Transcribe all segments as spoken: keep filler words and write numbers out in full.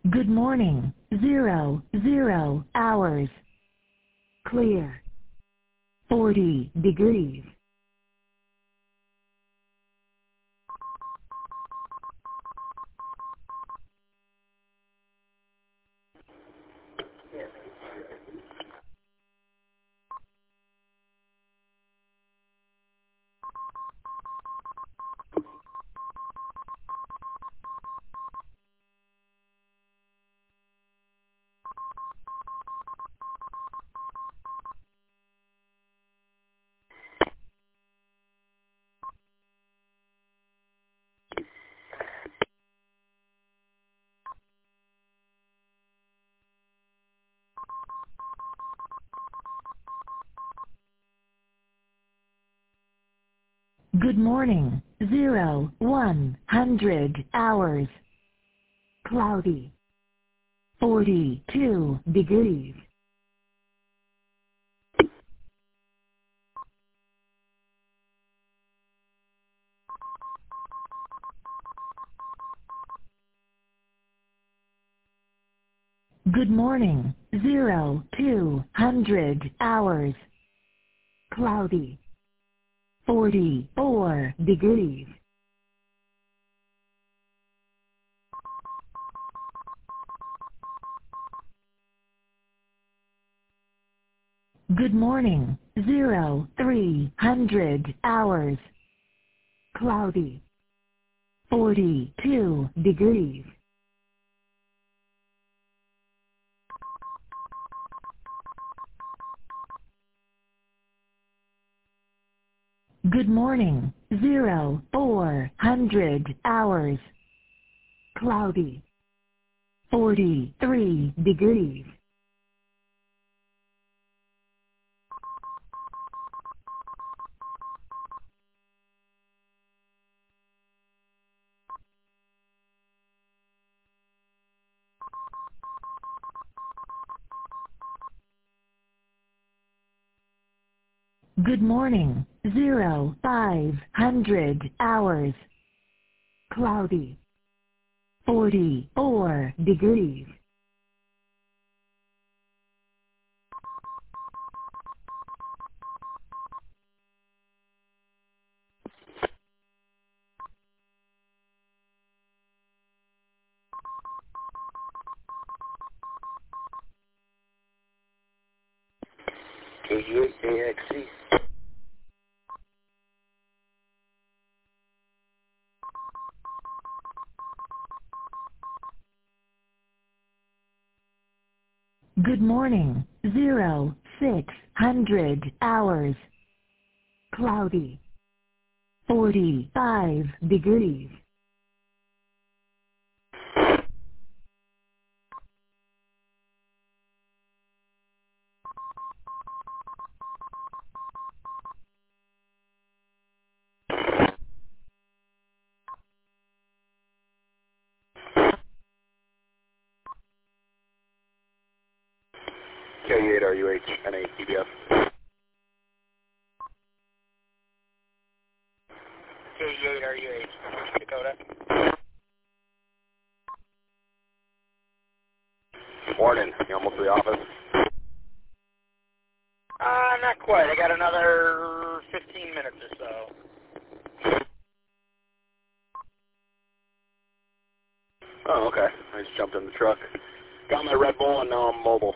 Good morning. Zero, zero hours. Clear. forty degrees. Good morning. Zero, one hundred hours. Cloudy. forty-two degrees. Good morning. Zero, two hundred hours. Cloudy. forty-four degrees. Good morning. Zero, three hundred hours. Cloudy. forty-two degrees. Good morning. Zero, four hundred hours. Cloudy. forty-three degrees. Good morning. Zero, five hundred hours. Cloudy. forty-four degrees. K U eight A X C. Good morning. Zero, six hundred hours. Cloudy. forty-five degrees. K U eight R U H N A T B F. K U eight R U H Dakota. Morning. You almost to the office? Uh, not quite. I got another fifteen minutes or so. Oh, okay. I just jumped in the truck. Got my Red Bull and now I'm mobile.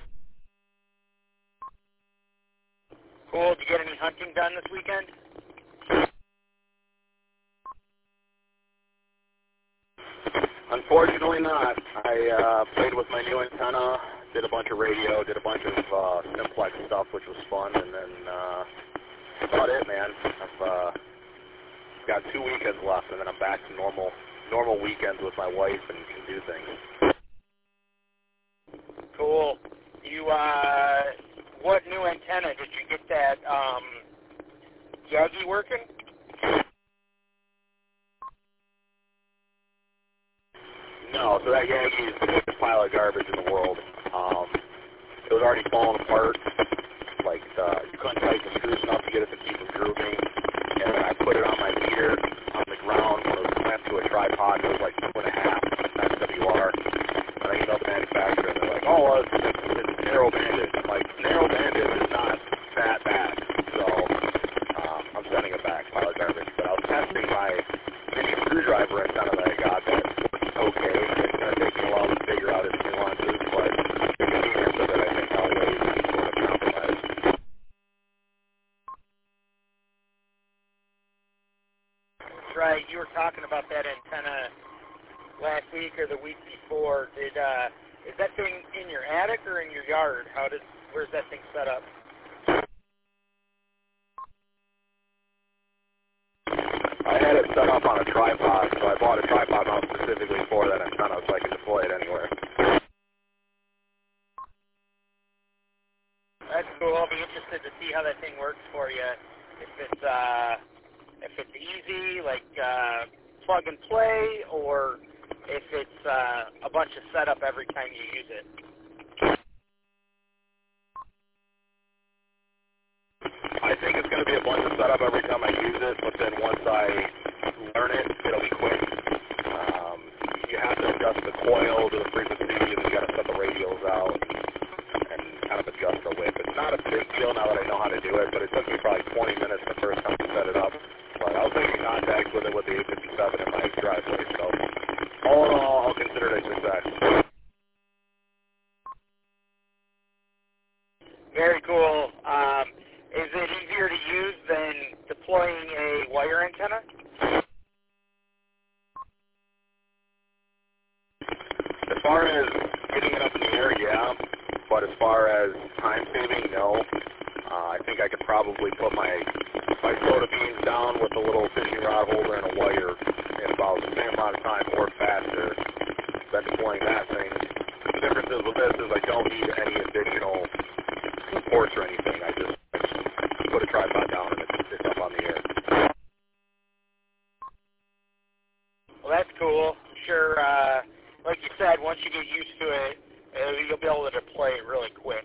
Cool. Did you get any hunting done this weekend? Unfortunately not. I uh, played with my new antenna, did a bunch of radio, did a bunch of uh, simplex stuff, which was fun, and then uh, that's about it, man. I've uh, got two weekends left, and then I'm back to normal normal weekends with my wife and can do things. Cool. You, uh, what new antenna? Did you get that um, Yagi working? No, so that Yagi is the biggest pile of garbage in the world. Um, it was already falling apart. Like, uh, you couldn't tighten the screws enough to get it to keep from drooping. And then I put it on my meter on the ground when it was clamped to a tripod. It was like two and a half S W R. And because it's, it's narrow banded. Like narrow banded is not that bad. So um, I'm sending it back, pile of garbage. But I was testing my mini screwdriver antenna that I got that works okay. It's going to take me a while to figure out its nuances, but the convenience of it I think outweighs any sort of compromise. Right, you were talking about that antenna last week or the week before. Did uh, is that thing in your attic or in your yard? How does where's that thing set up? I had it set up on a tripod, so I bought a tripod mount specifically for that antenna so I can deploy it anywhere. That's cool. I'll be interested to see how that thing works for you. If it's uh, if it's easy, like uh, plug and play, or if it's uh, a bunch of setup every time you use it. I think it's going to be a bunch of setup every time I use it, but then once I learn it, it'll be quick. Um, you have to adjust the coil to the frequency, and then you got to set the radios out and kind of adjust the width. It's not a big deal now that I know how to do it, but it took me probably twenty minutes the first time to set it up. But I was making contact with it with the eight fifty-seven in my driveway, so all in all, I'll consider it a success. Very cool. Um, is it easier to use than deploying a wire antenna? As far as getting it up in the air, yeah. But as far as time saving, no. Uh, I think I could probably put my my soda beans down with a little fishing rod holder and a wire in about the same amount of time or faster than deploying that thing. The difference is with this is I don't need any additional supports or anything. I just, I just put a tripod down and it's, it's up on the air. Well, that's cool. I'm sure, uh, like you said, once you get used to it, uh, you'll be able to deploy it really quick.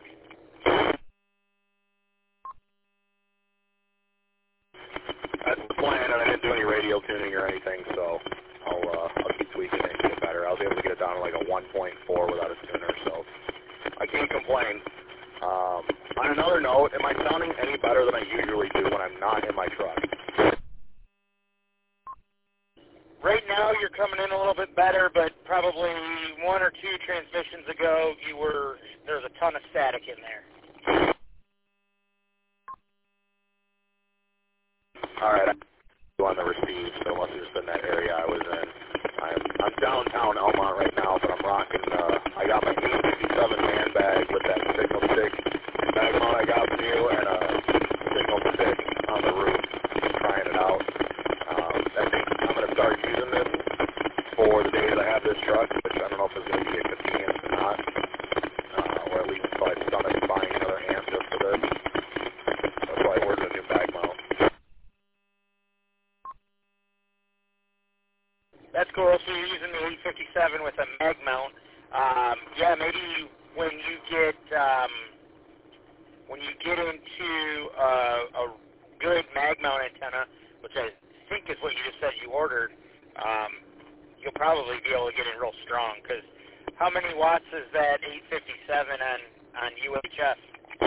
That's the plan, and I didn't do any radio tuning or anything, so I'll, uh, I'll keep tweaking it and get it better. I was able to get it down to like a one point four without a tuner, so I can't complain. Um, on another note, am I sounding any better than I usually do when I'm not in my truck? Right now you're coming in a little bit better, but probably one or two transmissions ago you were there's a ton of static in there. All right, I'm on the receive, so it must have just been that area I was in. I'm, I'm downtown Elmont right now, but I'm rocking, uh, I got my eight fifty-seven man bag with that signal stick bag mount I got from you, and a signal stick on the roof, just trying it out. Um, I think I'm going to start using this for the days I have this truck, which I don't know if it's going to be a convenience or not, uh, or at least until I stomach buying another amp just for this. That's why I ordered a new bag mount. That's cool. So you're using the eight fifty-seven with a mag mount. Um, yeah, maybe when you get um, when you get into uh, a good mag mount antenna, which I think is what you just said you ordered, um, you'll probably be able to get it real strong. Because how many watts is that eight fifty-seven on on U H F?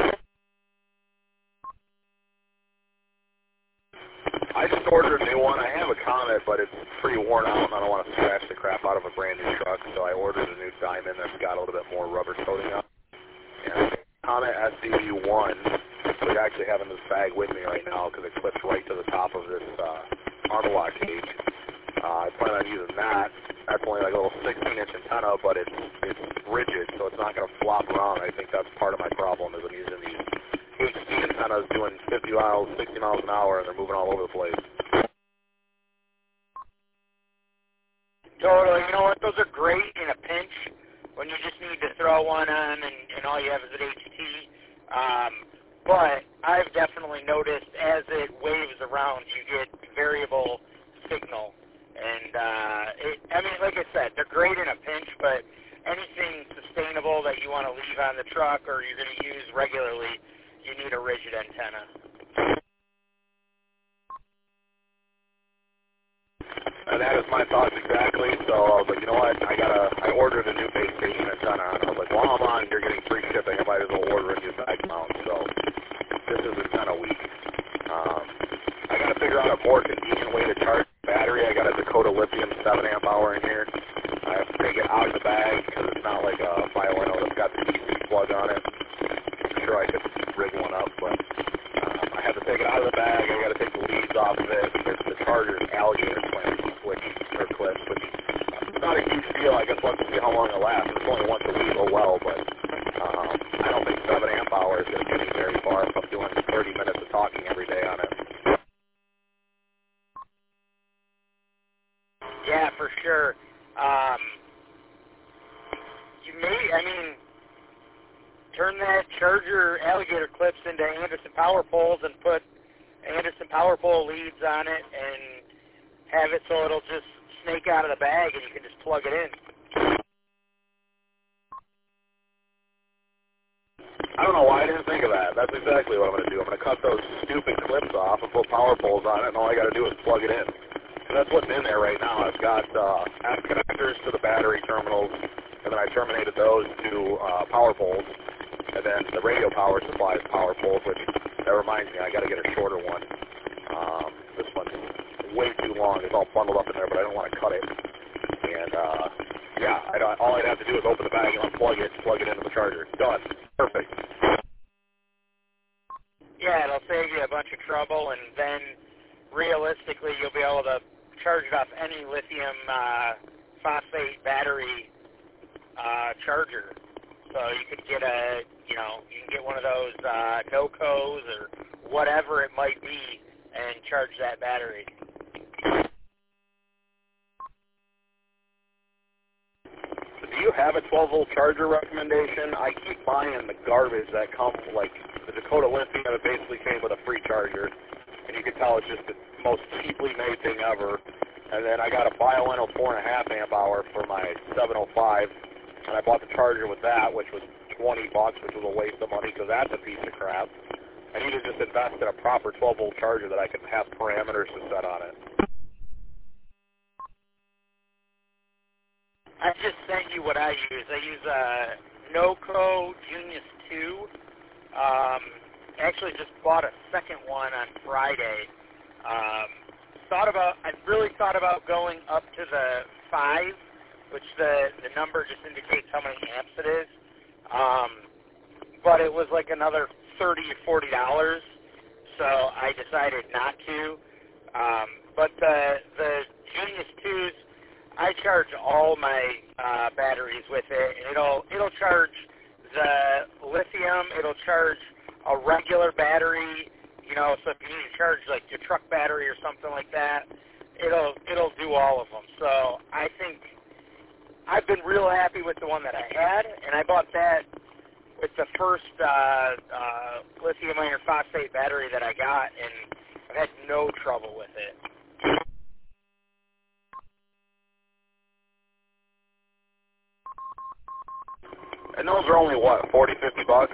I just ordered a new one. I have a Comet, but it's pretty worn out, and I don't want to scratch the crap out of a brand new truck, so I ordered a new Diamond that's got a little bit more rubber coating on. And Comet S C V one, so I actually have in this bag with me right now because it clips right to the top of this uh, Armor Lock cage. Uh, I plan on using that. That's only like a little sixteen inch antenna, but it's it's rigid, so it's not going to flop around. I think that's part of my problem is I'm using these H D antennas doing fifty miles, sixty miles an hour, and they're moving all over the place. Totally. You know what? Those are great in a pinch when you just need to throw one on and, and all you have is an H T. Um, but I've definitely noticed as it waves around, you get variable signal. And, uh, it, I mean, like I said, they're great in a pinch, but anything sustainable that you want to leave on the truck or you're going to use regularly, you need a rigid antenna. And that is my thoughts exactly. So I was like, you know what? I gotta. I ordered a new base station antenna, and I was like, while I'm on, you're getting take it out of the bag because it's not like a Violino that's got the D C plug on it. I'm sure I could rig one up, but um, I have to take it out of the bag. I got to take the leads off of it because the Charger's alligator clamps, which or clips, which is not a huge deal. I guess we'll have to see how long it lasts. It's only once a week, oh well, but um, I don't think seven amp hours is going to get me very far if I'm doing thirty minutes of talking every day on it. Yeah, for sure. Um, you may, I mean, turn that Charger alligator clips into Anderson power poles and put Anderson power pole leads on it and have it so it'll just snake out of the bag and you can just plug it in. I don't know why I didn't think of that. That's exactly what I'm going to do. I'm going to cut those stupid clips off and put power poles on it, and all I got to do is plug it in. And that's what's in there right now. I've got uh, app connectors to the battery terminals, and then I terminated those to uh, power poles, and then the radio power supply is power poles, which that reminds me, I got to get a shorter one. Um, this one's way too long. It's all bundled up in there, but I don't want to cut it. And uh, yeah, I don't, all I'd have to do is open the bag and unplug it, plug it into the Charger. Done. Perfect. Yeah, it'll save you a bunch of trouble, and then realistically you'll be able to charge it off any lithium uh, phosphate battery uh, charger. So you could get a, you know, you can get one of those uh, NOCOs or whatever it might be and charge that battery. Do you have a twelve volt charger recommendation? I keep buying the garbage that comes, like the Dakota Lithium that basically came with a free charger, and you can tell it's just the most cheaply made thing ever. And then I got a Violino four and a half amp hour for my seven oh five, and I bought the charger with that, which was twenty bucks, which was a waste of money because that's a piece of crap. I need to just invest in a proper twelve volt charger that I can have parameters to set on it. I just sent you what I use. I use a NOCO Genius two. Um, actually just bought a second one on Friday. Um, thought about, I really thought about going up to the five, which the, the number just indicates how many amps it is. Um, but it was like another thirty or forty dollars, so I decided not to. Um, but the, the Genius twos, I charge all my uh, batteries with it, and it'll it'll charge the lithium. It'll charge a regular battery. You know, so if you need to charge like your truck battery or something like that, it'll it'll do all of them. So I think I've been real happy with the one that I had, and I bought that with the first uh, uh, lithium iron phosphate battery that I got, and I've had no trouble with it. And those are only, what, forty, fifty bucks?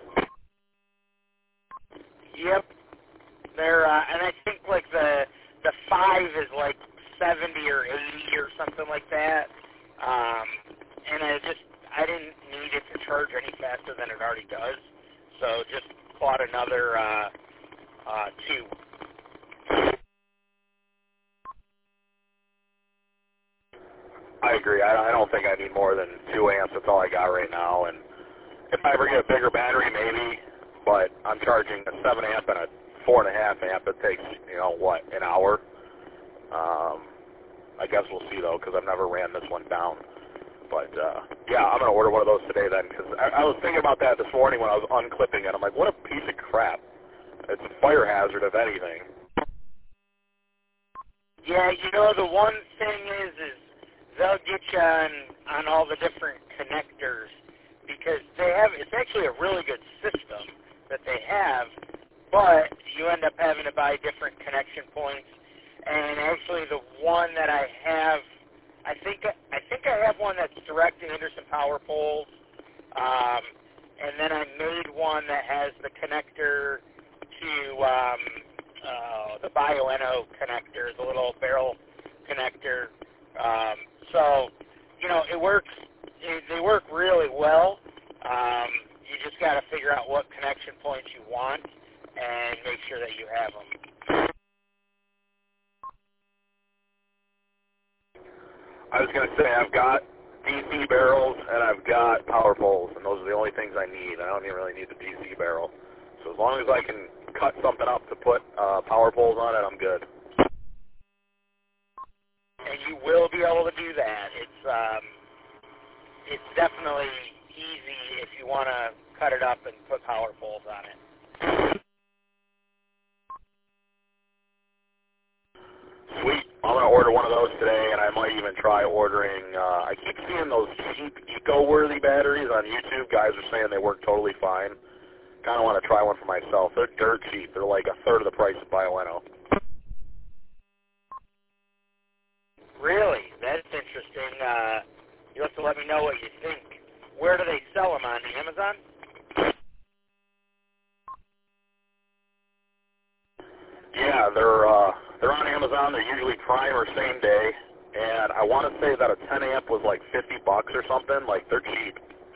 Yep. They're, uh, and I think, like, the the five is, like, seventy or eighty or something like that. Um, and I just, I didn't need it to charge any faster than it already does. So just bought another uh, uh, two. I agree. I, I don't think I need more than two amps. That's all I got right now. And if I ever get a bigger battery, maybe. But I'm charging a seven amp and a four and a half amp. It takes, you know, what, an hour? Um, I guess we'll see, though, because I've never ran this one down. But, uh, yeah, I'm going to order one of those today then, because I, I was thinking about that this morning when I was unclipping it. I'm like, what a piece of crap. It's a fire hazard, if anything. Yeah, you know, the one thing is, is they'll get you on, on all the different connectors, because they have, it's actually a really good system that they have, but you end up having to buy different connection points. And actually the one that I have, I think I think I have one that's direct to Anderson power poles, um, and then I made one that has the connector to um, uh, the Violino connector, the little barrel connector. Um, so, you know, it works. It, they work really well. Um, you just got to figure out what connection points you want and make sure that you have them. I was going to say, I've got D C barrels, and I've got power poles, and those are the only things I need. I don't even really need the D C barrel. So as long as I can cut something up to put uh, power poles on it, I'm good. And you will be able to do that. It's um, it's definitely easy if you want to cut it up and put power poles on it. Sweet. I'm going to order one of those today, and I might even try ordering, uh, I keep seeing those cheap eco-worthy batteries on YouTube. Guys are saying they work totally fine. Kind of want to try one for myself. They're dirt cheap. They're like a third of the price of Bioenno. Really? That's interesting. Uh, you'll have to let me know what you think. Where do they sell them on? Amazon? Yeah, they're uh, they're on Amazon. They're usually prime or same day, and I want to say that a ten amp was like fifty bucks or something. Like, they're cheap.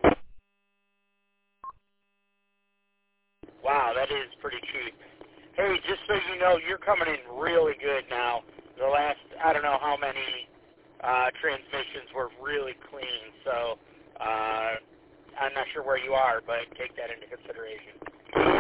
Wow, that is pretty cheap. Hey, just so you know, you're coming in really good now. The last, I don't know how many uh, transmissions were really clean, so uh, I'm not sure where you are, but take that into consideration.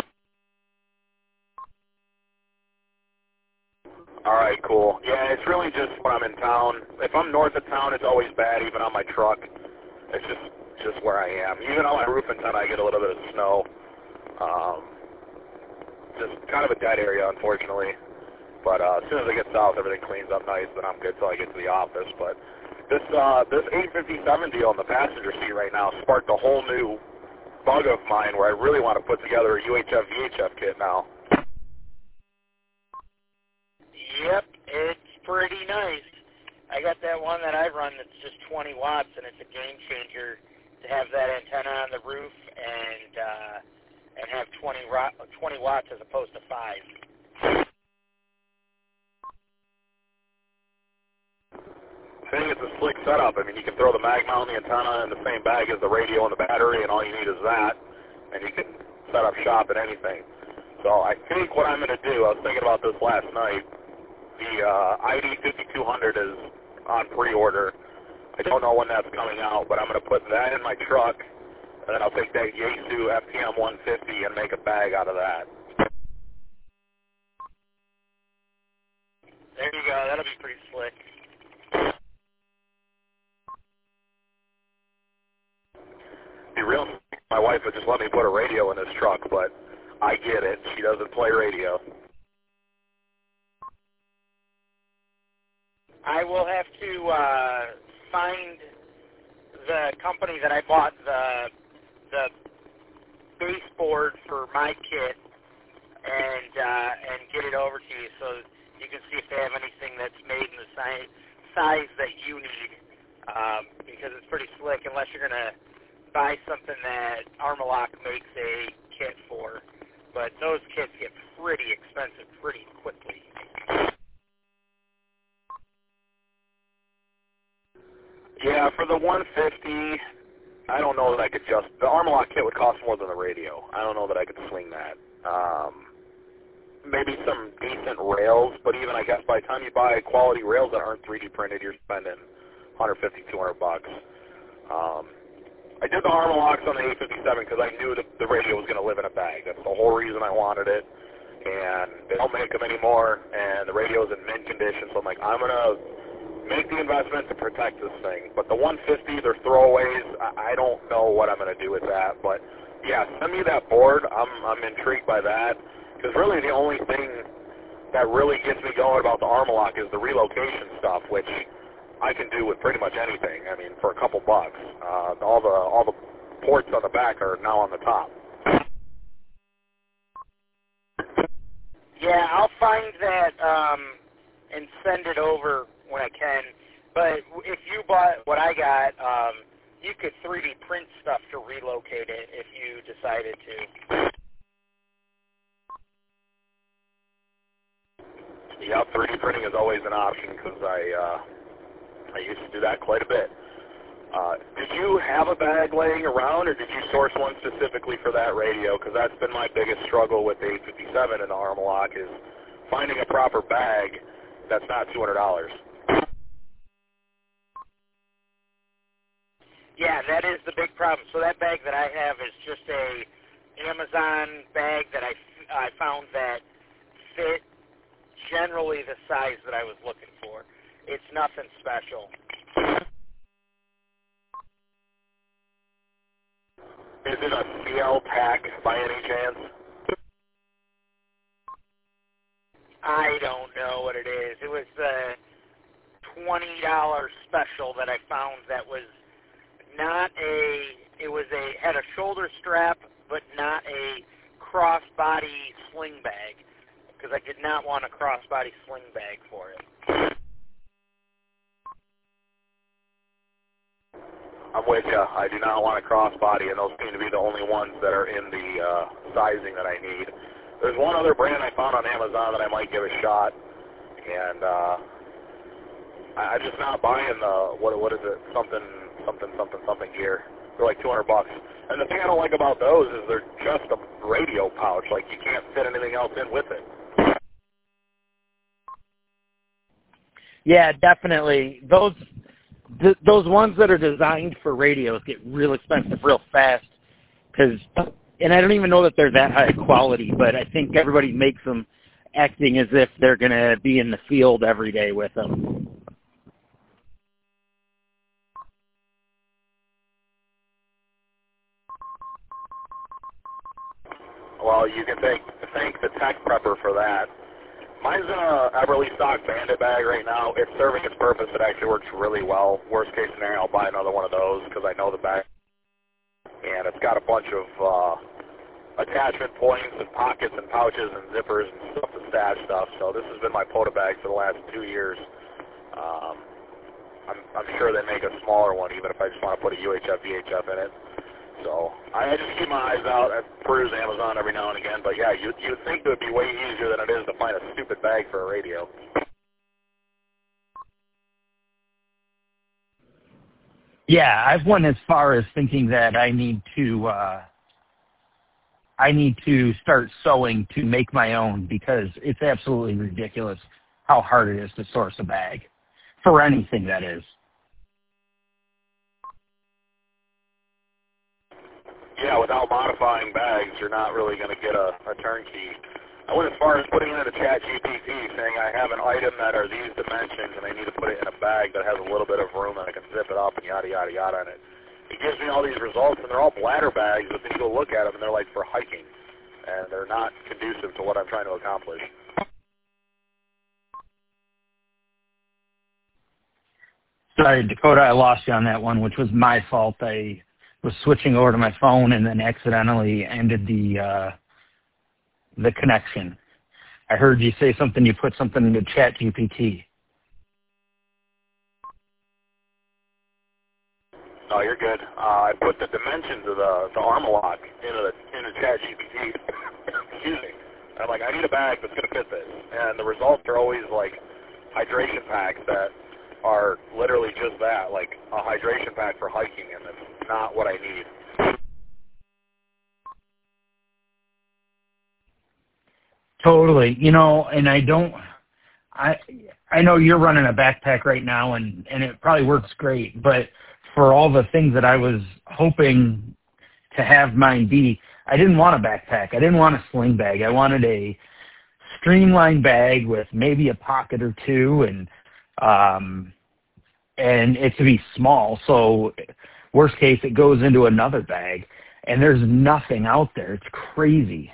All right, cool. Yeah, it's really just when I'm in town. If I'm north of town, it's always bad, even on my truck. It's just just where I am. Even on my roof antenna, I get a little bit of snow. Um, just kind of a dead area, unfortunately. But uh, as soon as I get south, everything cleans up nice, then I'm good till I get to the office. But this uh, this eight fifty-seven deal in the passenger seat right now sparked a whole new bug of mine where I really want to put together a U H F V H F kit now. Yep, it's pretty nice. I got that one that I run that's just twenty watts, and it's a game changer to have that antenna on the roof and uh, and have twenty, twenty watts as opposed to five. I think it's a slick setup. I mean, you can throw the mag mount and the antenna in the same bag as the radio and the battery, and all you need is that, and you can set up shop at anything. So I think what I'm going to do, I was thinking about this last night, the uh, I D fifty-two hundred is on pre-order. I don't know when that's coming out, but I'm going to put that in my truck, and then I'll take that Yaesu F T M one fifty and make a bag out of that. There you go. That'll be pretty slick. Be real, my wife would just let me put a radio in this truck, but I get it. She doesn't play radio. I will have to uh, find the company that I bought the the baseboard for my kit and uh, and get it over to you so you can see if they have anything that's made in the size size that you need, um, because it's pretty slick unless you're gonna buy something that Armalock makes a kit for. But those kits get pretty expensive pretty quickly. Yeah, for the one fifty, I don't know that I could just, the Armalock kit would cost more than the radio. I don't know that I could swing that. Um, maybe some decent rails, but even I guess by the time you buy quality rails that aren't three D printed, you're spending one fifty, two hundred bucks. Um, I did the Armalocks on the eight fifty-seven because I knew that the radio was going to live in a bag. That's the whole reason I wanted it. And they don't make them anymore, and the radio's in mint condition, so I'm like, I'm going to make the investment to protect this thing. But the one fifty, they're throwaways. I don't know what I'm going to do with that. But, yeah, send me that board. I'm, I'm intrigued by that. Because really the only thing that really gets me going about the Armalock is the relocation stuff, which I can do with pretty much anything. I mean, for a couple bucks. Uh, all the all the ports on the back are now on the top. Yeah, I'll find that um, and send it over when I can. But if you bought what I got, um, you could three D print stuff to relocate it if you decided to. Yeah, three D printing is always an option because I uh, I used to do that quite a bit. Uh, did you have a bag laying around, or did you source one specifically for that radio? Because that's been my biggest struggle with the eight fifty-seven and the Armalock is finding a proper bag that's not two hundred dollars. Yeah, that is the big problem. So that bag that I have is just a Amazon bag that I, I found that fit generally the size that I was looking for. It's nothing special. Is it a C L pack by any chance? I don't know what it is. It was a twenty dollars special that I found that was not a, it was a, had a shoulder strap, but not a crossbody sling bag, because I did not want a crossbody sling bag for it. I'm with you. I do not want a crossbody, and those seem to be the only ones that are in the uh, sizing that I need. There's one other brand I found on Amazon that I might give a shot, and uh, I, I'm just not buying the, what what is it, something, something, something, something gear. They're like two hundred bucks. And the thing I don't like about those is they're just a radio pouch. Like, you can't fit anything else in with it. Yeah, definitely. Those th- those ones that are designed for radios get real expensive real fast. Cause, and I don't even know that they're that high quality, but I think everybody makes them acting as if they're going to be in the field every day with them. Well, you can thank, thank the Tech Prepper for that. Mine's in a Everly Stock Bandit bag right now. It's serving its purpose. It actually works really well. Worst case scenario, I'll buy another one of those because I know the bag. And it's got a bunch of uh, attachment points and pockets and pouches and zippers and stuff to stash stuff. So this has been my POTA bag for the last two years. Um, I'm, I'm sure they make a smaller one even if I just want to put a U H F V H F in it. So I just keep my eyes out. I peruse Amazon every now and again. But yeah, you you would think it would be way easier than it is to find a stupid bag for a radio. Yeah, I've went as far as thinking that I need to uh, I need to start sewing to make my own because it's absolutely ridiculous how hard it is to source a bag for anything, that is. Yeah, without modifying bags, you're not really going to get a, a turnkey. I went as far as putting it in a chat G P T saying I have an item that are these dimensions and I need to put it in a bag that has a little bit of room and I can zip it up and yada, yada, yada on it. It gives me all these results, and they're all bladder bags, but then you go look at them and they're like for hiking, and they're not conducive to what I'm trying to accomplish. Sorry, Dakota, I lost you on that one, which was my fault. I was switching over to my phone and then accidentally ended the uh, the connection. I heard you say something, you put something into chat G P T. No, you're good. Uh, I put the dimensions of the, the Armalock into the into chat G P T. Excuse me. And I'm like, I need a bag that's going to fit this. And the results are always like hydration packs that are literally just that, like a hydration pack for hiking, and it's not what I need. Totally. You know, and I don't, I I know you're running a backpack right now, and, and it probably works great, but for all the things that I was hoping to have mine be, I didn't want a backpack. I didn't want a sling bag. I wanted a streamlined bag with maybe a pocket or two, and um, and it to be small. So worst case, it goes into another bag, and there's nothing out there. It's crazy.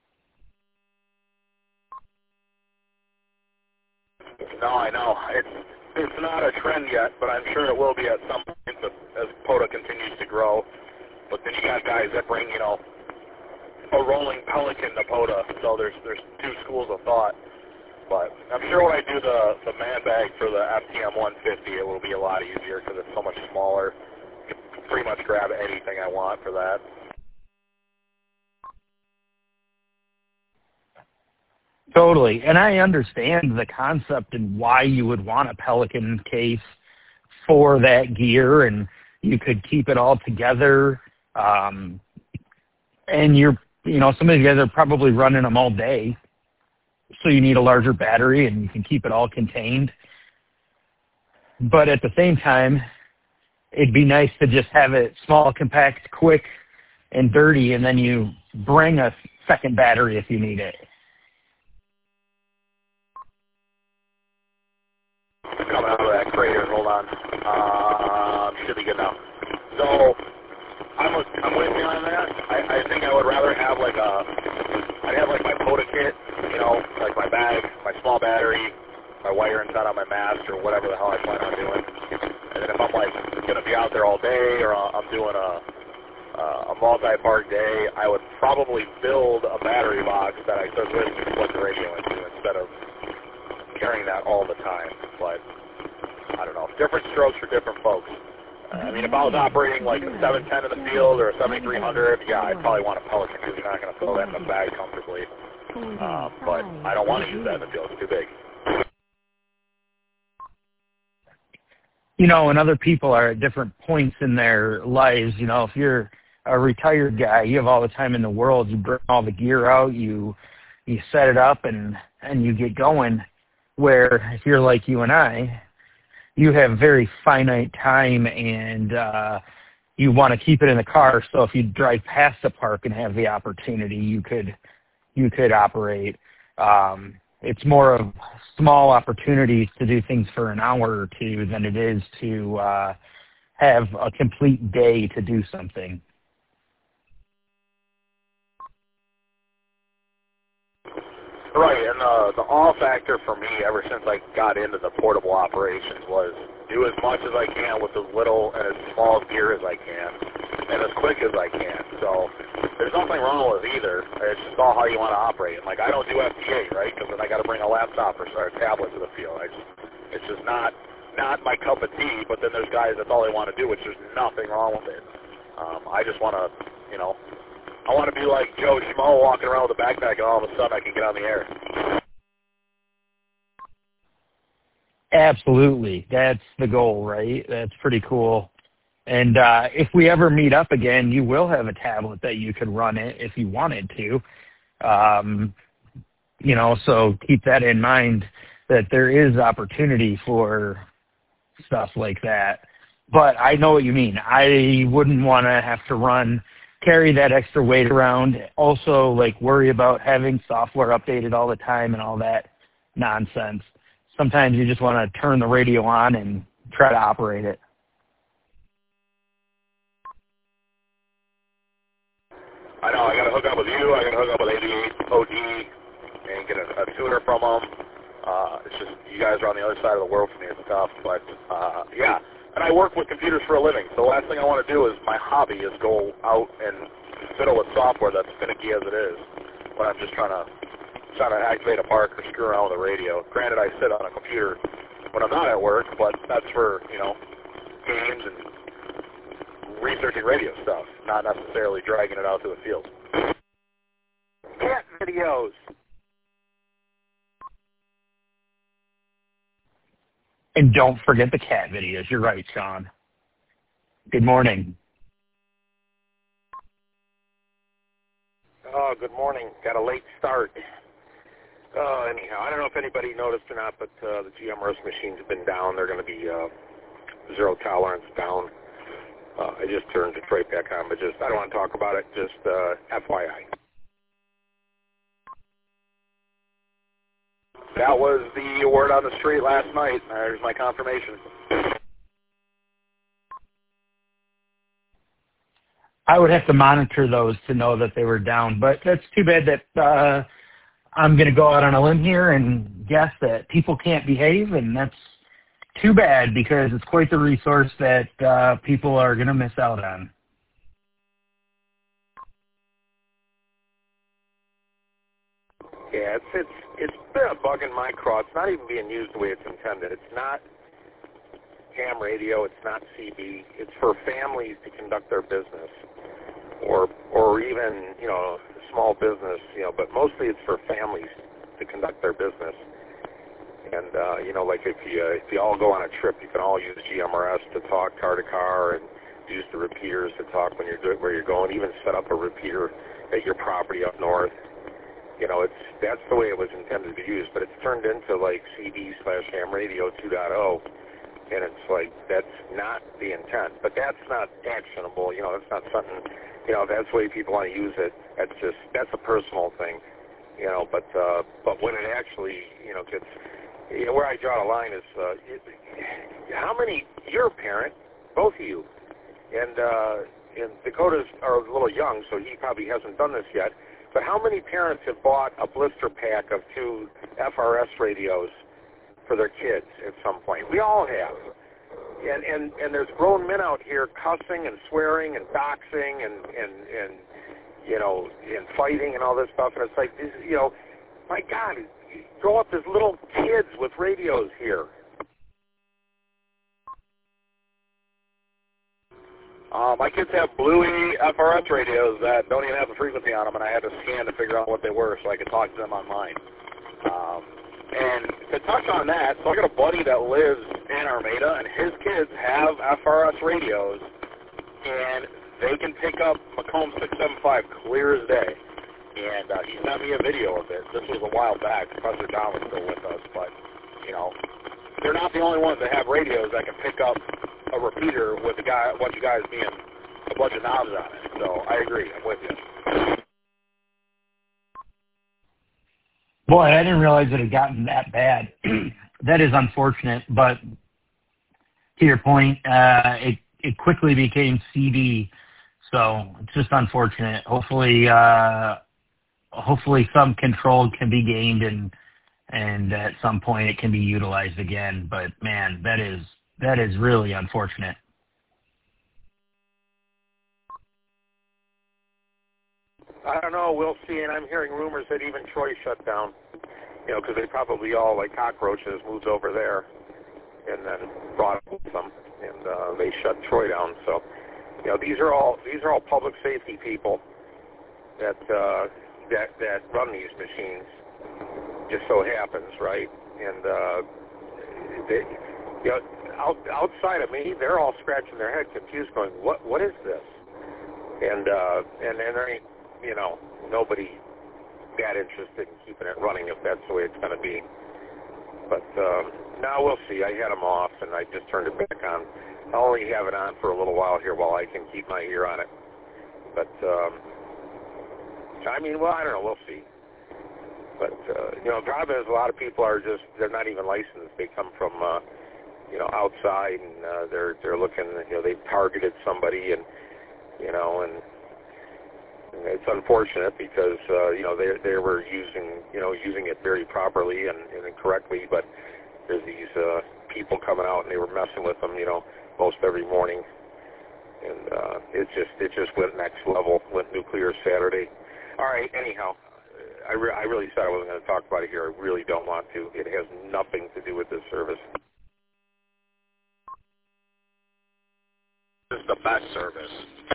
No, I know. It's it's not a trend yet, but I'm sure it will be at some point as POTA continues to grow. But then you got guys that bring, you know, a rolling Pelican to POTA. So there's there's two schools of thought. But I'm sure when I do the, the man bag for the F T M one fifty, it will be a lot easier because it's so much smaller. You can pretty much grab anything I want for that. Totally. And I understand the concept and why you would want a Pelican case for that gear, and you could keep it all together. Um, and you're, you know, some of you guys are probably running them all day, so you need a larger battery and you can keep it all contained. But at the same time, it'd be nice to just have it small, compact, quick, and dirty, and then you bring a second battery if you need it. Coming out of that crater, hold on. Uh, should be good now. So, I'm, a, I'm with you on that. I, I think I would rather have like a, I'd have like my POTA kit, you know, like my bag, my small battery, my wire antenna, my mast, or whatever the hell I plan on doing. And then if I'm like going to be out there all day, or I'm doing a, a multi-part day, I would probably build a battery box that I took with me to plug the radio into instead of carrying that all the time. But I don't know. Different strokes for different folks. I mean, if I was operating like a seven ten in the field or a seventy-three hundred, yeah, I'd probably want a Pelican because you're not going to throw that in the bag comfortably. Um, but I don't want to use that in the field. It's too big. You know, and other people are at different points in their lives. You know, if you're a retired guy, you have all the time in the world. You bring all the gear out, you you set it up, and, and you get going. Where if you're like you and I, you have very finite time, and uh, you want to keep it in the car. So if you drive past the park and have the opportunity, you could you could operate. Um, it's more of small opportunities to do things for an hour or two than it is to uh, have a complete day to do something. Right, and uh, the awe factor for me ever since I got into the portable operations was do as much as I can with as little and as small gear as I can and as quick as I can. So there's nothing wrong with either. It's just all how you want to operate. And like I don't do F T A, right, because then I got to bring a laptop or, or a tablet to the field. I just, it's just not not my cup of tea, but then there's guys that's all they want to do, which there's nothing wrong with it. Um, I just want to, you know, I want to be like Joe Schmo walking around with a backpack, and all of a sudden I can get on the air. Absolutely. That's the goal, right? That's pretty cool. And uh, if we ever meet up again, you will have a tablet that you could run it if you wanted to. Um, you know, so keep that in mind that there is opportunity for stuff like that. But I know what you mean. I wouldn't want to have to run carry that extra weight around. Also, like, worry about having software updated all the time and all that nonsense. Sometimes you just want to turn the radio on and try to operate it. I know. I got to hook up with you. I got to hook up with eighty-eight O D and get a, a tuner from them. Uh, it's just you guys are on the other side of the world for me. It's tough, but uh, yeah. And I work with computers for a living, so the last thing I want to do is my hobby is go out and fiddle with software that's finicky as it is when I'm just trying to trying to activate a park or screw around with a radio. Granted, I sit on a computer when I'm not at work, but that's for, you know, games and researching radio stuff, not necessarily dragging it out to the field. Cat videos. And don't forget the cat videos. You're right, Sean. Good morning. Oh, good morning. Got a late start. Uh, anyhow, I don't know if anybody noticed or not, but uh, the G M R S machines have been down. They're going to be uh, zero tolerance down. Uh, I just turned Detroit back on, but just I don't want to talk about it. Just uh, F Y I. That was the word on the street last night. There's my confirmation. I would have to monitor those to know that they were down, but that's too bad that uh, I'm going to go out on a limb here and guess that people can't behave, and that's too bad because it's quite the resource that uh, people are going to miss out on. Yeah, it's it's it's been a bug in my craw. It's not even being used the way it's intended. It's not ham radio. It's not C B. It's for families to conduct their business, or or even you know small business. You know, but mostly it's for families to conduct their business. And uh, you know, like if you uh, if you all go on a trip, you can all use G M R S to talk car to car, and use the repeaters to talk when you're doing where you're going. Even set up a repeater at your property up north. You know, it's that's the way it was intended to be used, but it's turned into like C B slash ham radio two point oh, And it's like, that's not the intent. But that's not actionable. You know, that's not something, you know, that's the way people want to use it. That's just, that's a personal thing. You know, but uh, but when it actually, you know, gets, you know, where I draw the line is, uh, it, how many, you're a parent, both of you, and, uh, and Dakota's are a little young, so he probably hasn't done this yet, but how many parents have bought a blister pack of two F R S radios for their kids at some point? We all have. And, and, and there's grown men out here cussing and swearing and doxing and, and, and you know, and fighting and all this stuff, and it's like, this, you know, my God, grow up as little kids with radios here. Uh, my kids have Bluey F R S radios that don't even have the frequency on them, and I had to scan to figure out what they were so I could talk to them on mine. Um, and to touch on that, so I got a buddy that lives in Armada, and his kids have F R S radios, and they can pick up Macomb six seven five clear as day. And uh, he sent me a video of it. This was a while back. Professor Don was still with us, but, you know, they're not the only ones that have radios that can pick up a repeater with a guy, a bunch of guys being a bunch of knobs on it. So I agree. I'm with you. Boy, I didn't realize it had gotten that bad. That is unfortunate, but to your point, uh, it, it quickly became C D, so it's just unfortunate. Hopefully, uh, hopefully some control can be gained, and and at some point it can be utilized again. But man, that is that is really unfortunate. I don't know. We'll see. And I'm hearing rumors that even Troy shut down. You know, because they probably all, like cockroaches, moved over there and then brought with them, and uh, they shut Troy down. So, you know, these are all these are all public safety people that uh, that that run these machines. Just so happens, right? And uh, they, you know, out, outside of me, they're all scratching their head, confused, going, "What? What is this?" And uh, and and there ain't, you know, nobody that interested in keeping it running if that's the way it's going to be. But um, now we'll see. I had them off, and I just turned it back on. I'll only have it on for a little while here while I can keep my ear on it. But um, I mean, well, I don't know. We'll see. But uh, you know, problem is a lot of people are just—they're not even licensed. They come from, uh, you know, outside, and uh, they're they're looking. You know, they've targeted somebody, and you know, and it's unfortunate because uh, you know they they were using you know using it very properly and, and correctly, but there's these uh, people coming out and they were messing with them, you know, most every morning, and uh, it just it just went next level. Went nuclear Saturday. All right. Anyhow, I re- I really said I wasn't going to talk about it here. I really don't want to. It has nothing to do with this service. This is the best service.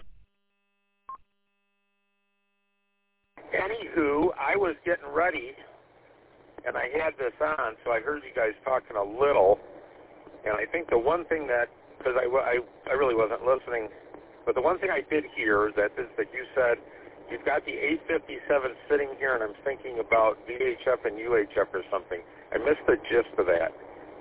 Anywho, I was getting ready, and I had this on, so I heard you guys talking a little, and I think the one thing that, because I, I, I really wasn't listening, but the one thing I did hear is that, is that you said you've got the eight fifty-seven sitting here, and I'm thinking about V H F and U H F or something. I missed the gist of that.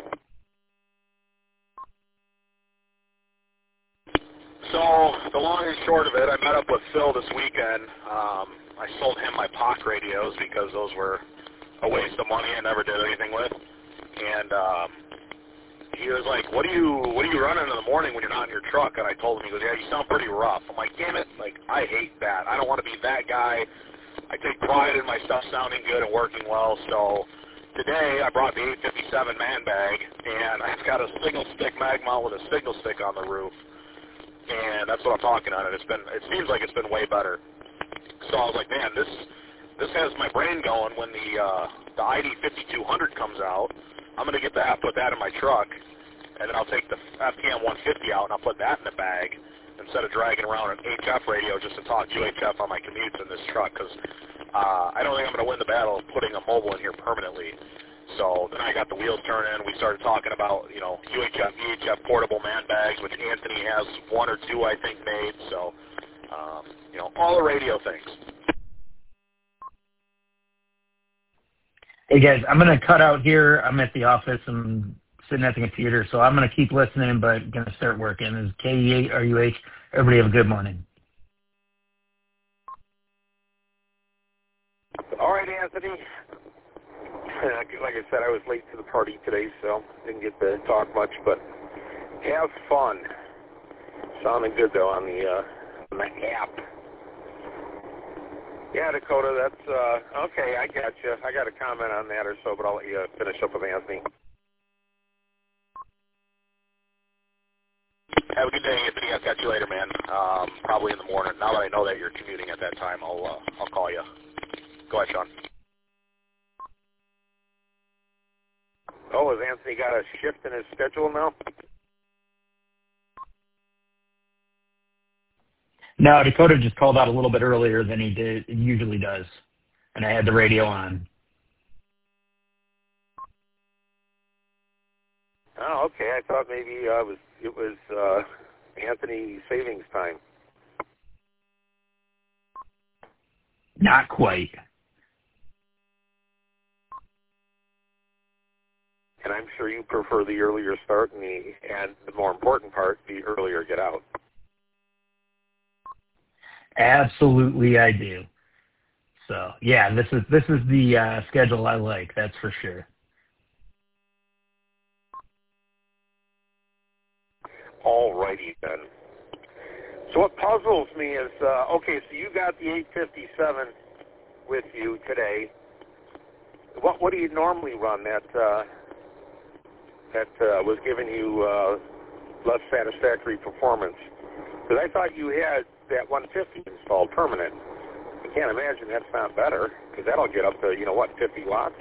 So the long and short of it, I met up with Phil this weekend. Um, I sold him my P O C radios because those were a waste of money I never did anything with. And um, he was like, what do you what are you running in the morning when you're not in your truck? And I told him, he goes, yeah, you sound pretty rough. I'm like, damn it, like, I hate that. I don't want to be that guy. I take pride in my stuff sounding good and working well. So today I brought the eight fifty-seven man bag, and I've got a signal stick mag mount with a signal stick on the roof. And that's what I'm talking on. And it's been, it seems like it's been way better. So I was like, man, this this has my brain going when the uh, the I D fifty-two hundred comes out. I'm going to get that, put that in my truck, and then I'll take the F T M one fifty out and I'll put that in the bag instead of dragging around an H F radio just to talk U H F on my commutes in this truck, because uh, I don't think I'm going to win the battle of putting a mobile in here permanently. So then I got the wheels turning. We started talking about, you know, U H F, V H F portable man bags, which Anthony has one or two, I think, made. So, um, you know, all the radio things. Hey, guys, I'm going to cut out here. I'm at the office. I'm sitting at the computer, so I'm going to keep listening, but going to start working. This is K E eight R U H. Everybody have a good morning. All right, Anthony. Like I said, I was late to the party today, so didn't get to talk much, but have fun. Sounding good, though, on the, uh, on the app. Yeah, Dakota, that's, uh, okay, I got you. I got a comment on that or so, but I'll let you finish up with Anthony. Have a good day, Anthony. I'll catch you later, man. Um, probably in the morning. Now that I know that you're commuting at that time, I'll, uh, I'll call you. Go ahead, Sean. Oh, has Anthony got a shift in his schedule now? No, Dakota just called out a little bit earlier than he did usually does, and I had the radio on. Oh, okay. I thought maybe uh, it was it was uh, Anthony savings time. Not quite. And I'm sure you prefer the earlier start and the and the more important part, the earlier get out. Absolutely, I do. So yeah, this is this is the uh, schedule I like. That's for sure. All righty then. So what puzzles me is uh, okay. So you got the eight fifty-seven with you today. What what do you normally run that uh, that uh, was giving you uh, less satisfactory performance? Because I thought you had that one fifty installed permanent. I can't imagine that's not better, because that'll get up to, you know, what, fifty watts?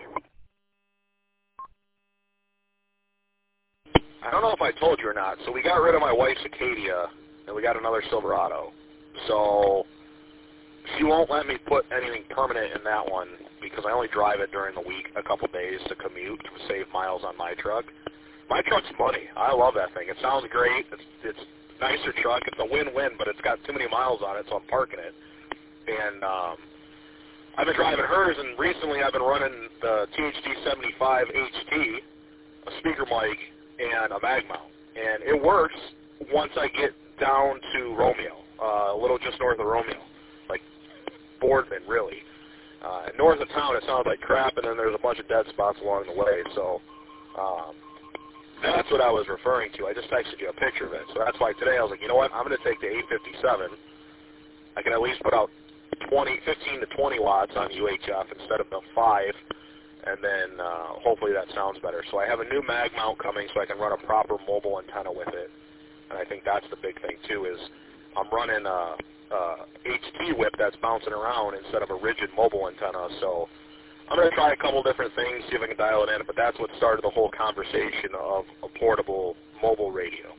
I don't know if I told you or not. So we got rid of my wife's Acadia, and we got another Silverado. So she won't let me put anything permanent in that one because I only drive it during the week a couple days to commute to save miles on my truck. My truck's money. I love that thing. It sounds great. It's, it's a nicer truck. It's a win-win, but it's got too many miles on it, so I'm parking it. And um, I've been driving hers, and recently I've been running the T H D seventy-five H T, a speaker mic, and a mag mount. And it works once I get down to Romeo, uh, a little just north of Romeo, like Boardman, really. Uh, north of town, it sounds like crap, and then there's a bunch of dead spots along the way. So um, that's what I was referring to. I just texted you a picture of it. So that's why today I was like, you know what, I'm going to take the eight fifty-seven. I can at least put out twenty, fifteen to twenty watts on U H F instead of the five, and then uh, hopefully that sounds better. So I have a new mag mount coming so I can run a proper mobile antenna with it. And I think that's the big thing, too, is I'm running a, a H T whip that's bouncing around instead of a rigid mobile antenna. So I'm going to try a couple different things, see if I can dial it in, but that's what started the whole conversation of a portable mobile radio.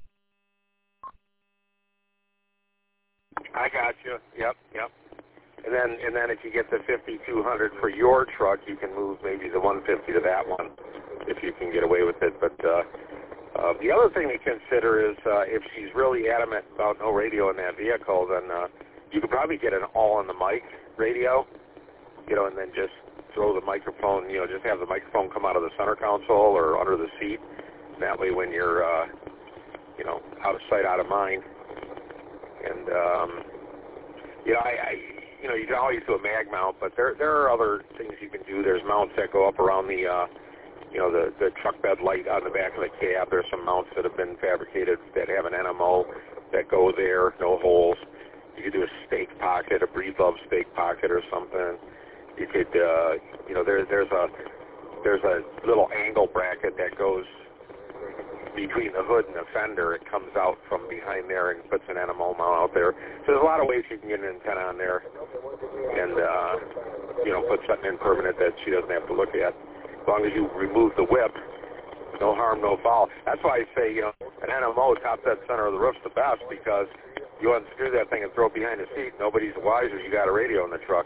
I got you. Yep, yep. And then, and then if you get the fifty-two hundred for your truck, you can move maybe the one fifty to that one, if you can get away with it. But uh, uh, the other thing to consider is uh, if she's really adamant about no radio in that vehicle, then uh, you could probably get an all-on-the-mic radio, you know, and then just throw the microphone, you know, just have the microphone come out of the center console or under the seat. And that way when you're, uh, you know, out of sight, out of mind. And, um, you know, I, I, you know, you can always do a mag mount, but there there are other things you can do. There's mounts that go up around the, uh, you know, the, the truck bed light on the back of the cab. There's some mounts that have been fabricated that have an N M O that go there, no holes. You could do a stake pocket, a Breed Love stake pocket or something. You could, uh, you know, there, there's a there's a little angle bracket that goes between the hood and the fender. It comes out from behind there and puts an N M O mount out there. So there's a lot of ways you can get an antenna on there and, uh, you know, put something in permanent that she doesn't have to look at. As long as you remove the whip, no harm, no foul. That's why I say, you know, an N M O top dead center of the roof's the best, because you unscrew that thing and throw it behind the seat. Nobody's wiser. You got a radio in the truck.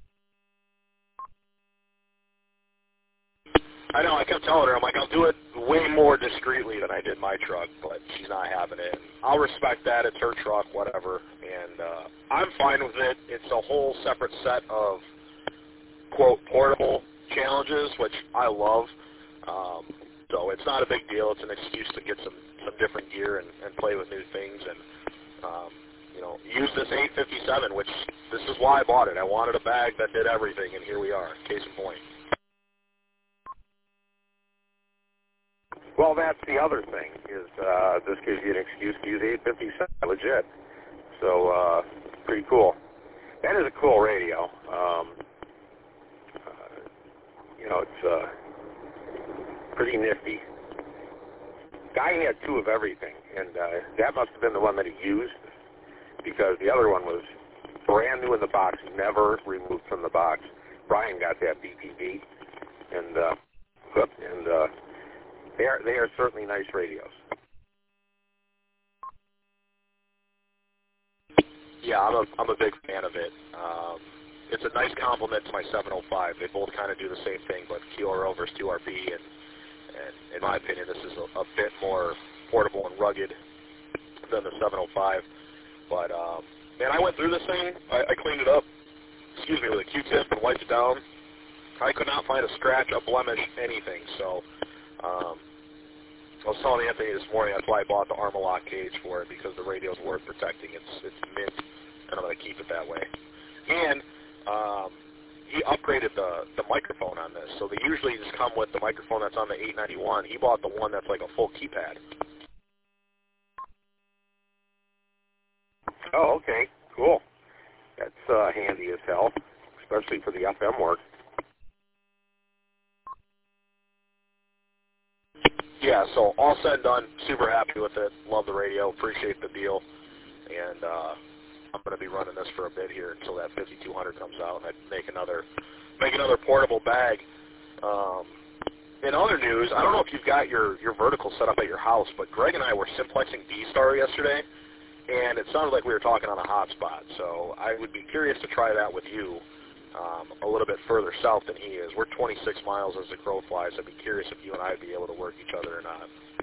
I know, I kept telling her, I'm like, I'll do it way more discreetly than I did my truck, but she's not having it. I'll respect that. It's her truck, whatever. And uh, I'm fine with it. It's a whole separate set of, quote, portable challenges, which I love. Um, So it's not a big deal. It's an excuse to get some, some different gear and, and play with new things and, um, you know, use this eight fifty-seven, which this is why I bought it. I wanted a bag that did everything, and here we are. Case in point. Well, that's the other thing, is uh, this gives you an excuse to use eight fifty-seven, legit. So, uh, pretty cool. That is a cool radio. Um, uh, you know, it's uh, pretty nifty. Guy had two of everything, and uh, that must have been the one that he used, because the other one was brand new in the box, never removed from the box. Brian got that B P V, and uh, and uh, they are they are certainly nice radios. Yeah, I'm a I'm a big fan of it. Um, it's a nice compliment to my seven oh five. They both kind of do the same thing, but Q R O versus Q R B, and and in my opinion, this is a, a bit more portable and rugged than the seven oh five. But um, man, I went through this thing. I, I cleaned it up. Excuse me, with a Q-tip and wiped it down. I could not find a scratch, a blemish, anything. So um, I was telling Anthony this morning, that's why I bought the Armalock cage for it, because the radio's worth protecting. It's it's mint, and I'm going to keep it that way. And um, he upgraded the, the microphone on this. So they usually just come with the microphone that's on the eight ninety-one. He bought the one that's like a full keypad. Oh, okay, cool. That's uh, handy as hell, especially for the F M work. Yeah, so all said and done, super happy with it. Love the radio, appreciate the deal, and uh, I'm going to be running this for a bit here until that fifty-two hundred comes out, and I make another make another portable bag. Um, in other news, I don't know if you've got your your vertical set up at your house, but Greg and I were simplexing D-Star yesterday, and it sounded like we were talking on a hotspot. So I would be curious to try that with you. Um, a little bit further south than he is. We're twenty-six miles as the crow flies. I'd be curious if you and I would be able to work each other or not.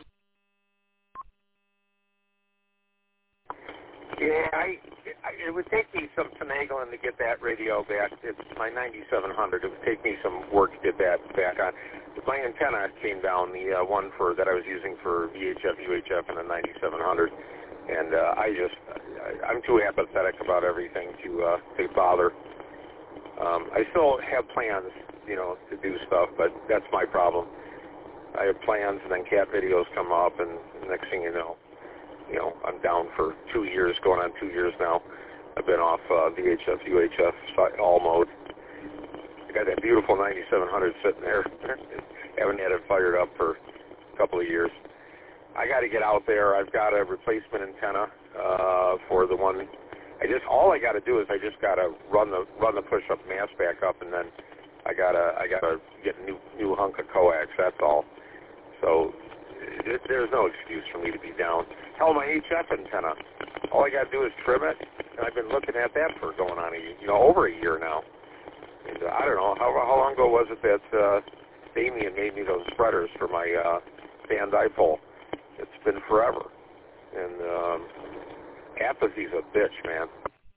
Yeah, I, I it would take me some finagling to get that radio back. It's my ninety-seven hundred. It would take me some work to get that back on. My antenna came down, the uh, one for that I was using for V H F, U H F, and a ninety-seven hundred. And uh, I just, I, I'm too apathetic about everything to uh, to bother. Um, I still have plans, you know, to do stuff, but that's my problem. I have plans, and then cat videos come up, and next thing you know, you know, I'm down for two years, going on two years now. I've been off uh, V H F, U H F, all mode. I got that beautiful ninety-seven hundred sitting there. Haven't had it fired up for a couple of years. I got to get out there. I've got a replacement antenna uh, for the one. I just all I got to do is I just got to run the run the push-up mass back up, and then I gotta I gotta get a new new hunk of coax. That's all. So it, there's no excuse for me to be down. Hell, my H F antenna. All I got to do is trim it, and I've been looking at that for going on a you know over a year now. And uh, I don't know how how long ago was it that uh, Damien made me those spreaders for my uh, band dipole. It's been forever, and. Um, Apathy's a bitch, man.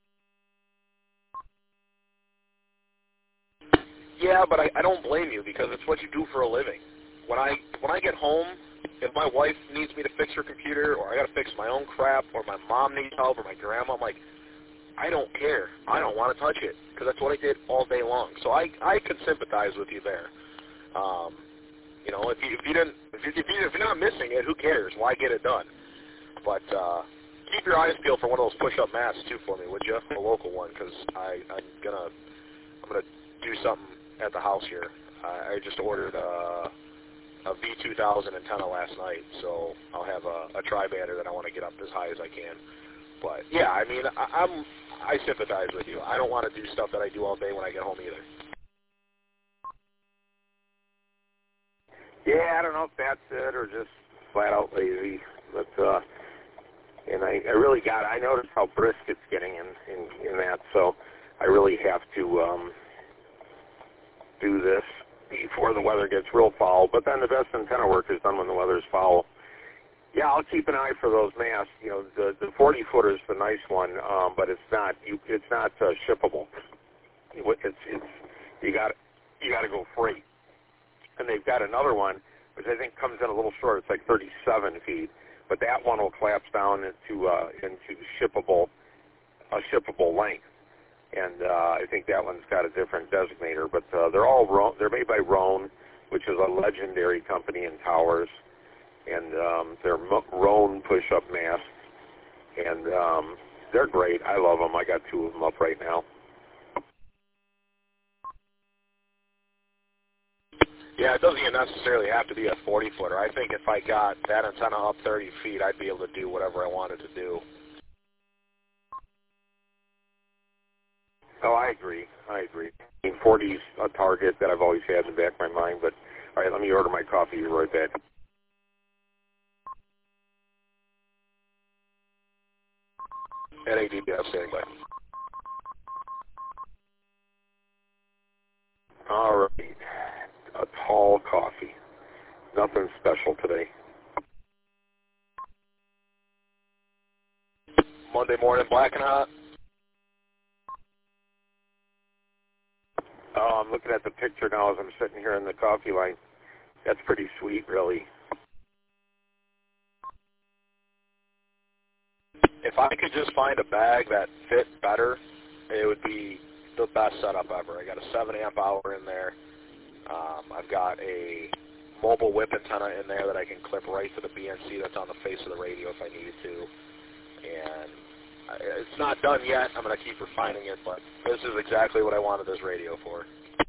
Yeah, but I, I don't blame you, because it's what you do for a living. When I when I get home, if my wife needs me to fix her computer, or I got to fix my own crap, or my mom needs help, or my grandma, I'm like, I don't care. I don't want to touch it, because that's what I did all day long. So I I could sympathize with you there. Um, you know, if you if you didn't if you if, you, if you're not missing it, who cares? Why get it done? But uh, keep your eyes peeled for one of those push-up mats too for me, would you? A local one, because I I'm gonna I'm gonna do something at the house here. I, I just ordered a, a V two thousand antenna last night, so I'll have a, a tri-bander that I want to get up as high as I can. But yeah, I mean, I, I'm I sympathize with you. I don't want to do stuff that I do all day when I get home either. Yeah, I don't know if that's it or just flat out lazy, but. uh And I, I really got, I noticed how brisk it's getting in, in, in that, so I really have to um, do this before the weather gets real foul. But then the best antenna work is done when the weather's foul. Yeah, I'll keep an eye for those masts. You know, the the forty footer is the nice one, um, but it's not you, it's not uh, shippable. It's it's you got you got to go freight. And they've got another one, which I think comes in a little short. It's like thirty-seven feet, but that one will collapse down into uh, into shippable a shippable length. And uh, I think that one's got a different designator, but uh, they're all Roan, they're made by Roan, which is a legendary company in towers, and um, they're Roan push-up masks, and um, they're great. I love them. I got two of them up right now. Yeah, it doesn't even necessarily have to be a forty-footer. I think if I got that antenna up thirty feet, I'd be able to do whatever I wanted to do. Oh, I agree. I agree. I mean, forty's a target that I've always had in the back of my mind, but all right, let me order my coffee. You're right back. At A D B F, standing by. All right. A tall coffee. Nothing special today. Monday morning, black and hot. Oh, I'm looking at the picture now as I'm sitting here in the coffee line. That's pretty sweet, really. If I could just find a bag that fit better, it would be the best setup ever. I got a seven amp hour in there. Um, I've got a mobile whip antenna in there that I can clip right to the B N C that's on the face of the radio if I needed to. And it's not done yet. I'm going to keep refining it, but this is exactly what I wanted this radio for.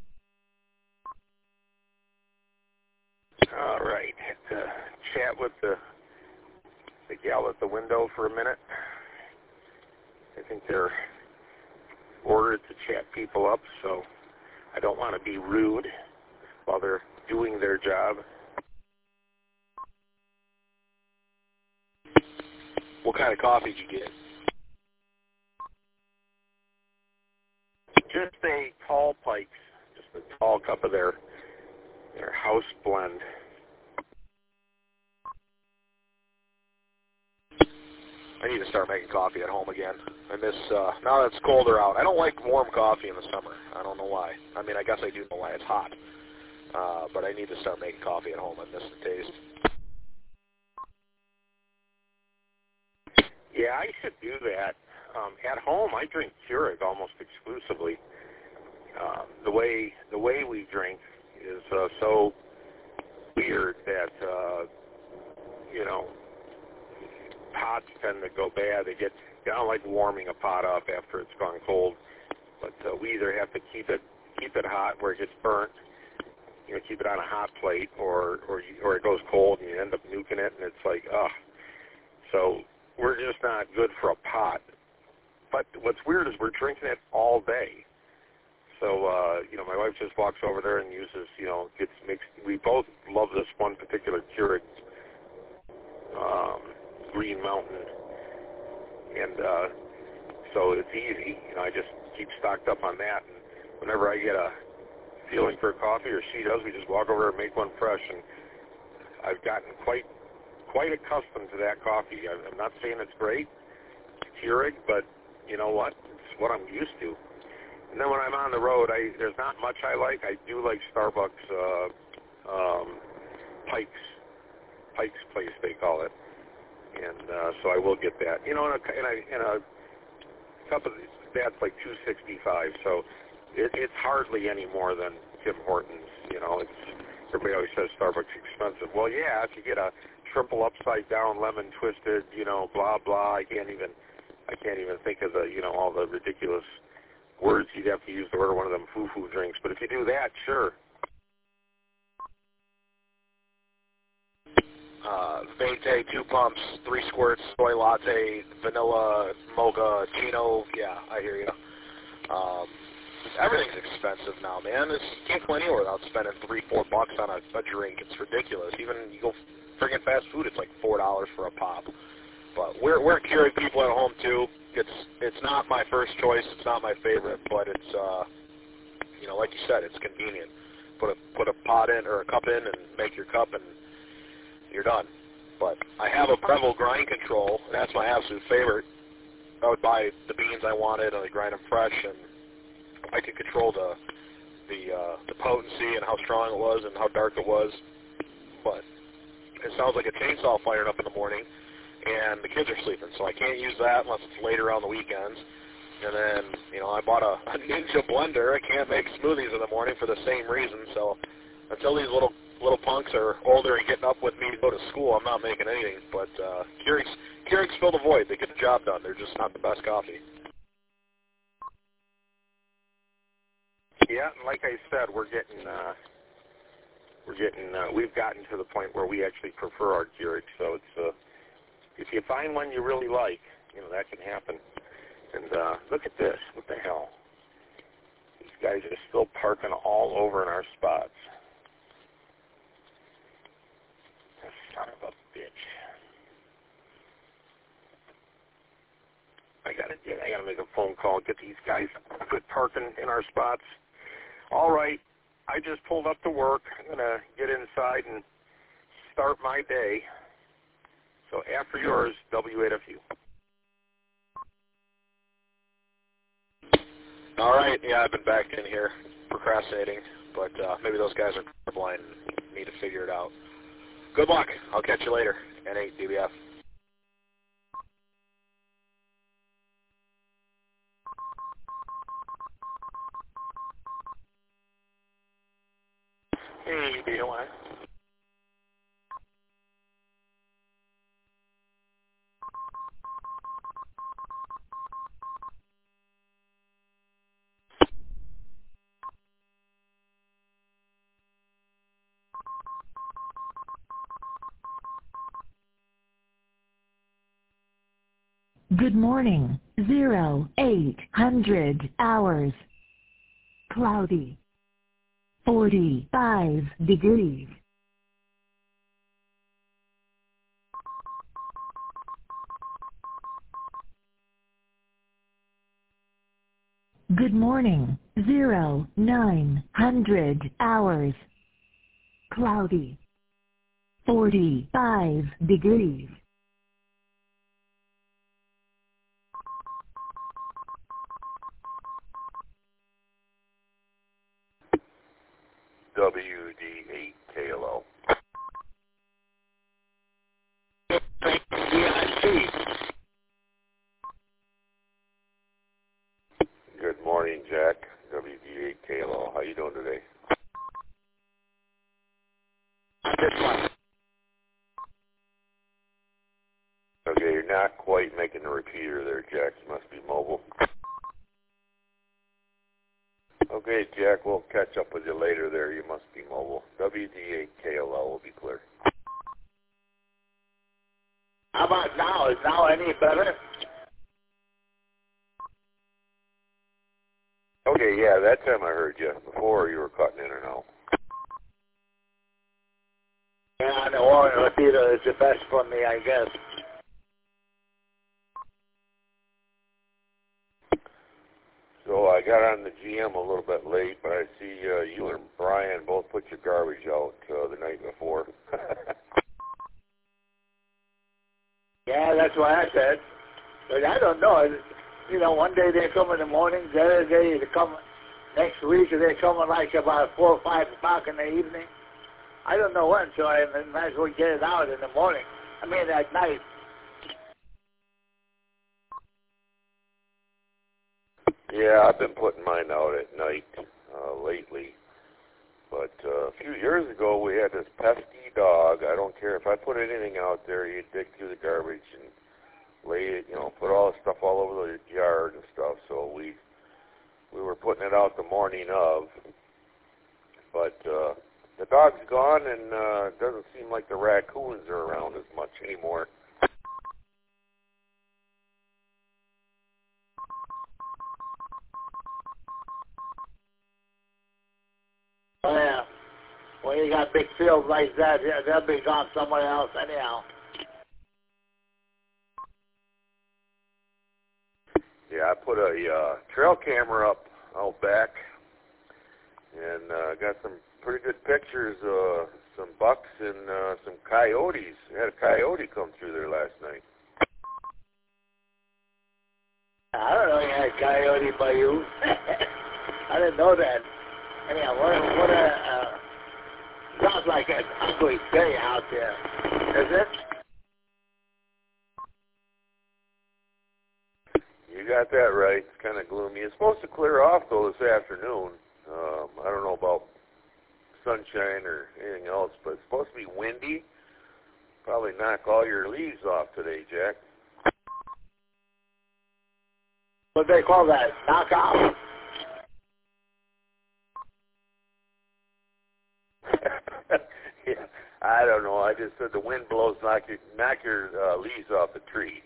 All right. Uh, chat with the the gal at the window for a minute. I think they're ordered to chat people up, so I don't want to be rude while they're doing their job. What kind of coffee did you get? Just a tall Pikes, just a tall cup of their their house blend. I need to start making coffee at home again. I miss, uh, now that it's colder out. I don't like warm coffee in the summer. I don't know why. I mean, I guess I do know why. It's hot. Uh, but I need to start making coffee at home. I miss the taste. Yeah, I should do that. Um, at home, I drink Keurig almost exclusively. Uh, the way the way we drink is uh, so weird that uh, you know pots tend to go bad. They get I don't like warming a pot up after it's gone cold, but uh, we either have to keep it keep it hot where it gets burnt, you know, keep it on a hot plate, or or you, or it goes cold and you end up nuking it, and it's like ugh. So we're just not good for a pot. But what's weird is we're drinking it all day. So, uh, you know, my wife just walks over there and uses, you know, gets mixed. We both love this one particular Keurig um, Green Mountain. And uh, so it's easy. You know, I just keep stocked up on that. And whenever I get a feeling for coffee, or she does, we just walk over and make one fresh. And I've gotten quite quite accustomed to that coffee. I'm not saying it's great, Keurig, but you know what? It's what I'm used to. And then when I'm on the road, I there's not much I like. I do like Starbucks uh, um, Pikes, Pikes Place, they call it. And uh, so I will get that. You know, in a, in a, in a cup of that's like two sixty-five. So it, it's hardly any more than Tim Hortons. You know, it's everybody always says Starbucks expensive. Well, yeah, if you get a triple upside down lemon twisted, you know, blah blah. I can't even I can't even think of the you know all the ridiculous words you'd have to use to order one of them foo-foo drinks. But if you do that, sure. Uh, Vente, two pumps, three squirts, soy latte, vanilla, mocha, chino. Yeah, I hear you. Um, everything's expensive now, man. It's, you can't go anywhere without spending three, four bucks on a, a drink. It's ridiculous. Even you go friggin' fast food, it's like four dollars for a pop. But we're we're Keurig people at home too. It's it's not my first choice. It's not my favorite, but it's uh, you know, like you said, it's convenient. Put a put a pot in or a cup in and make your cup, and you're done. But I have a Breville grind control. And that's my absolute favorite. I would buy the beans I wanted, and I grind them fresh, and I could control the the uh, the potency and how strong it was and how dark it was. but it sounds like a chainsaw firing up in the morning, and the kids are sleeping, so I can't use that unless it's later on the weekends. And then, you know, I bought a, a Ninja blender. I can't make smoothies in the morning for the same reason, so until these little little punks are older and getting up with me to go to school, I'm not making anything. But uh, Keurigs, Keurigs fill the void. They get the job done. They're just not the best coffee. Yeah, and like I said, we're getting, uh, we're getting, uh, we've gotten to the point where we actually prefer our Keurigs. So it's, uh, if you find one you really like, you know, that can happen. And uh, look at this. What the hell? These guys are still parking all over in our spots. Son of a bitch. I gotta get, I gotta make a phone call and get these guys good parking in our spots. All right, I just pulled up to work. I'm gonna get inside and start my day. So after yours, W eight F U. All right, yeah, I've been back in here procrastinating, but uh, maybe those guys are blind and need to figure it out. Good luck. I'll catch you later. N eight D B F. Hey, B O I. Good morning. Zero, eight hundred hours. Cloudy. Forty-five degrees. Good morning. Zero, nine hundred hours. Cloudy. Forty-five degrees. W D eight K L O. Good morning, Jack. W D eight K L O. How you doing today? Okay, you're not quite making the repeater there, Jack. You must be mobile. Okay, Jack, we'll catch up with you later there. You must be mobile. W D eight K L L will be clear. How about now? Is now any better? Okay, yeah, that time I heard you. Before you were cutting in and out. Yeah, the Warren repeater is the best for me, I guess. So I got on the G M a little bit late, but I see uh, you and Brian both put your garbage out uh, the night before. Yeah, that's what I said. But I don't know. You know, one day they come in the morning, the other day they come next week, they come like about four or five o'clock in the evening. I don't know when, so I might as well get it out in the morning. I mean, at night. Yeah, I've been putting mine out at night uh, lately. But uh, a few years ago, we had this pesky dog. I don't care if I put anything out there, he'd dig through the garbage and lay it, you know, put all the stuff all over the yard and stuff. So we we were putting it out the morning of. But uh, the dog's gone, and uh, it doesn't seem like the raccoons are around as much anymore. Oh, yeah. When you got big fields like that, yeah, they'll be gone somewhere else anyhow. Yeah, I put a uh, trail camera up out back and uh, got some pretty good pictures, uh, some bucks and uh, some coyotes. We had a coyote come through there last night. I don't know you had a coyote by you. I didn't know that. Anyhow, what, what a, uh, Sounds like an ugly day out there. Is it? You got that right. It's kind of gloomy. It's supposed to clear off, though, this afternoon. Um, I don't know about sunshine or anything else, but it's supposed to be windy. Probably knock all your leaves off today, Jack. What they call that? Knock off? Yeah, I don't know. I just said the wind blows, knock your, knock your uh, leaves off the tree.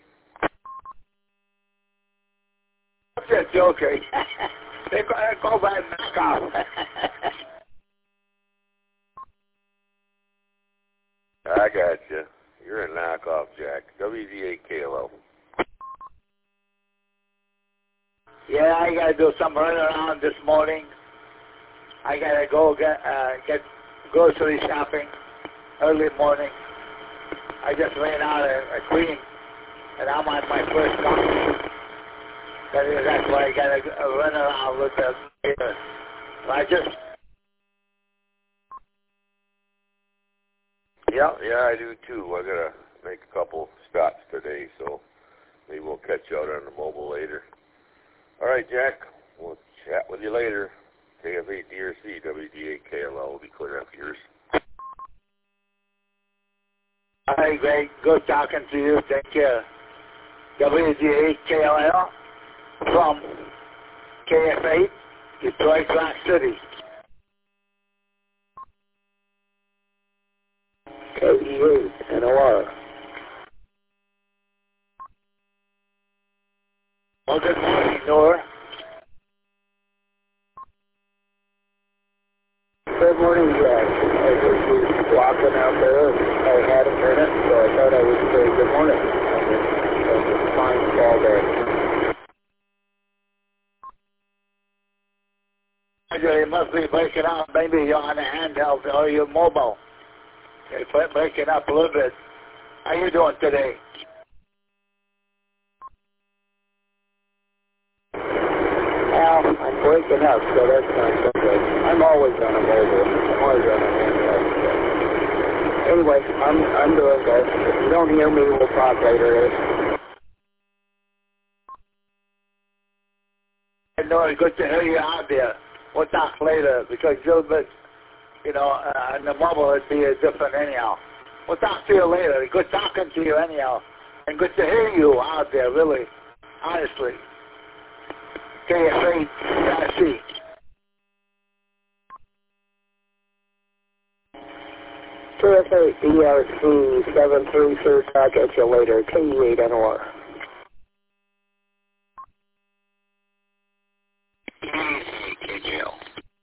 I'm just joking. They call, they call that knock off. I got you. You're a knockoff, Jack. W D A K L O. Yeah, I gotta do some running around this morning. I gotta go get uh, get grocery shopping early morning. I just ran out of a Queen, and I'm on my first coffee. That is, that's why I gotta uh, run around with the. Uh, I just. Yeah, yeah, I do too. I gotta make a couple stops today, so maybe we'll catch you out on the mobile later. All right, Jack. We'll chat with you later. K F eight D R C, W D A K L L will be clear up yours. All right, Greg. Good talking to you. Take care. W D A K L L from K F eight, Detroit Rock City. K E eight N O R. Well, good morning, Nora. Good morning, Jack. I was just walking out there, and I had a minute, so I thought I would say good morning. It was a fine fall day. You must be breaking up. Maybe you're on a handheld or you're mobile. You're breaking up a little bit. How you doing today? Well, I'm breaking up, so that's not so good. I'm always on a mobile. I'm always on a handheld. So. Anyway, I'm I'm doing good. If you don't hear me, we'll talk later. No, it's good to hear you out there. We'll talk later because you're a bit, you know, uh, on the mobile it'd be different anyhow. We'll talk to you later. Good talking to you anyhow. And good to hear you out there, really, honestly. K F eight D R C. K F eight D R C seven three three, I'll get you later. K E eight N O R. K J L.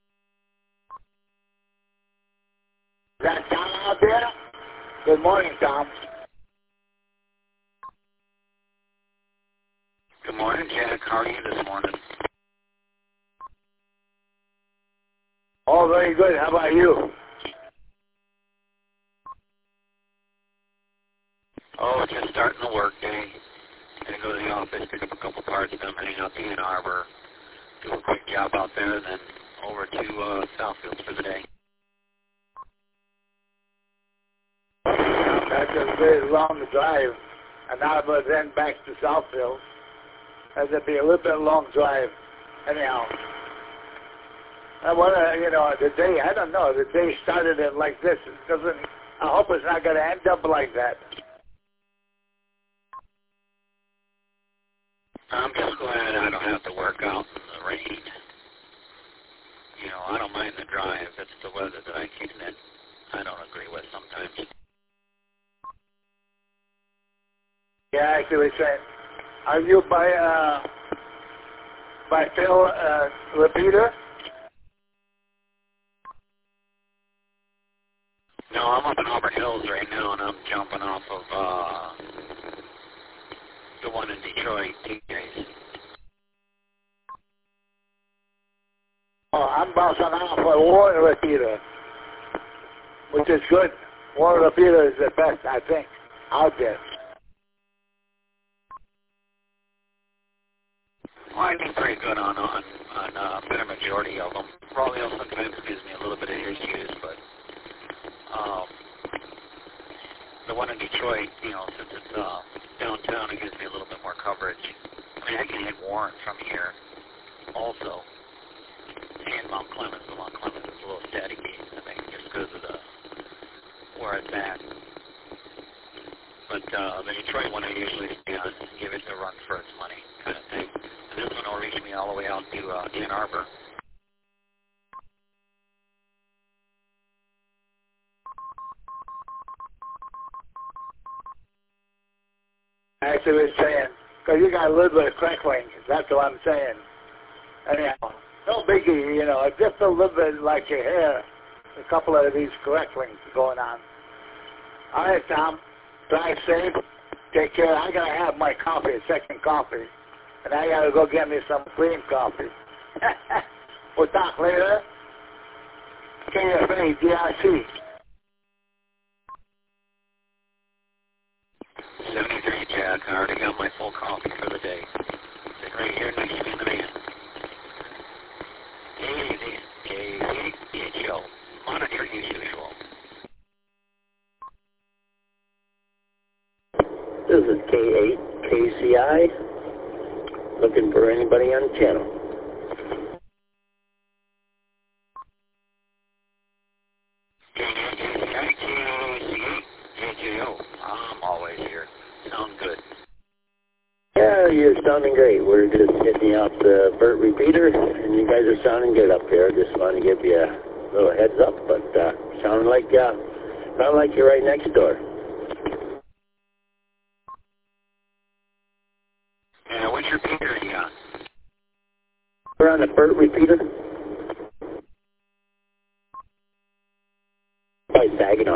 Is that Tom out there? Good morning, Tom. Good morning, Jack. How are you this morning? Oh, very good. How about you? Oh, just starting the work day. Gonna go to the office, pick up a couple parts, then I'm heading out to Ann Arbor, do a quick job out there, and then over to uh, Southfield for the day. That's a very long drive. Ann Arbor, then back to Southfield. That'd be a little bit long drive. Anyhow, I want to, you know, the day, I don't know, the day started in like this. It doesn't, I hope it's not going to end up like that. I'm just glad I don't have to work out in the rain. You know, I don't mind the drive. It's the weather that I can't, that I don't agree with sometimes. Yeah, I see what you're saying. Are you by, uh, by Phil uh, Repeater? No, I'm up in Auburn Hills right now, and I'm jumping off of uh, the one in Detroit, T J's. Oh, I'm bouncing off of Warren Repeater, which is good. Warren Repeater is the best, I think, out there. Well, I think pretty good on on on uh, better majority of them. Royal sometimes gives me a little bit of issues, but Detroit, you know, since it's uh, downtown, it gives me a little bit more coverage. I mean, I can hit Warren from here also. And Mount Clemens, but Mount Clemens is a little staticky, I think, just because of the, where it's at. But uh, the Detroit one I usually stay on, give it a run for its money kind of thing. And this one will reach me all the way out to uh, Ann Arbor. I actually was saying, because you got a little bit of crackling, that's what I'm saying. Anyhow, no biggie, you know, just a little bit like your hair, a couple of these cracklings going on. All right, Tom, drive safe, take care. I got to have my coffee, second coffee, and I got to go get me some cream coffee. We'll talk later. K F A D R C. seventy-three, Jack. I already got my full coffee for the day. Sitting right here next to me in the van. K Z H O. Monitoring as usual. This is K eight K C I. Looking for anybody on channel. K eight K C I, K C eight, J J O. I'm always here. Sound good. Yeah, you're sounding great. We're just hitting out the Burt repeater, and you guys are sounding good up there. Just want to give you a little heads up, but uh, sounding like uh, sound like you're right next door. Uh, which repeater are you on? We're on the Burt repeater. By Saginaw.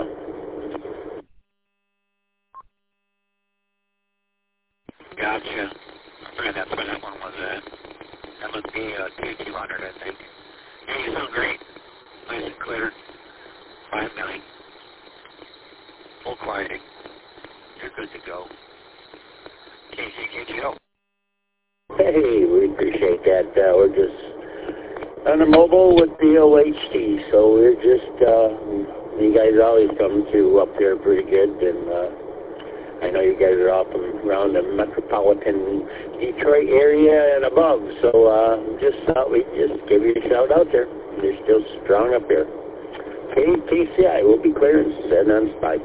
Gotcha. I forgot that's where that one was at. That must be uh, T two hundred, I think. Yeah, you sound great. Nice and clear. five nine. Full quieting. You're good to go. K C K G O. Hey, we appreciate that. Uh, we're just on the mobile with the O H T, so we're just, uh, you guys always come to up there pretty good, and uh, I know you guys are off around the metropolitan Detroit area and above, so uh, just thought we'd just give you a shout out there. You're still strong up there. K K C I will be clear and set on spike.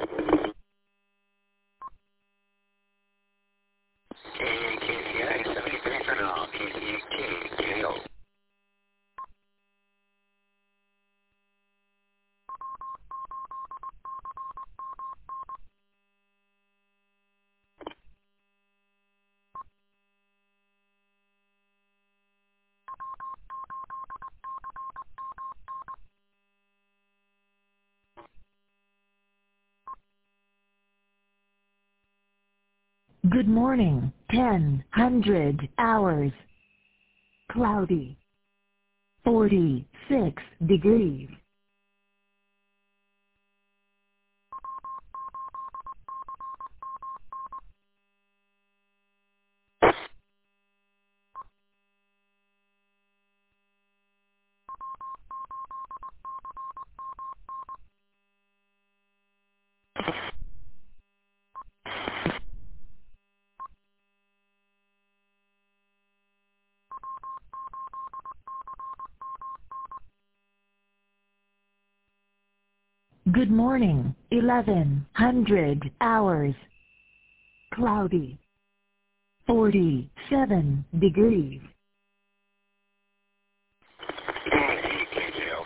K K C I, seventy-three for now. K C eight K J O. Good morning, ten hundred hours. Cloudy. forty-six degrees. Good morning, eleven hundred hours. Cloudy. forty-seven degrees. K C K J O.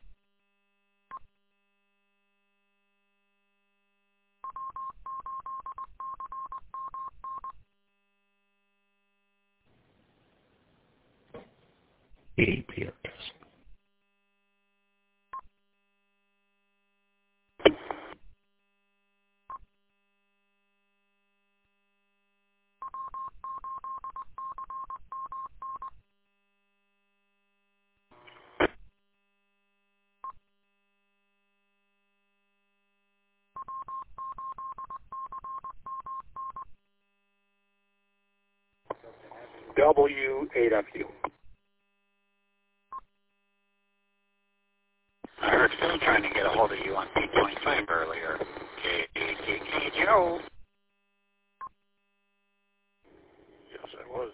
A P R S. W eight F U. I heard Phil trying to get a hold of you on P twenty-five earlier. K K K Joe. Yes, I was.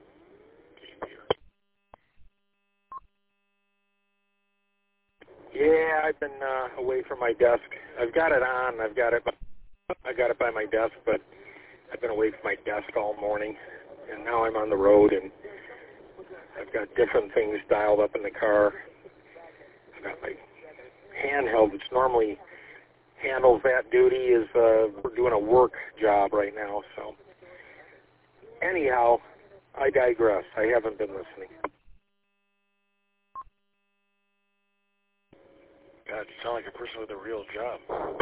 Yeah, I've been uh, away from my desk. I've got it on. I've got it. I got it by my desk, but I've been away from my desk all morning, and now I'm on the road, and I've got different things dialed up in the car. I've got my handheld, which normally handles that duty, is uh, we're doing a work job right now. So anyhow, I digress. I haven't been listening. God, you sound like a person with a real job.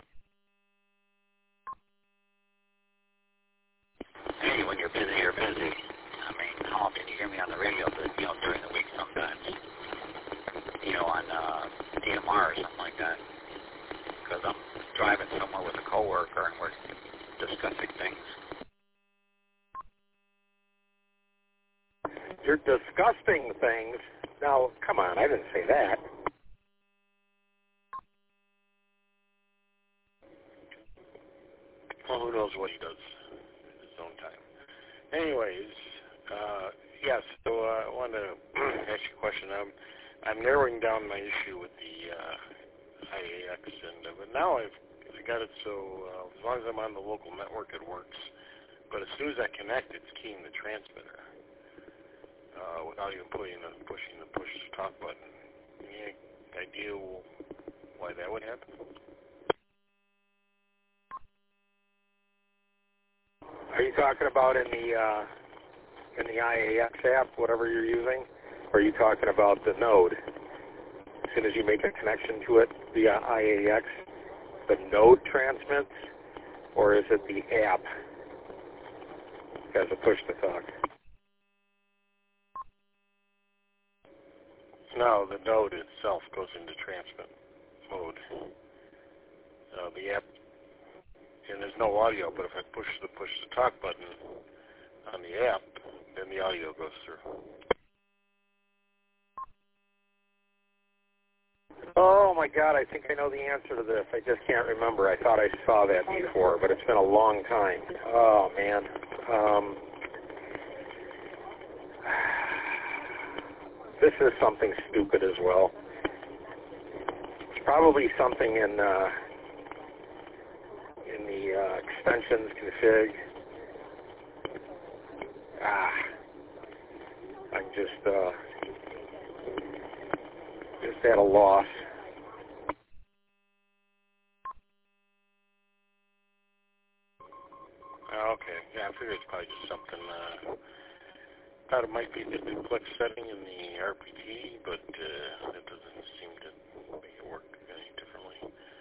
Hey, when you're busy, you're busy. I mean, how often you hear me on the radio, but, you know, during the week sometimes. You know, on uh, D M R or something like that. Because I'm driving somewhere with a coworker and we're discussing things. You're disgusting things. Now, come on, I didn't say that. Well, who knows what he does in his own time. Anyways, uh, yes, so uh, I wanted to ask you a question. I'm, I'm narrowing down my issue with the uh, I A X, and, uh, but now I've I got it so uh, as long as I'm on the local network, it works. But as soon as I connect, it's keying the transmitter uh, without even putting the, pushing the push-to-talk button. Any idea why that would happen? Are you talking about in the uh, in the I A X app, whatever you're using? Or are you talking about the node? As soon as you make a connection to it via I A X, the node transmits, or is it the app as a push-to-talk? No, the node itself goes into transmit mode. Uh, the app, and there's no audio, but if I push the push-to-talk button on the app, then the audio goes through. Oh my God, I think I know the answer to this. I just can't remember. I thought I saw that before, but it's been a long time. Oh man. Um, this is something stupid as well. It's probably something in uh, in the uh, extensions config. Ah, I'm just uh, just at a loss. Okay, yeah, I figured it's probably just something. Uh, thought it might be the duplex setting in the R P T, but uh, it doesn't seem to make it work any differently.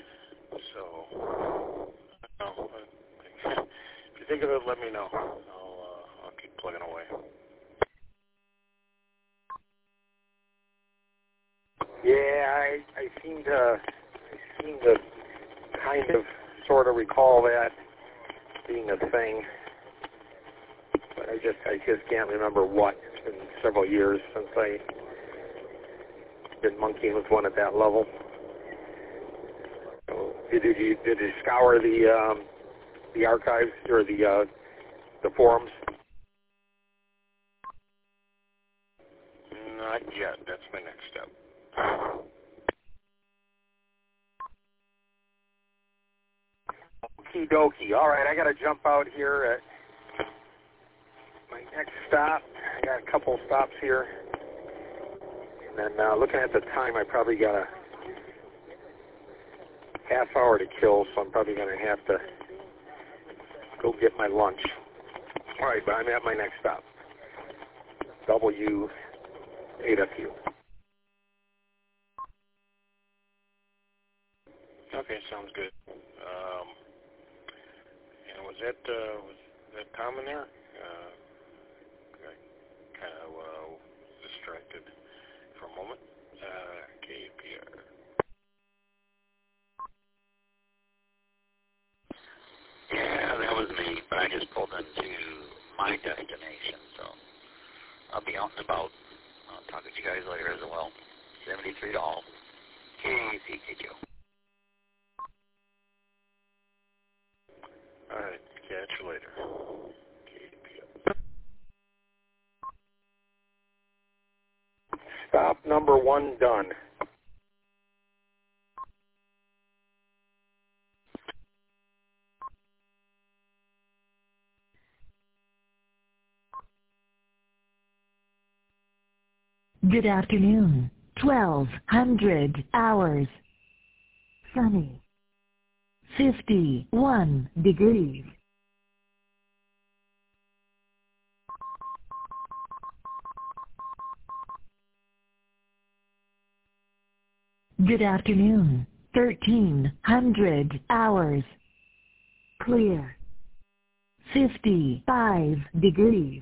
So, no, if you think of it, let me know. I'll uh, I'll keep plugging away. Yeah, I I seem to I seem to kind of sort of recall that being a thing, but I just I just can't remember what. It's been several years since I been monkeying with one at that level. So, did, did you did you scour the um, the archives or the uh, the forums? Not yet. That's my next step. Okie dokie. All right, I got to jump out here at my next stop. I got a couple stops here. And then uh, looking at the time, I probably got a half hour to kill, so I'm probably going to have to go get my lunch. All right, but I'm at my next stop. W eight F U. Okay, sounds good. Um, and was that uh, was that Tom in there? Uh, I kind of uh, distracted for a moment. Uh, K P R. Yeah, that was me, but I just pulled into my destination, so I'll be out and about. I'll talk to you guys later as well. seventy-three dollars. K C K Joe. Stop number one done. Good afternoon. twelve hundred hours. Sunny. fifty-one degrees. Good afternoon. thirteen hundred hours. Clear. fifty-five degrees.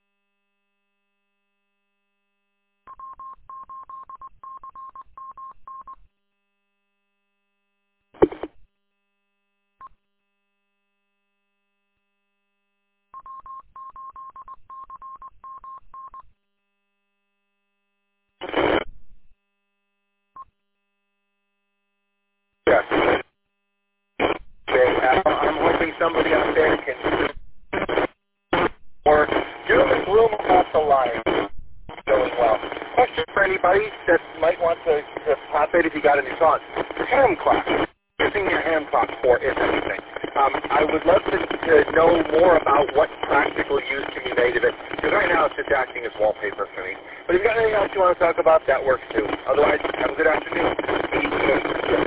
Yes. Okay, Al, I'm hoping somebody up there can, or doom and gloom off the line. Going well. Question for anybody that might want to, to pop in if you got any thoughts. Hand clock. Using your hand clock for, if anything. Um, I would love to, to know more about what practical use can be made of it, because right now it's just acting as wallpaper for me. But if you got anything else you want to talk about, that works too. Otherwise, have a good afternoon.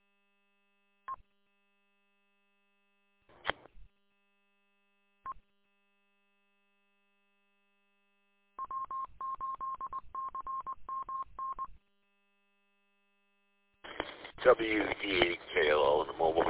W D eight K L L in the mobile.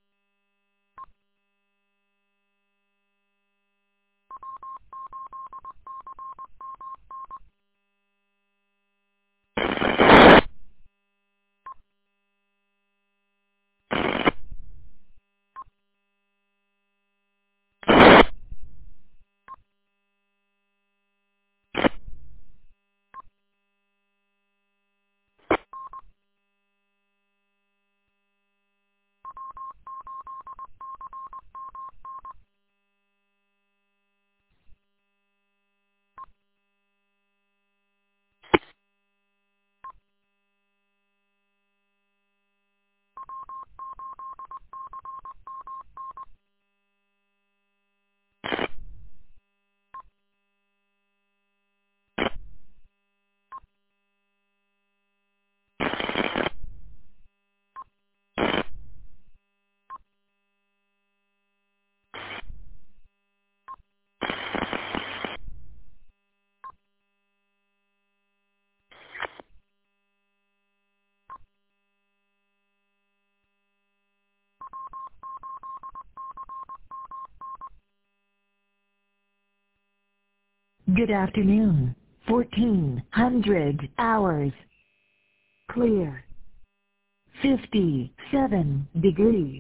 Good afternoon. fourteen hundred hours. Clear. fifty-seven degrees.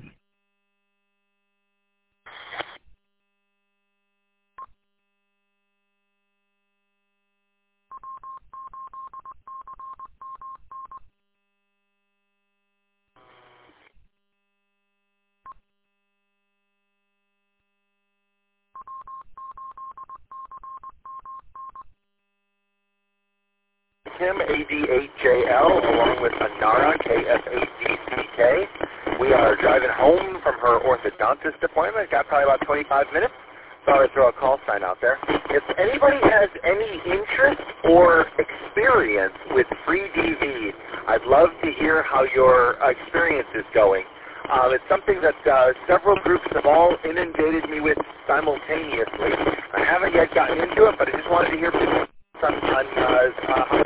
Tim, A D eight J L, along with Anara, K F eight D C K. We are driving home from her orthodontist appointment. Got probably about twenty-five minutes. Thought I'd throw a call sign out there. If anybody has any interest or experience with free D V, I'd love to hear how your experience is going. Um, it's something that uh, several groups have all inundated me with simultaneously. I haven't yet gotten into it, but I just wanted to hear from you on, on uh, uh,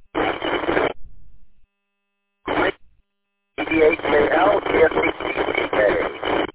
A D eight K L, K F eight D C K.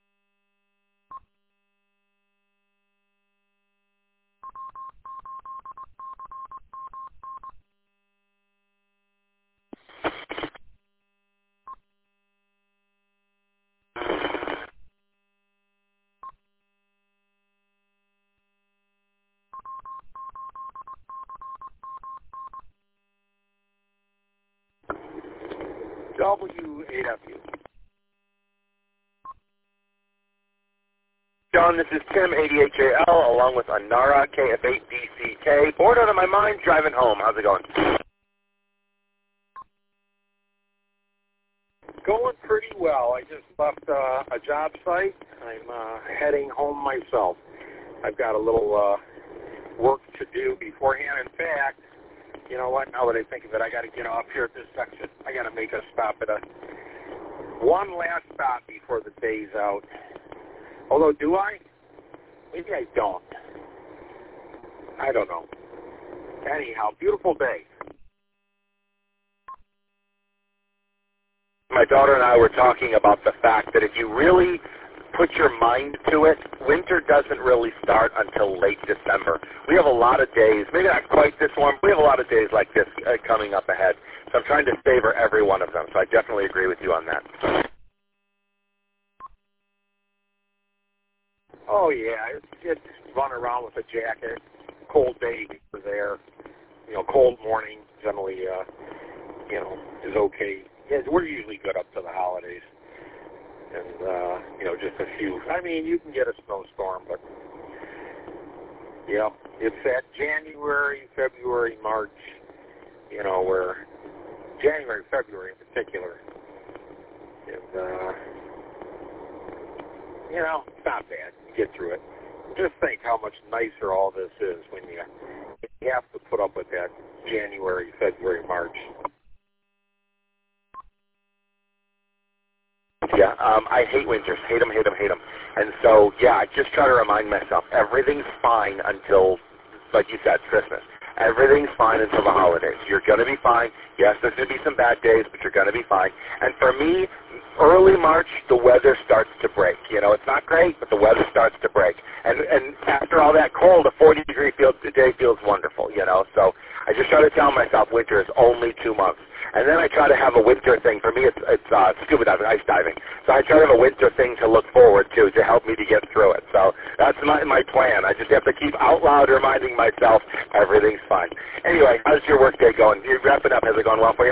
W eight F U. John, this is Tim, A D eight J L, along with Anara, K F eight D C K. Bored out of my mind, driving home. How's it going? going pretty well. I just left uh, a job site. I'm uh, heading home myself. I've got a little uh, work to do beforehand. In fact, you know what? Now that I think of it, I got to get off here at this section. I got to make a stop at a one last stop before the day's out. Although, do I? Maybe I don't. I don't know. Anyhow, beautiful day. My daughter and I were talking about the fact that if you really put your mind to it, winter doesn't really start until late December. We have a lot of days, maybe not quite this warm, but we have a lot of days like this uh, coming up ahead. So I'm trying to savor every one of them. So I definitely agree with you on that. Oh, yeah. It's, it's run around with a jacket. Cold day over there. You know, cold morning generally, uh, you know, is okay. Yeah, we're usually good up to the holidays. And, uh, you know, just a few. I mean, you can get a snowstorm, but, yeah, it's that January, February, March, you know, where January, February in particular. And, uh, you know, it's not bad. You get through it. Just think how much nicer all this is when you, you have to put up with that January, February, March. Yeah, um, I hate winters. Hate them, hate them, hate them. And so, yeah, I just try to remind myself, everything's fine until, like you said, Christmas. Everything's fine until the holidays. You're going to be fine. Yes, there's going to be some bad days, but you're going to be fine. And for me, early March, the weather starts to break. You know, it's not great, but the weather starts to break. And and after all that cold, a forty-degree day feels wonderful, you know. So I just try to tell myself winter is only two months. And then I try to have a winter thing. For me, it's, it's uh, scuba diving, ice diving. So I try to have a winter thing to look forward to to help me to get through it. So that's my, my plan. I just have to keep out loud reminding myself everything's fine. Anyway, how's your work day going? You're wrapping up. Has it gone well for you?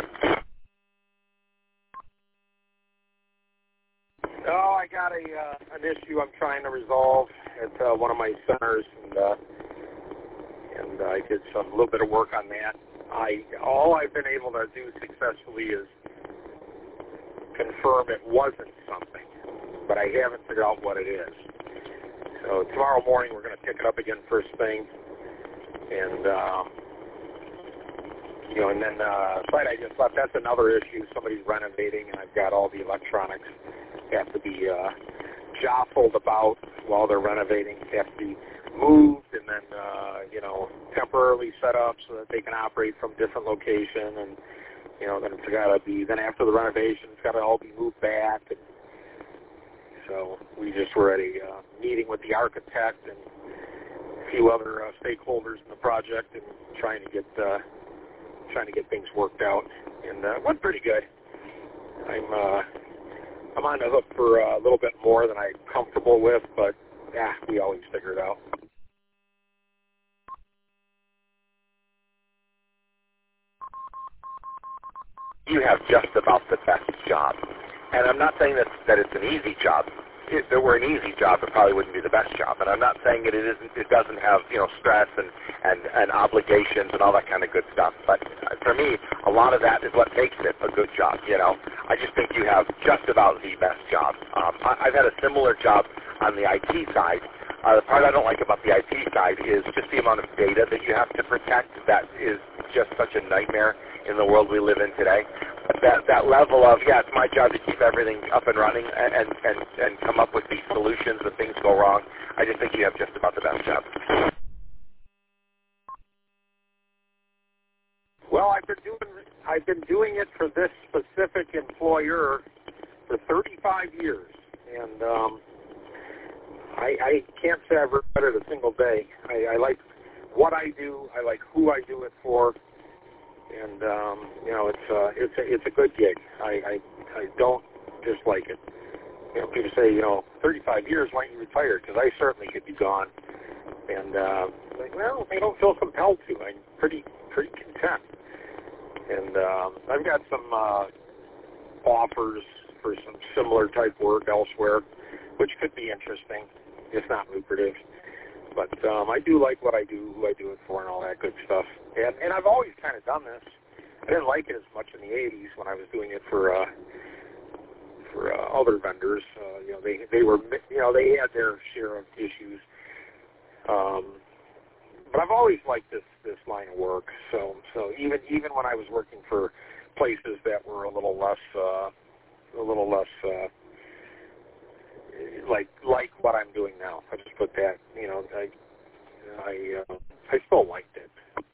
Oh, I got a uh, an issue I'm trying to resolve at uh, one of my centers, and uh, and I did some a little bit of work on that. I all I've been able to do successfully is confirm it wasn't something, but I haven't figured out what it is. So tomorrow morning we're going to pick it up again first thing, and um, you know, and then uh, site I just left. That's another issue. Somebody's renovating, and I've got all the electronics have to be uh, jostled about while they're renovating. They have to be moved and then, uh, you know, temporarily set up so that they can operate from different location. And, you know, then it's got to be, then after the renovation, it's got to all be moved back. And so we just were at a uh, meeting with the architect and a few other uh, stakeholders in the project and trying to get, uh, trying to get things worked out. And uh, it went pretty good. I'm, uh, I'm on the hook for uh, a little bit more than I'm comfortable with, but, yeah, we always figure it out. You have just about the best job. And I'm not saying that, that it's an easy job. If it were an easy job, it probably wouldn't be the best job. And I'm not saying that it isn't. It doesn't have, you know, stress and, and, and obligations and all that kind of good stuff. But for me, a lot of that is what makes it a good job, you know. I just think you have just about the best job. Um, I, I've had a similar job on the I T side. Uh, the part I don't like about the I T side is just the amount of data that you have to protect. That is just such a nightmare in the world we live in today. But that, that level of, yeah, it's my job to keep everything up and running and, and, and, and come up with these solutions when things go wrong. I just think you have just about the best job. Well, I've been doing I've been doing it for this specific employer for thirty-five years, and um, I, I can't say I've regretted a single day. I, I like what I do. I like who I do it for, and um, you know, it's uh, it's a it's a good gig. I, I I don't dislike it. You know, people say, you know, thirty-five years, why don't you retire? Because I certainly could be gone, and uh, like, well, I don't feel compelled to. I'm pretty pretty content. And um, I've got some uh, offers for some similar type work elsewhere, which could be interesting. It's not lucrative. But um, I do like what I do, who I do it for, and all that good stuff. And, and I've always kind of done this. I didn't like it as much in the eighties when I was doing it for uh, for uh, other vendors. Uh, you know, they they were you know they had their share of issues. Um, but I've always liked this this line of work. So so even even when I was working for places that were a little less uh, a little less uh, like like what I'm doing now. I just put that. You know, I I uh, I still liked it.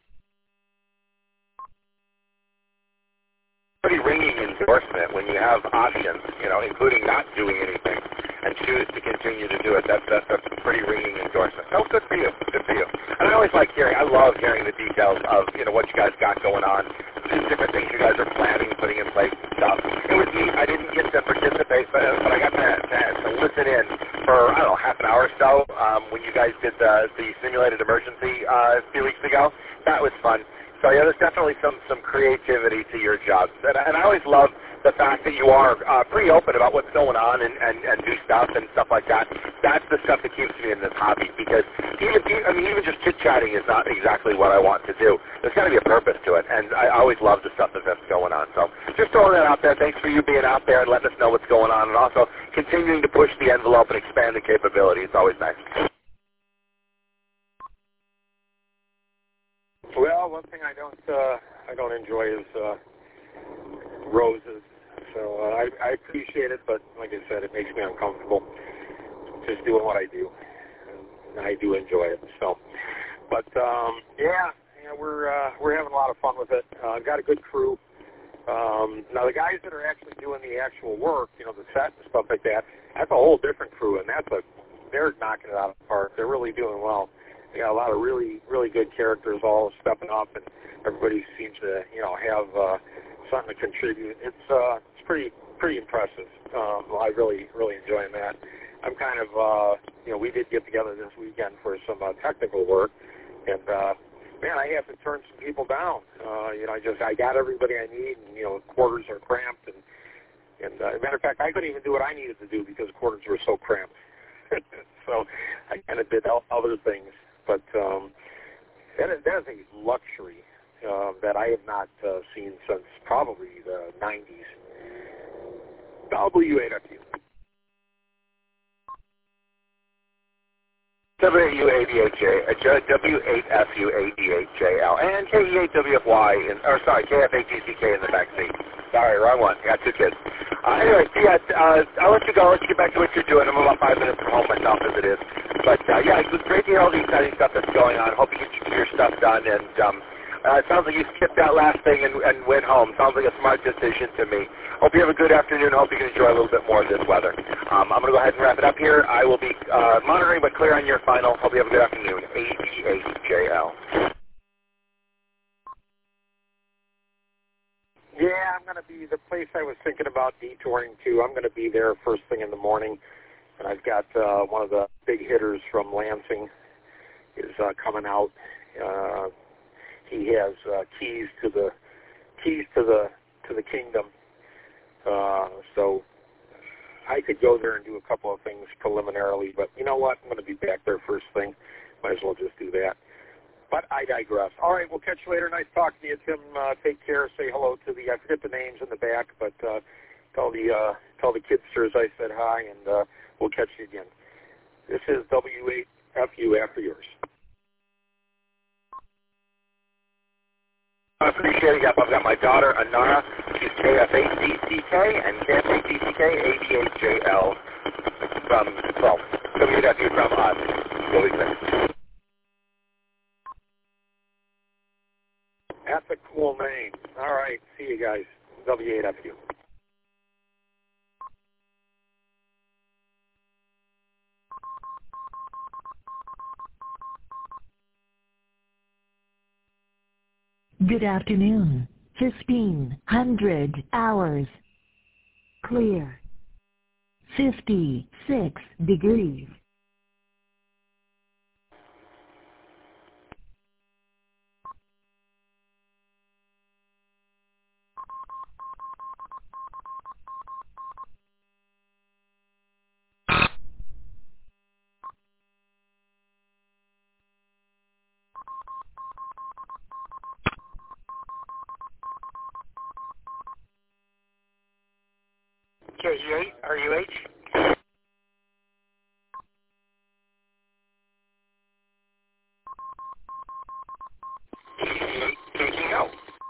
Pretty ringing endorsement when you have options, you know, including not doing anything, and choose to continue to do it. That's that's, that's a pretty ringing endorsement. Oh, good for you. Good for you. And I always like hearing. I love hearing the details of you know what you guys got going on, the different things you guys are planning, putting in place and stuff. It was neat. I didn't get to participate, but, but I got to, to, to listen in for I don't know half an hour or so um, when you guys did the the simulated emergency uh, a few weeks ago. That was fun. So yeah, there's definitely some, some creativity to your jobs. And, and I always love the fact that you are uh, pretty open about what's going on and, and, and new stuff and stuff like that. That's the stuff that keeps me in this hobby because even, I mean, even just chit-chatting is not exactly what I want to do. There's got to be a purpose to it, and I always love the stuff that, that's going on. So just throwing that out there. Thanks for you being out there and letting us know what's going on and also continuing to push the envelope and expand the capability. It's always nice. Well, one thing I don't uh, I don't enjoy is uh, roses. So uh, I, I appreciate it, but like I said, it makes me uncomfortable just doing what I do, and I do enjoy it. So, but um, yeah, yeah, we're uh, we're having a lot of fun with it. Uh, got a good crew. Um, now the guys that are actually doing the actual work, you know, the set and stuff like that, that's a whole different crew, and that's a they're knocking it out of the park. They're really doing well. We got a lot of really, really good characters all stepping up, and everybody seems to, you know, have uh, something to contribute. It's uh, it's pretty, pretty impressive. Um, I really, really enjoying that. I'm kind of, uh, you know, we did get together this weekend for some uh, technical work, and uh, man, I have to turn some people down. Uh, you know, I just, I got everybody I need, and you know, quarters are cramped, and and uh, as a matter of fact, I couldn't even do what I needed to do because quarters were so cramped. So I kind of did other things. But um, that, is, that is a luxury uh, that I have not uh, seen since probably the nineties. W eight F U. W eight U A D H J, W eight F U A D H J L, and K E eight W F Y, in, or sorry, K F A T C K in the back seat. Sorry, wrong one. I got two kids. Uh, anyway, yeah, uh, I'll let you go. I'll let you get back to what you're doing. I'm about five minutes from home myself as it is. But, uh, yeah, it was great to hear all the exciting stuff that's going on. Hope you get your stuff done. And um, uh, it sounds like you skipped that last thing and, and went home. Sounds like a smart decision to me. Hope you have a good afternoon. Hope you can enjoy a little bit more of this weather. Um, I'm going to go ahead and wrap it up here. I will be uh, monitoring but clear on your final. Hope you have a good afternoon. A D H J L. Yeah, I'm going to be the place I was thinking about detouring to. I'm going to be there first thing in the morning. And I've got uh, one of the big hitters from Lansing is uh, coming out. Uh, he has uh, keys to the keys to the to the kingdom. Uh, so I could go there and do a couple of things preliminarily, but you know what? I'm going to be back there first thing. Might as well just do that. But I digress. All right, we'll catch you later. Nice talking to you, Tim. Uh, take care. Say hello to the I forget the names in the back, but uh, tell the uh, tell the kidsters I said hi, and uh, we'll catch you again. This is W eight F U after yours. I appreciate it. Yep, I've got my daughter, Anara. She's K F A T C K and K F A T C K A D H J L from, well, W eight F U from us. Really good. That's a cool name. All right, see you guys. W eight F U. Good afternoon. fifteen hundred hours. Clear. fifty-six degrees. K E eight, R U H. K G O.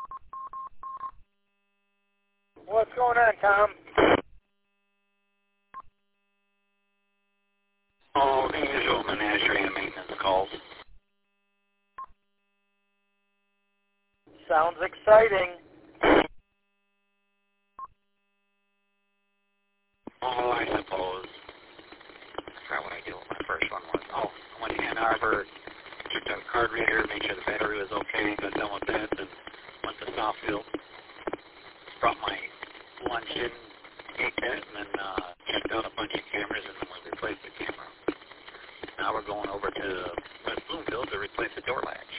What's going on, Tom? Oh, the usual menagerie of maintenance calls. Sounds exciting. Oh, I suppose. I forgot what I did with my first one was. Oh, I went to Ann Arbor, checked out a card reader, made sure the battery was okay, got done with that, then went to Southfield, brought my lunch in, ate that, and then uh, checked out a bunch of cameras, and then we replaced the camera. Now we're going over to West Bloomfield to replace the door latch.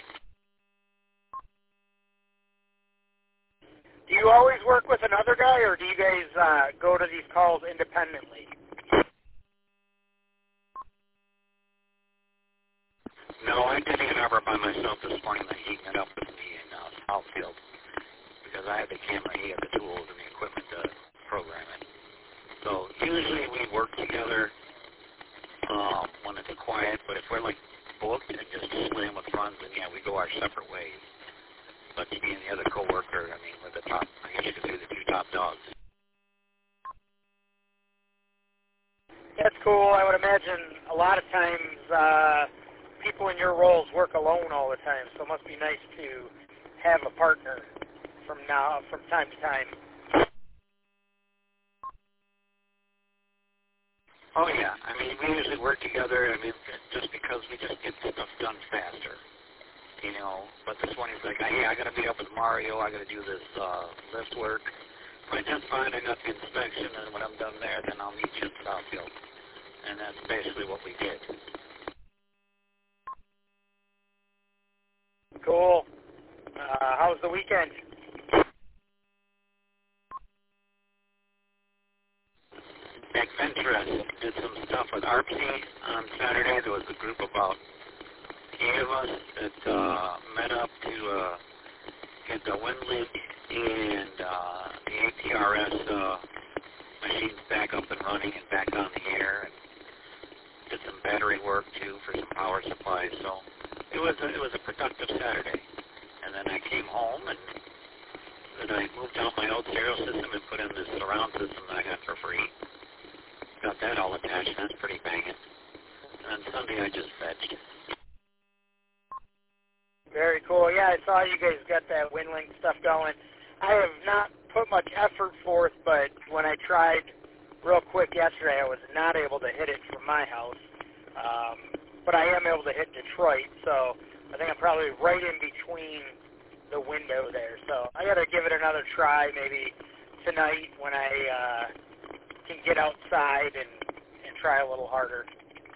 Do you always work with another guy, or do you guys uh, go to these calls independently? No, I did Ann Arbor by myself this morning, then heating it up with me in uh, Southfield, because I had the camera, he had the tools and the equipment to program it. So usually we work together um, when it's quiet, but if we're like booked and just slam with runs, then yeah, we go our separate ways. But me and the other coworker, I mean, we're the top, I guess you could say the two top dogs. That's cool. I would imagine a lot of times uh, people in your roles work alone all the time, so it must be nice to have a partner from now, from time to time. Oh yeah, I mean, we usually work together, I mean, just because we just get stuff done faster, you know, but this one he's like, hey, I gotta be up with Mario, I gotta do this uh, lift work. Right, that's fine, I got the inspection, and when I'm done there, then I'll meet you in Southfield. And that's basically what we did. Cool. Uh, how was the weekend? Adventurous. Did some stuff with A R P C on Saturday. There was a group of about eight of us that uh, met up to uh, get the WinLink and uh, the A P R S uh, machines back up and running and back on the air. And did some battery work too for some power supplies. So it was a, it was a productive Saturday. And then I came home and then I moved out my old stereo system and put in this surround system that I got for free. Got that all attached, and that's pretty banging. And then Sunday I just fetched. Very cool. Yeah, I saw you guys got that WinLink stuff going. I have not put much effort forth, but when I tried real quick yesterday, I was not able to hit it from my house. Um, but I am able to hit Detroit, so I think I'm probably right in between the window there. So I got to give it another try maybe tonight when I uh, can get outside and, and try a little harder.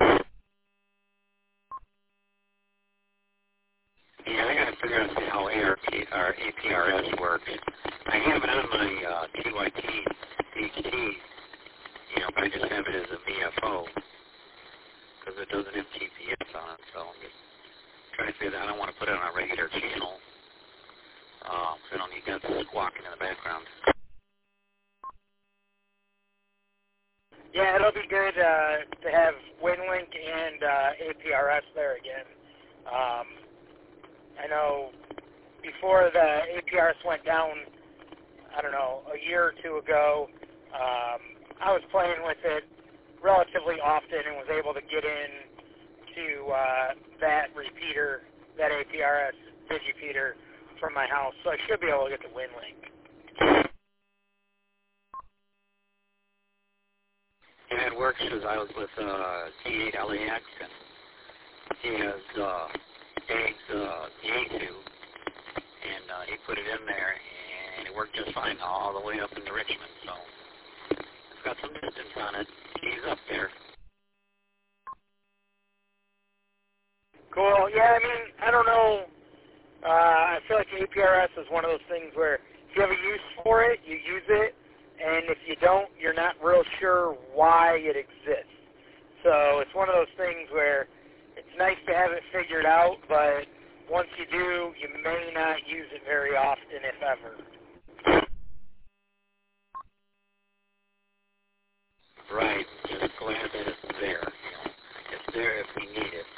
Yeah, I got to figure out how A R P or A P R S works. I have it on my uh, T Y T H T, you know, but I just have it as a V F O because it doesn't have G P S on it. So I'm just trying to say that I don't want to put it on a regular channel. Uh, so I don't need that squawking in the background. Yeah, it'll be good uh, to have WinLink and uh, A P R S there again. Um, I know before the A P R S went down, I don't know, a year or two ago, um, I was playing with it relatively often and was able to get in to uh, that repeater, that A P R S digipeater from my house, so I should be able to get the WinLink. Yeah, it works because I was with uh, T eight L A X, and he has uh, Dave's uh, D A two, and uh, he put it in there, and it worked just fine all the way up into Richmond. So it's got some distance on it. He's up there. Cool. Yeah, I mean, I don't know. Uh, I feel like A P R S is one of those things where if you have a use for it, you use it, and if you don't, you're not real sure why it exists. So it's one of those things where it's nice to have it figured out, but once you do, you may not use it very often, if ever. glad that it's there. You know, it's there if we need it.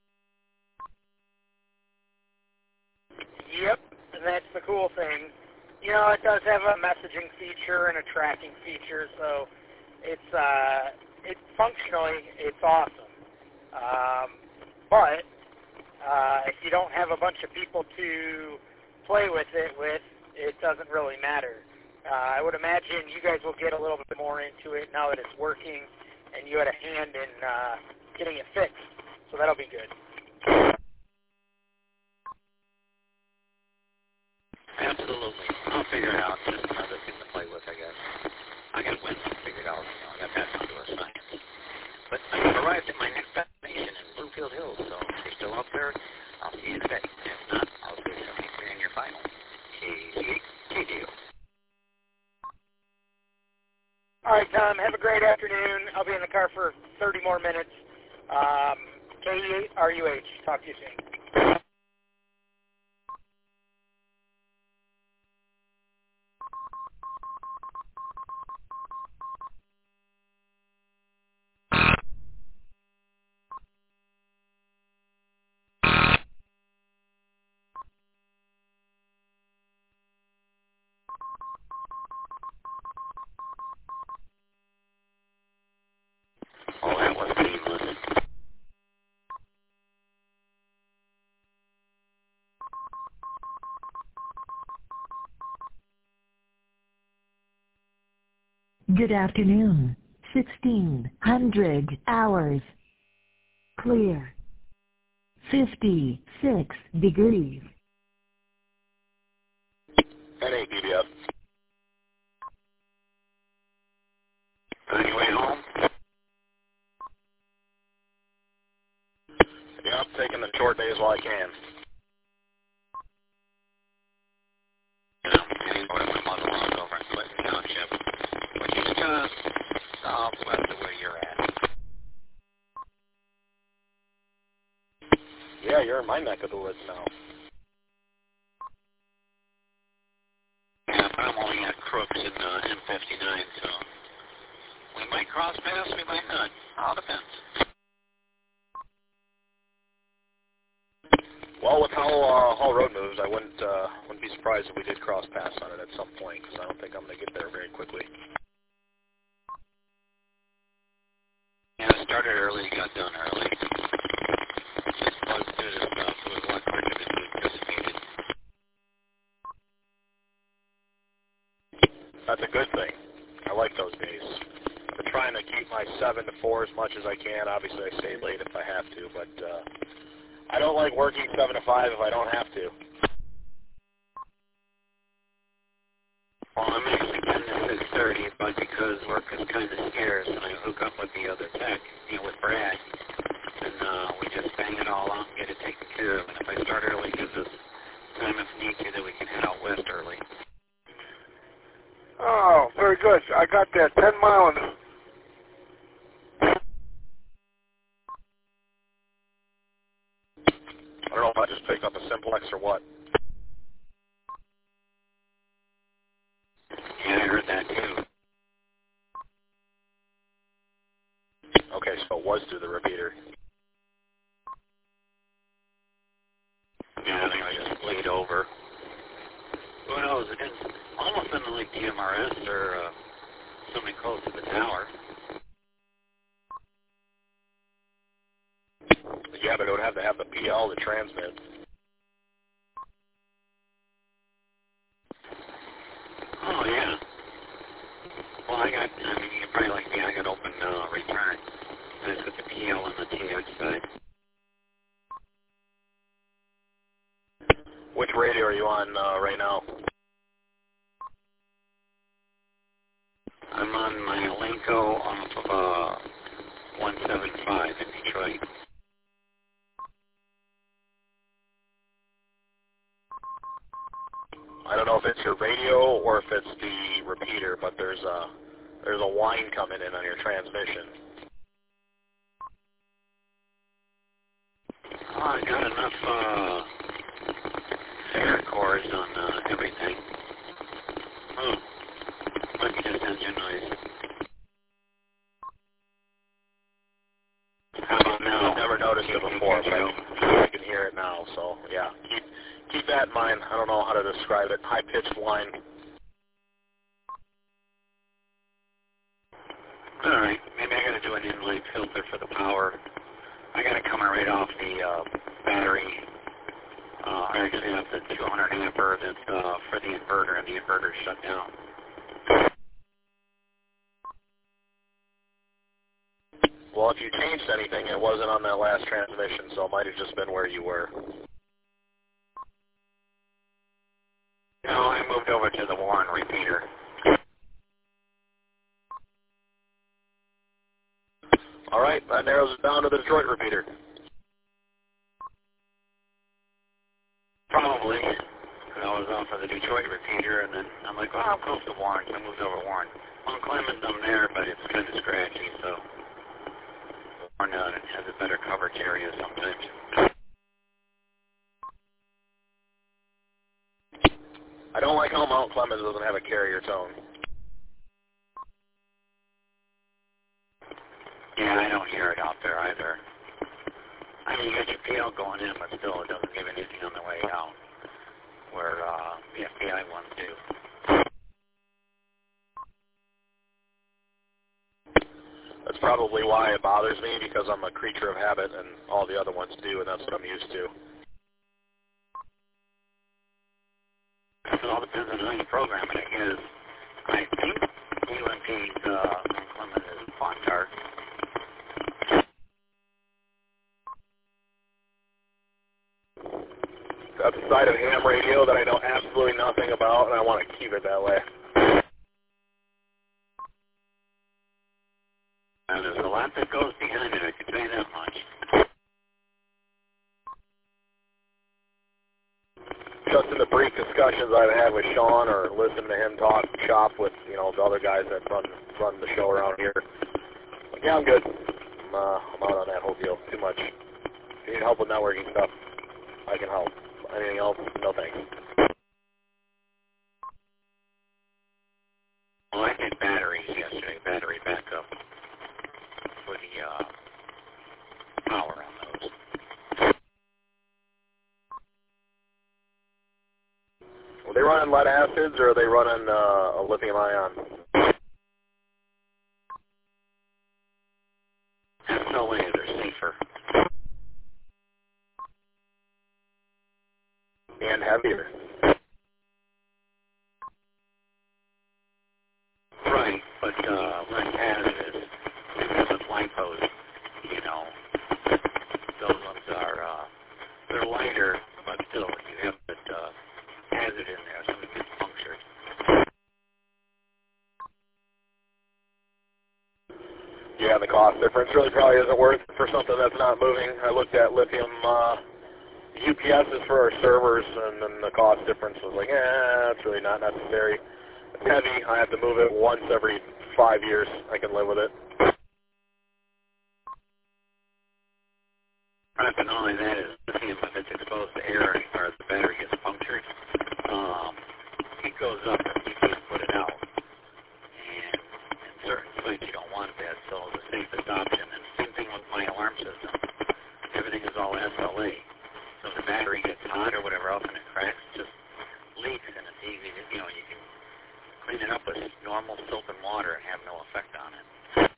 Yep, and that's the cool thing. You know, it does have a messaging feature and a tracking feature, so it's uh, it functionally it's awesome. Um, but uh, if you don't have a bunch of people to play with it with, it doesn't really matter. Uh, I would imagine you guys will get a little bit more into it now that it's working, and you had a hand in uh, getting it fixed, so that'll be good. Absolutely. I'll figure it out. Just another thing to play with, I guess. I got Winston figured out. You know, I got that down to a science. But I've arrived at my next destination in Bluefield Hills, so if you're still up there, I'll see you today. If not, I'll see you here in your final. K D O. All right, Tom, have a great afternoon. I'll be in the car for thirty more minutes. Um, K E R U H. Talk to you soon. Oh, that was painless. Good afternoon. sixteen hundred hours. Clear. fifty-six degrees. N eight B B F. On your way home? Yeah, I'm taking the short days while I can. You know, I go to my mother-in-law's over in Clinton Township, which is just southwest of where you're at. Yeah, you're in my neck of the woods now. Yeah, but I'm only at Crooks in uh, M fifty-nine, so we might cross paths, we might not. All depends. Well, with how uh, Hall Road moves, I wouldn't uh, wouldn't be surprised if we did cross paths on it at some point, because I don't think I'm going to get there very quickly. Yeah, it started early, got done early. Just buzzed through this stuff. It was a lot quicker than we anticipated. That's a good thing. I like those days. I've been trying to keep my seven to four as much as I can. Obviously, I stay late if I have to, but uh, I don't like working seven to five if I don't have to. Well, I'm actually ten to six thirty, but because work is kind of scarce, and I hook up with the other tech, you know, with Brad, and uh, we just bang it all out and get it taken care of. And if I start early, it gives us time if need to that we can head out west early. Oh, very good. I got that ten mile. I don't know if I just picked up a simplex or what. Yeah, I heard that too. Okay, so it was through the repeater. Yeah, I think I just laid over. Who knows? It didn't almost sounded like T M R S or uh, somebody close to the tower. Yeah, but it would have to have the P L to transmit. Oh, yeah. Well, I got, I mean, you probably like me, I got open uh, return. I just got the P L on the T X side. Which radio are you on uh, right now? I'm on my Elenco off of uh, one seventy-five in Detroit. I don't know if it's your radio or if it's the repeater, but there's a there's a whine coming in on your transmission. Oh, I got enough uh, air cores on uh, everything. Oh, might be just engine noise. in mine. I don't know how to describe it. High-pitched whine. All right, maybe I got to do an inlay filter for the power. I got it coming right off the uh, battery. Uh, I actually have the two hundred ampere that's uh, for the inverter, and the inverter's shut down. Well, if you changed anything, it wasn't on that last transmission, so it might have just been where you were. No, I moved over to the Warren repeater. All right, that narrows it down to the Detroit repeater. Probably. I was off of the Detroit repeater, and then I'm like, well, I'm close to Warren, so I moved over to Warren. Well, Clemens, I'm there, but it's kind of scratchy, so Warren uh, has a better coverage area sometimes. I don't like how Mount Clemens doesn't have a carrier tone. Yeah, I don't hear it out there either. I mean, you got your P L going in, but still it doesn't give anything on the way out, where uh, the F P I ones do. That's probably why it bothers me, because I'm a creature of habit, and all the other ones do, and that's what I'm used to. It all depends on how you program it, I guess. I think U M P's uh, Clemens is Fontart. That's a side of ham radio that I know absolutely nothing about, and I want to keep it that way. And there's a lot that goes behind it, I can tell you that much. Just in the brief discussions I've had with Sean, or listening to him talk shop with, you know, the other guys that run run the show around here, like, yeah, I'm good. I'm, uh, I'm out on that whole deal. Too much. If you need help with networking stuff, I can help. Anything else? No thanks. Well, I did batteries yesterday, battery backup for the uh, power on those. Are they running lead acids, or are they running uh, a lithium ion? There's no way they're safer. And heavier. Right, but uh, less hazardous. Because of lipos, you know, those ones are, uh, they're lighter, but still, you have that uh, hazard in there, so it gets punctured. Yeah, the cost difference really probably isn't worth it for something that's not moving. I looked at lithium uh, U P Ss for our servers, and then the cost difference was like, eh, that's really not necessary. It's heavy. I have to move it once every five years. I can live with it. Right, but not only that is lithium, if it's exposed to air or the battery gets punctured, um, it goes up and you can't put it out. And in certain places you don't want that, so the safest option, and same thing with my alarm system, everything is all S L A. So if the battery gets hot or whatever else and it cracks, it just leaks, and it's easy to, you know, you can clean it up with normal soap and water and have no effect on it.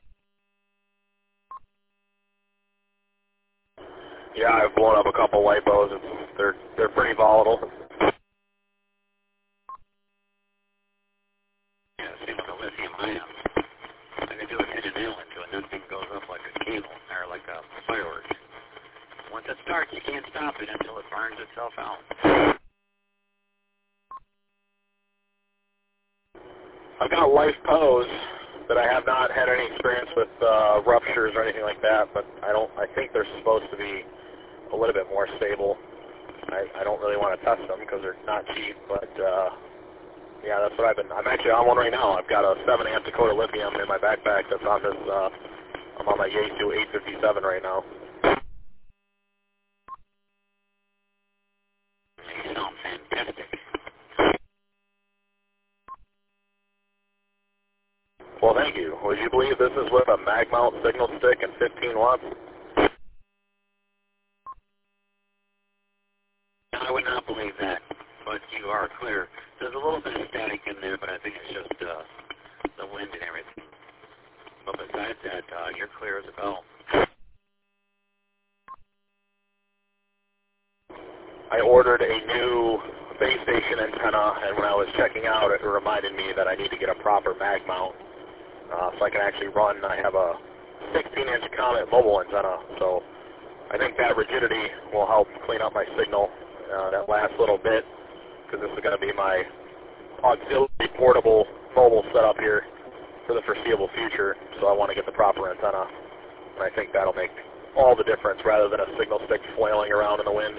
Yeah, I've blown up a couple lipos. It's, they're they're pretty volatile. Yeah, same with the lithium ion. I can do a hit and nail into it, and that thing goes up like a cable, or like a firework. Once it starts, you can't stop it until it burns itself out. I've got life pose that I have not had any experience with uh, ruptures or anything like that, but I don't. I think they're supposed to be a little bit more stable. I, I don't really want to test them because they're not cheap, but uh, yeah, that's what I've been. I'm actually on one right now. I've got a seven amp Dakota lithium in my backpack that's on this. Uh, I'm on my Yaesu eight fifty-seven right now. They sound fantastic. Well, thank you. Would you believe this is with a mag mount signal stick and fifteen watts? I would not believe that. clear. There's a little bit of static in there, but I think it's just uh, the wind and everything. But besides that, uh, you're clear as a bell. I ordered a new base station antenna, and when I was checking out, it reminded me that I need to get a proper mag mount uh, so I can actually run. I have a sixteen inch Comet mobile antenna, so I think that rigidity will help clean up my signal uh, that last little bit, because this is going to be my auxiliary portable mobile setup here for the foreseeable future, so I want to get the proper antenna, and I think that'll make all the difference rather than a signal stick flailing around in the wind.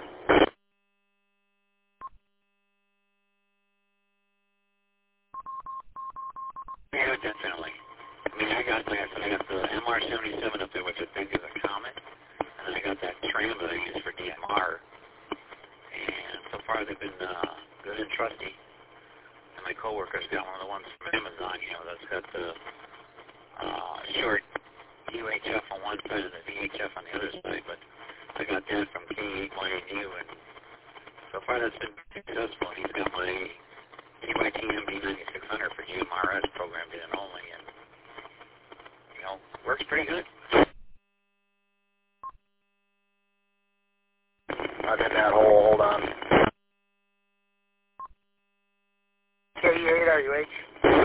Yeah, definitely. I mean, I got, like I said, I got the M R seventy-seven up there, which I think is a Comet, and then I got that tram that I use for D M R, and so far they've been uh, good and trusty. And my coworker's got one of the ones from Amazon, you know, that's got the uh, short U H F on one side and the V H F on the other side, but I got that from K eight Y N U, and so far that's been successful. He's got my T Y T M B ninety-six hundred for G M R S programmed in only, and, you know, works pretty good. I'm in that hole, hold on. K eight R U H.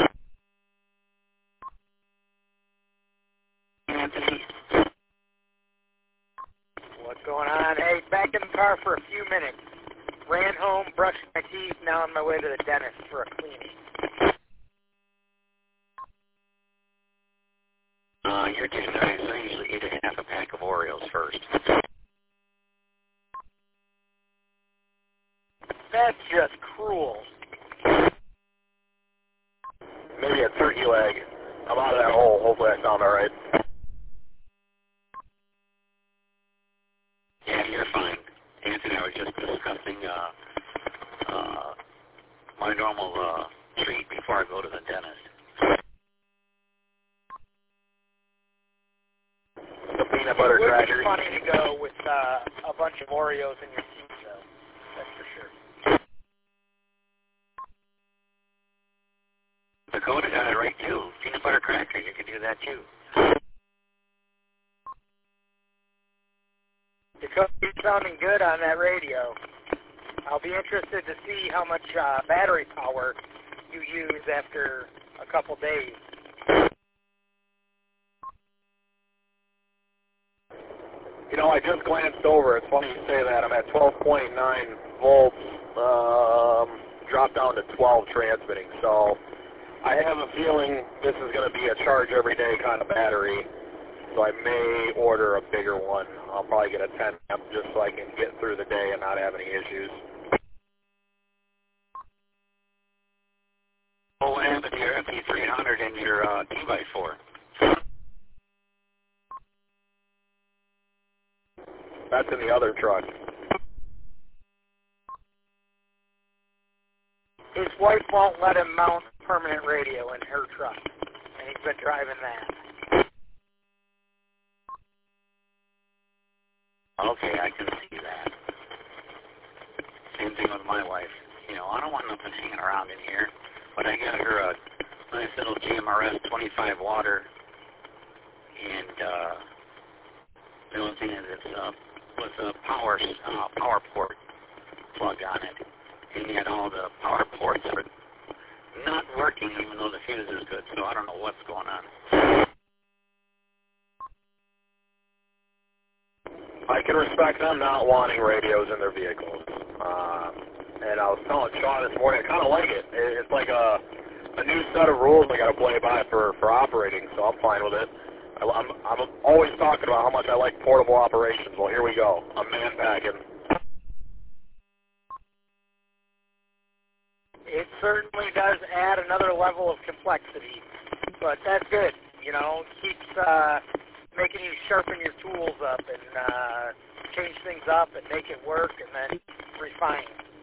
Anthony. What's going on? Hey, back in the car for a few minutes. Ran home, brushed my teeth, now on my way to the dentist for a cleaning. Uh, you're too nice. I usually eat a half a pack of Oreos first. That's just cruel. Maybe a turkey leg. I'm out of that hole. Hopefully I sound all right. Yeah, you're fine. Anthony and I were just discussing uh, uh, my normal uh, treat before I go to the dentist. The peanut butter it would crackers. Be funny to go with uh, a bunch of Oreos in your teeth, though. That's for sure. Dakota got it right, too. Peanut butter crackers, you can do that, too. Dakota, you're sounding good on that radio. I'll be interested to see how much uh, battery power you use after a couple days. You know, I just glanced over. It's funny you say that. I'm at twelve point nine volts, um, dropped down to twelve transmitting. So I have a feeling this is going to be a charge every day kind of battery. So I may order a bigger one. I'll probably get a ten amp just so I can get through the day and not have any issues. Well, what happened to your M P three hundred and your uh, two by four? That's in the other truck. His wife won't let him mount a permanent radio in her truck, and he's been driving that. Okay, I can see that. Same thing with my wife. You know, I don't want nothing hanging around in here, but I got her a nice little G M R S twenty-five water, and uh, the only thing is it's uh, with a power uh, power port plug on it, and yet all the power ports are not working, even though the fuse is good. So I don't know what's going on. I can respect them not wanting radios in their vehicles. Uh, and I was telling Sean this morning, I kind of like it. It's like a, a new set of rules I got to play by for, for operating, so I'm fine with it. I, I'm, I'm always talking about how much I like portable operations. Well, here we go. I'm man packing. It certainly does add another level of complexity, but that's good. You know, keeps uh, making you sharpen your tools up and uh, change things up and make it work and then refine.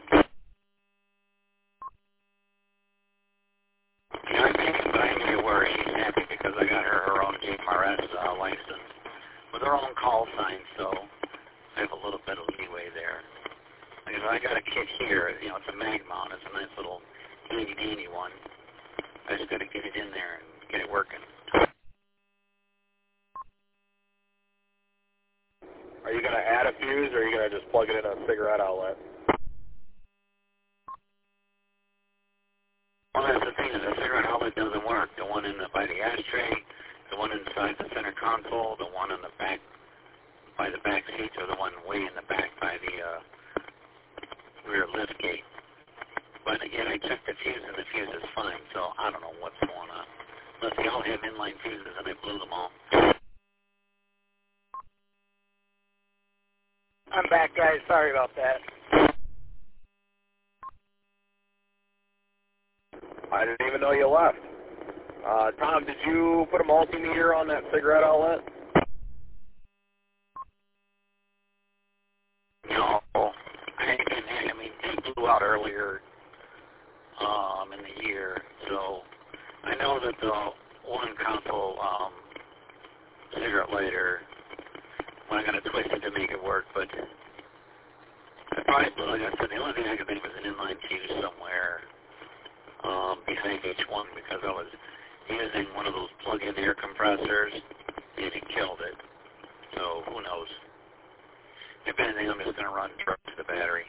You know, I think I knew where she's happy because I got her her own G M R S uh, license with her own call sign, so I have a little bit of leeway there. Like I I got a kit here. You know, it's a mag mount. It's a nice little handy-dandy one. I just got to get it in there and get it working. Are you going to add a fuse, or are you going to just plug it in a cigarette outlet? Well, that's the thing, is the cigarette outlet doesn't work. The one in the, by the ashtray, the one inside the center console, the one in the back by the back seats, or the one way in the back by the uh, rear lift gate. But again, I checked the fuse, and the fuse is fine, so I don't know what's going on. Unless they all have inline fuses, and I blew them all. I'm back, guys. Sorry about that. I didn't even know you left. Uh, Tom, did you put a multimeter on that cigarette outlet? No, I didn't. I mean, they blew out earlier um, in the year, so I know that the one console um, cigarette lighter, when I got it twisted to make it work, but I probably blew, like I said, the only thing I could think was an inline fuse somewhere um, behind each one, because I was using one of those plug-in air compressors, and it killed it. So who knows? If anything, I'm just going to run direct to the battery.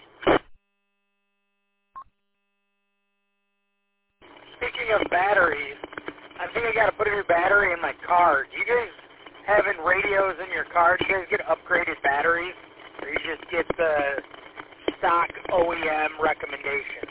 Speaking of batteries, I think I got to put a new battery in my car. Do you guys have in radios in your car? Do you guys get upgraded batteries, or you just get the stock O E M recommendation?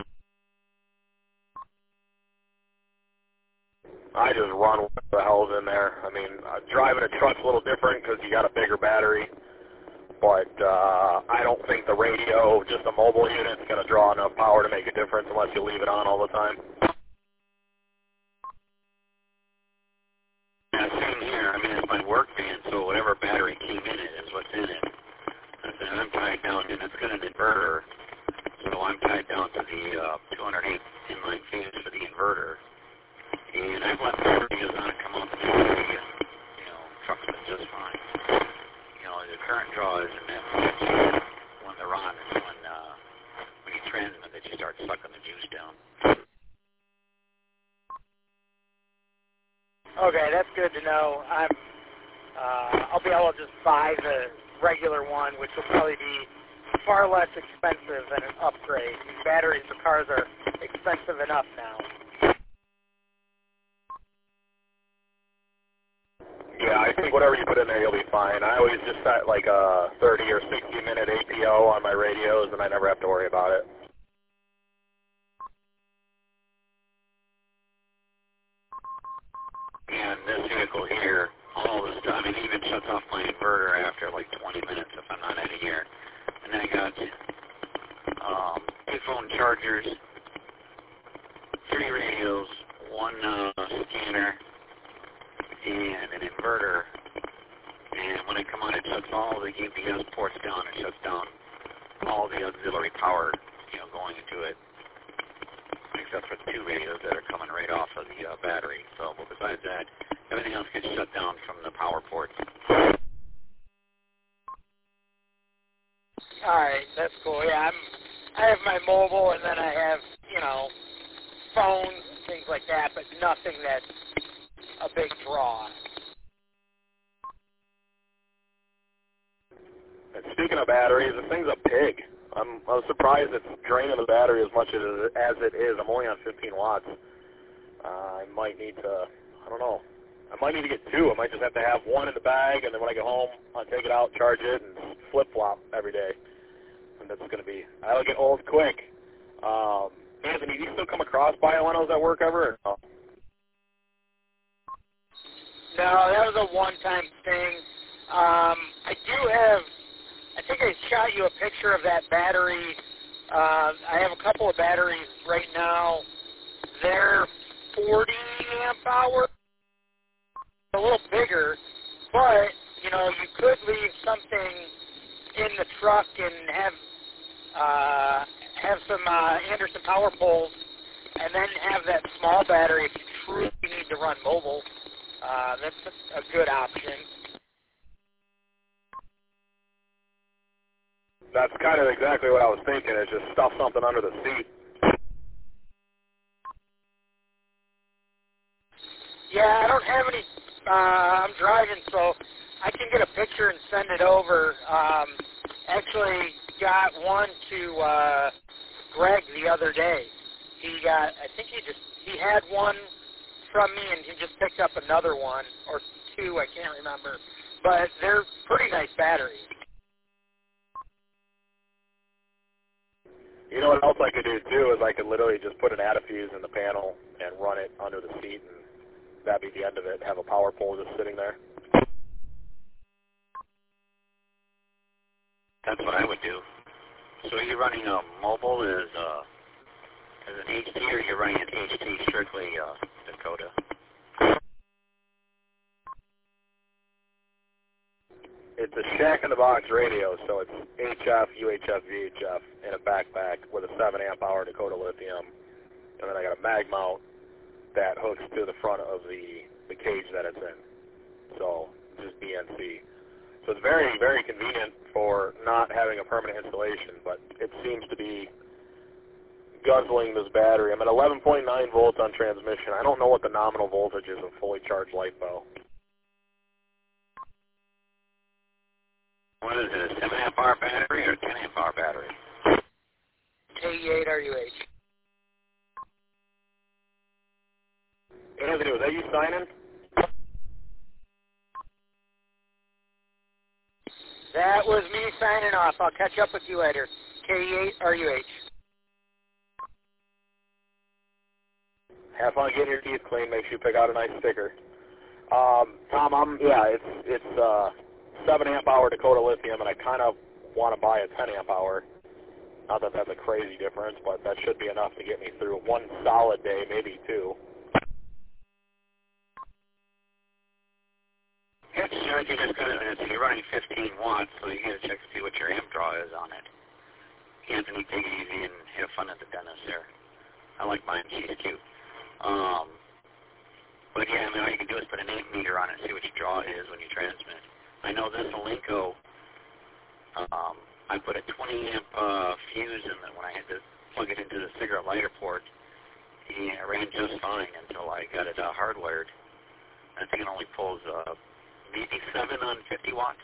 I just run what the hell's in there. I mean, uh, driving a truck's a little different because you got a bigger battery. But uh, I don't think the radio, just a mobile unit, is going to draw enough power to make a difference unless you leave it on all the time. Yeah, same here. I mean, it's my work van, so whatever battery came in it is what's in it. And I'm tied down, and it's got an inverter, so I'm tied down to the uh, two hundred eight inline fuse for the inverter. And I've left the radios on and come out to the area. You know, truck's been just fine. You know, the current draw isn't that much when they're on. It's when, uh, when you transmit that you start sucking the juice down. Okay, that's good to know. I'm, uh, I'll be able to just buy the regular one, which will probably be far less expensive than an upgrade. These batteries for cars are expensive enough now. Yeah, I think whatever you put in there, you'll be fine. I always just set like a thirty or sixty minute A P O on my radios, and I never have to worry about it. And this vehicle here, all this stuff, I mean, it even shuts off my inverter after like twenty minutes if I'm not out of here. And then I got um, two phone chargers, three radios, one uh, scanner, and an inverter. And when I come on, it shuts all the U P S ports down. It shuts down all the auxiliary power, you know, going into it, except for the two radios that are coming right off of the uh, battery. So, but besides that, everything else gets shut down from the power ports. All right, that's cool. Yeah, I'm. I have my mobile, and then I have, you know, phones and things like that, but nothing that's a big draw. And speaking of batteries, the thing's a pig. I'm, I was surprised it's draining the battery as much as it, as it is. I'm only on fifteen watts. Uh, I might need to, I don't know, I might need to get two. I might just have to have one in the bag, and then when I get home, I'll take it out, charge it, and flip-flop every day. And that's going to be, I'll get old quick. Um, Anthony, do you still come across bioenos at work ever? Or no? No, that was a one-time thing. Um, I do have, I think I shot you a picture of that battery. Uh, I have a couple of batteries right now. They're forty amp hour, a little bigger, but, you know, you could leave something in the truck and have uh, have some uh, Anderson power poles, and then have that small battery if you truly need to run mobile. Uh, that's a good option. That's kind of exactly what I was thinking, is just stuff something under the seat. Yeah, I don't have any, uh, I'm driving, so I can get a picture and send it over. Um, actually got one to uh, Greg the other day. He got, I think he just, he had one from me and he just picked up another one, or two, I can't remember. But they're pretty nice batteries. You know what else I could do, too, is I could literally just put an Adafuse in the panel and run it under the seat, and that'd be the end of it. Have a power pole just sitting there. That's what I would do. So are you running a mobile as, uh, as an H T, or you're running an H T strictly uh, Dakota? It's a shack-in-the-box radio, so it's H F, U H F, V H F in a backpack with a seven amp hour Dakota Lithium. And then I got a mag mount that hooks to the front of the, the cage that it's in. So just B N C. So it's very, very convenient for not having a permanent installation, but it seems to be guzzling this battery. I'm at eleven point nine volts on transmission. I don't know what the nominal voltage is of fully charged LiPo. What is it, a seven amp hour battery or a ten amp hour battery? eighty-eight R U H. Anthony, was that you signing? That was me signing off. I'll catch up with you later. K E eight R U H. Have fun getting your teeth clean. Make sure you pick out a nice sticker. Um, Tom, I'm, yeah, it's it's uh, seven amp hour Dakota Lithium, and I kind of want to buy a ten amp hour. Not that that's a crazy difference, but that should be enough to get me through one solid day, maybe two. It's uh, you just got it. You're running fifteen watts, so you got to check to see what your amp draw is on it. Anthony, take it easy and have fun at the dentist there. I like mine. She's cute. Um, but yeah, I mean, all you can do is put an amp meter on it and see what your draw is when you transmit. I know this Alinco, um, I put a twenty amp uh, fuse in it when I had to plug it into the cigarette lighter port. Yeah, it ran just fine until I got it uh, hardwired. I think it only pulls uh, maybe seven on fifty watts.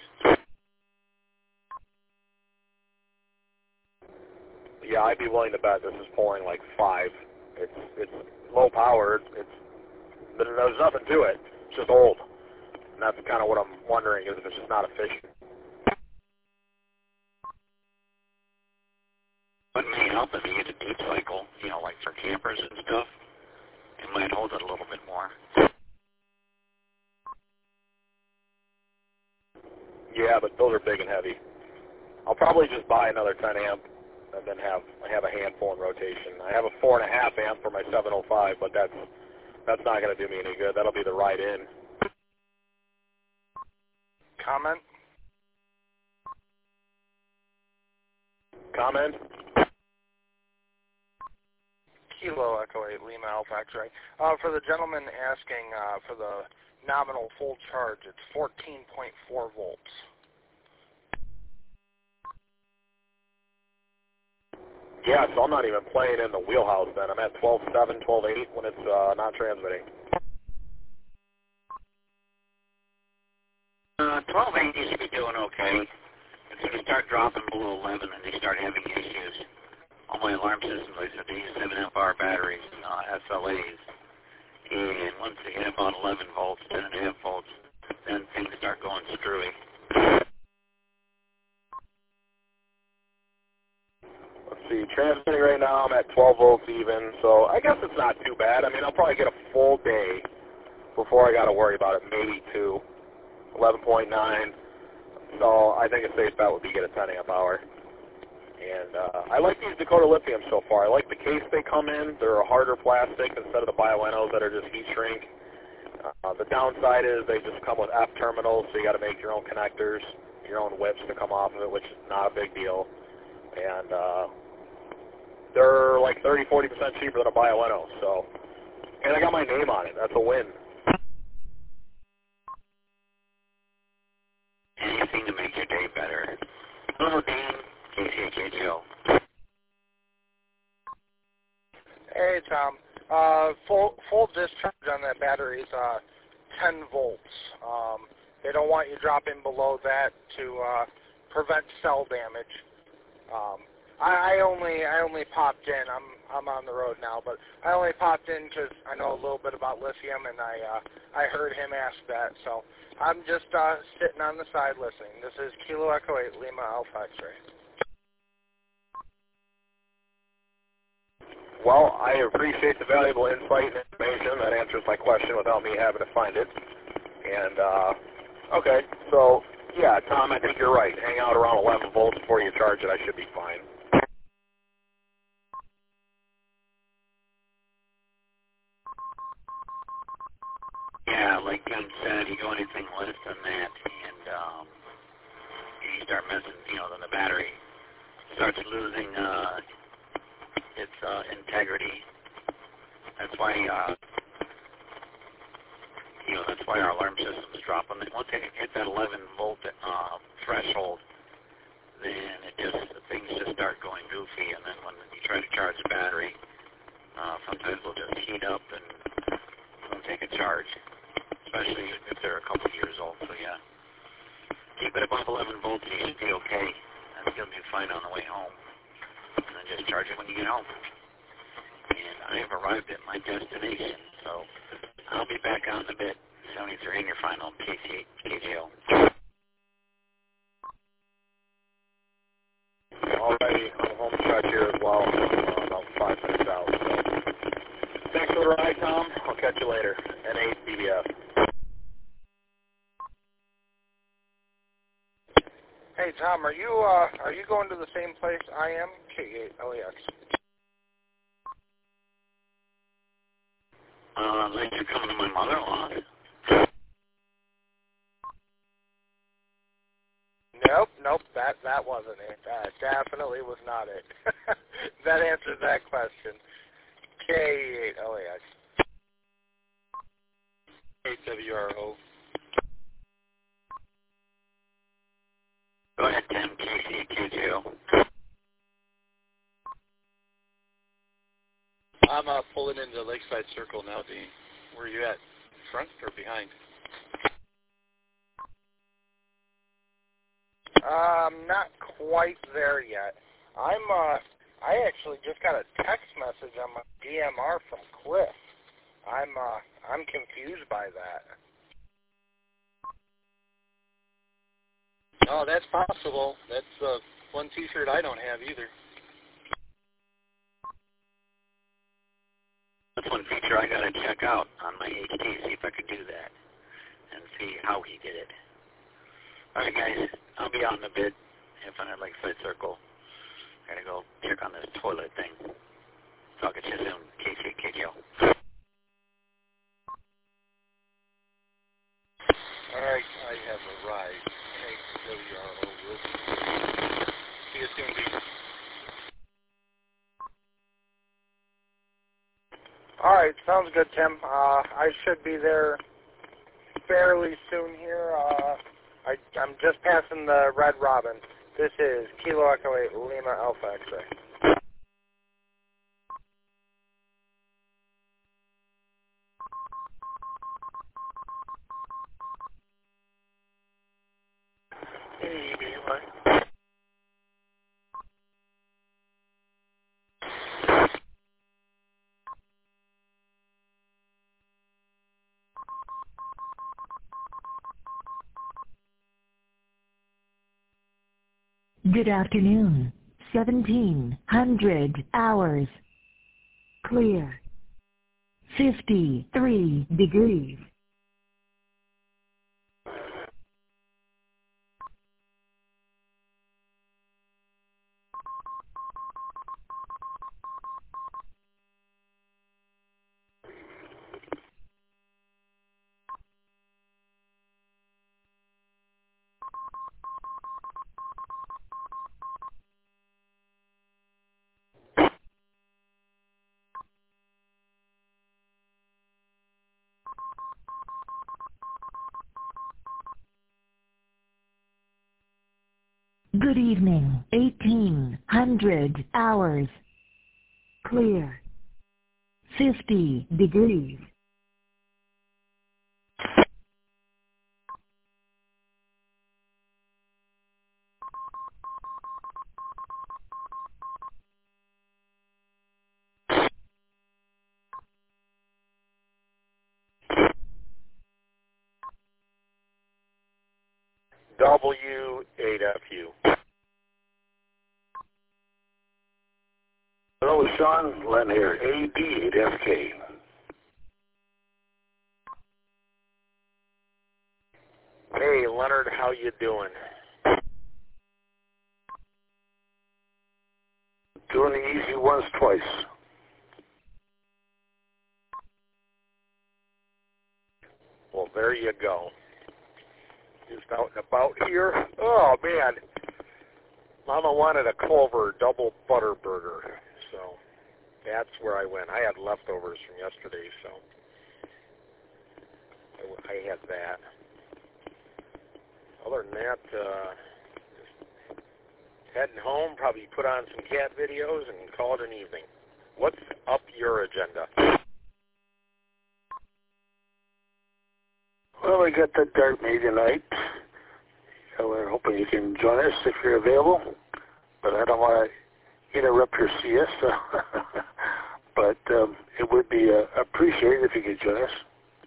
Yeah, I'd be willing to bet this is pulling like five. It's it's low powered. It's there's nothing to it. It's just old, and that's kind of what I'm wondering is if it's just not efficient. What may help if you get a deep cycle, you know, like for campers and stuff, it might hold it a little bit more. Yeah, but those are big and heavy. I'll probably just buy another ten amp and then have I have a handful in rotation. I have a four and a half amp for my seven oh five, but that's that's not going to do me any good. That'll be the right in. Comment? Comment? Kilo Echo eight Lima Alpha X-ray. Uh, for the gentleman asking uh, for the nominal full charge, it's fourteen point four volts. Yeah, so I'm not even playing in the wheelhouse then. I'm at twelve seven, twelve eight when it's uh, not transmitting. Uh, twelve eight you should be doing okay. As soon as you start dropping below eleven and they start having issues, all my alarm systems, like I said, they use seven amp hour batteries and uh, S L As. And once they hit about eleven volts, ten and a half volts, then things start going screwy. Let's see, transmitting right now, I'm at twelve volts even, so I guess it's not too bad. I mean, I'll probably get a full day before I got to worry about it, maybe two, eleven point nine. So I think a safe bet would be get a ten amp hour. And uh, I like these Dakota Lithium so far. I like the case they come in. They're a harder plastic instead of the Bioennos that are just heat shrink. Uh, the downside is they just come with F terminals, so you got to make your own connectors, your own whips to come off of it, which is not a big deal. And uh, they're like thirty, forty percent cheaper than a Bioenno. So, and I got my name on it. That's a win. Anything to make your day better. Little Dean, K C K J O. Hey, Tom. Uh, full full discharge on that battery is uh, ten volts. Um, they don't want you dropping below that to uh, prevent cell damage. Um, I, I only I only popped in. I'm I'm on the road now, but I only popped in because I know a little bit about lithium, and I uh, I heard him ask that. So I'm just uh, sitting on the side listening. This is Kilo Echo eight Lima Alpha X-ray. Well, I appreciate the valuable insight and information. That answers my question without me having to find it. And, uh, okay, so, yeah, Tom, I think you're right. Hang out around eleven volts before you charge it. I should be fine. Yeah, like Tim said, you go anything less than that, and um, you start messing, you know, then the battery starts losing uh, its uh, integrity. That's why, uh, you know, that's why our alarm systems drop. When they, once they hit that eleven volt uh, threshold, then it just things just start going goofy. And then when you try to charge the battery, uh, sometimes they'll just heat up and don't take a charge, especially if they're a couple of years old. So yeah, keep it above eleven volts and you should be okay. And you'll be fine on the way home. And then just charge it when you get home. And I have arrived at my destination, so I'll be back on in a bit. seventy three in your final K C K J O. Alrighty, I'm home stretch here as well. Uh, about five minutes out. So. Thanks for the ride, Tom. I'll catch you later. N eight B B F. Hey, Tom, are you uh, are you going to the same place I am? K eight L E X. Uh, unless you're coming to my mother-in-law. Nope, nope, that that wasn't it. That definitely was not it. That answers that question. K eight L A X. eight W R O. Go ahead, Tim. K C K J O. I'm uh, pulling into Lakeside Circle now, Dean. Where are you at? Front or behind? Um, not quite there yet. I'm, uh, I actually just got a text message on my D M R from Cliff. I'm, uh, I'm confused by that. Oh, that's possible. That's uh, one T-shirt I don't have either. That's one feature I gotta check out on my H D, see if I could do that, and see how he did it. Alright guys, I'll be out in a bit, if I'm at Lakeside Circle. I gotta go check on this toilet thing. So I'll get you soon, K C K J O. Alright, I have arrived. eight W R O. See you soon, Dean. All right, sounds good, Tim. Uh, I should be there fairly soon here. Uh, I, I'm just passing the Red Robin. This is Kilo Echo eight Lima Alpha X-ray. Good afternoon. seventeen hundred hours. Clear. fifty-three degrees. Good evening. eighteen hundred hours. Clear. fifty degrees. W eight F U. Hello, Sean. Len here. A B eight F K. Hey, Leonard, how you doing? Doing the easy ones twice. Well, there you go. Just out and about here. Oh, man. Mama wanted a Clover double butter burger, so that's where I went. I had leftovers from yesterday, so I, I had that. Other than that, uh, just heading home, probably put on some cat videos and call it an evening. What's up your agenda? Well, we got the dart meet tonight. So we're hoping you can join us if you're available. But I don't want to interrupt your siesta. But um, it would be uh, appreciated if you could join us.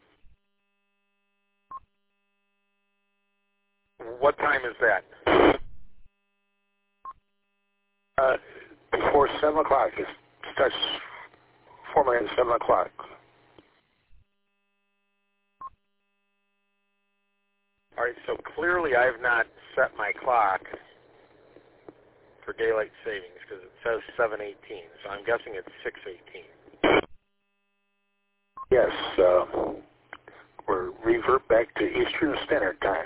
What time is that? Uh, before seven o'clock. It starts formally at seven o'clock. All right, so clearly I have not set my clock for daylight savings because it says seven eighteen, so I'm guessing it's six eighteen. Yes, uh, we're revert back to Eastern Standard Time.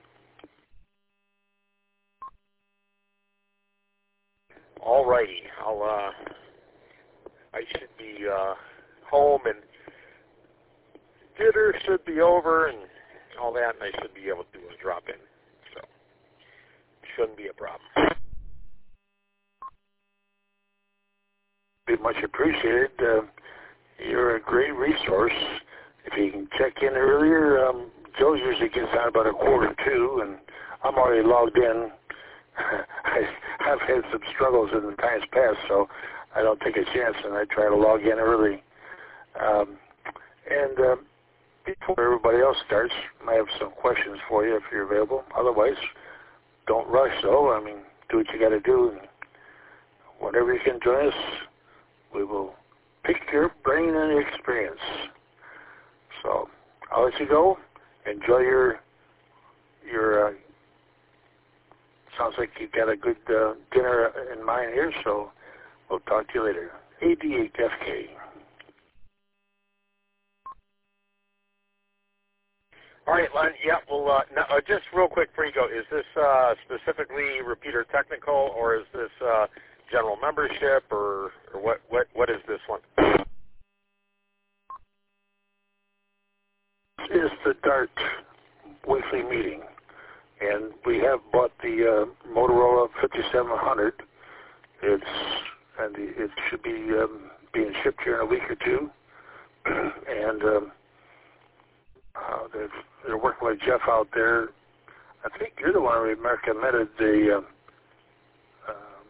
All righty, I'll, uh, I should be uh, home and dinner should be over and all that, and I should be able to do a drop in, so shouldn't be a problem. Be much appreciated. Uh, you're a great resource. If you can check in earlier, um, Joe usually gets on about a quarter two, and I'm already logged in. I, I've had some struggles in the times past, so I don't take a chance, and I try to log in early. Um, and uh, before everybody else starts, I have some questions for you if you're available. Otherwise, don't rush, though. I mean, do what you got to do. And whenever you can join us, we will pick your brain and experience. So I'll let you go. Enjoy your your. Uh, sounds like you got a good uh, dinner in mind here. So we'll talk to you later. A D eight F K. All right, Len. Yeah, well, uh, no, uh, just real quick before you go, is this uh, specifically repeater technical, or is this uh, general membership, or, or what, what? What is this one? This is the DART weekly meeting, and we have bought the uh, Motorola fifty-seven hundred. It's and it should be um, being shipped here in a week or two, and um, uh, they're, they're working with Jeff out there. I think you're the one who recommended the. Um, um,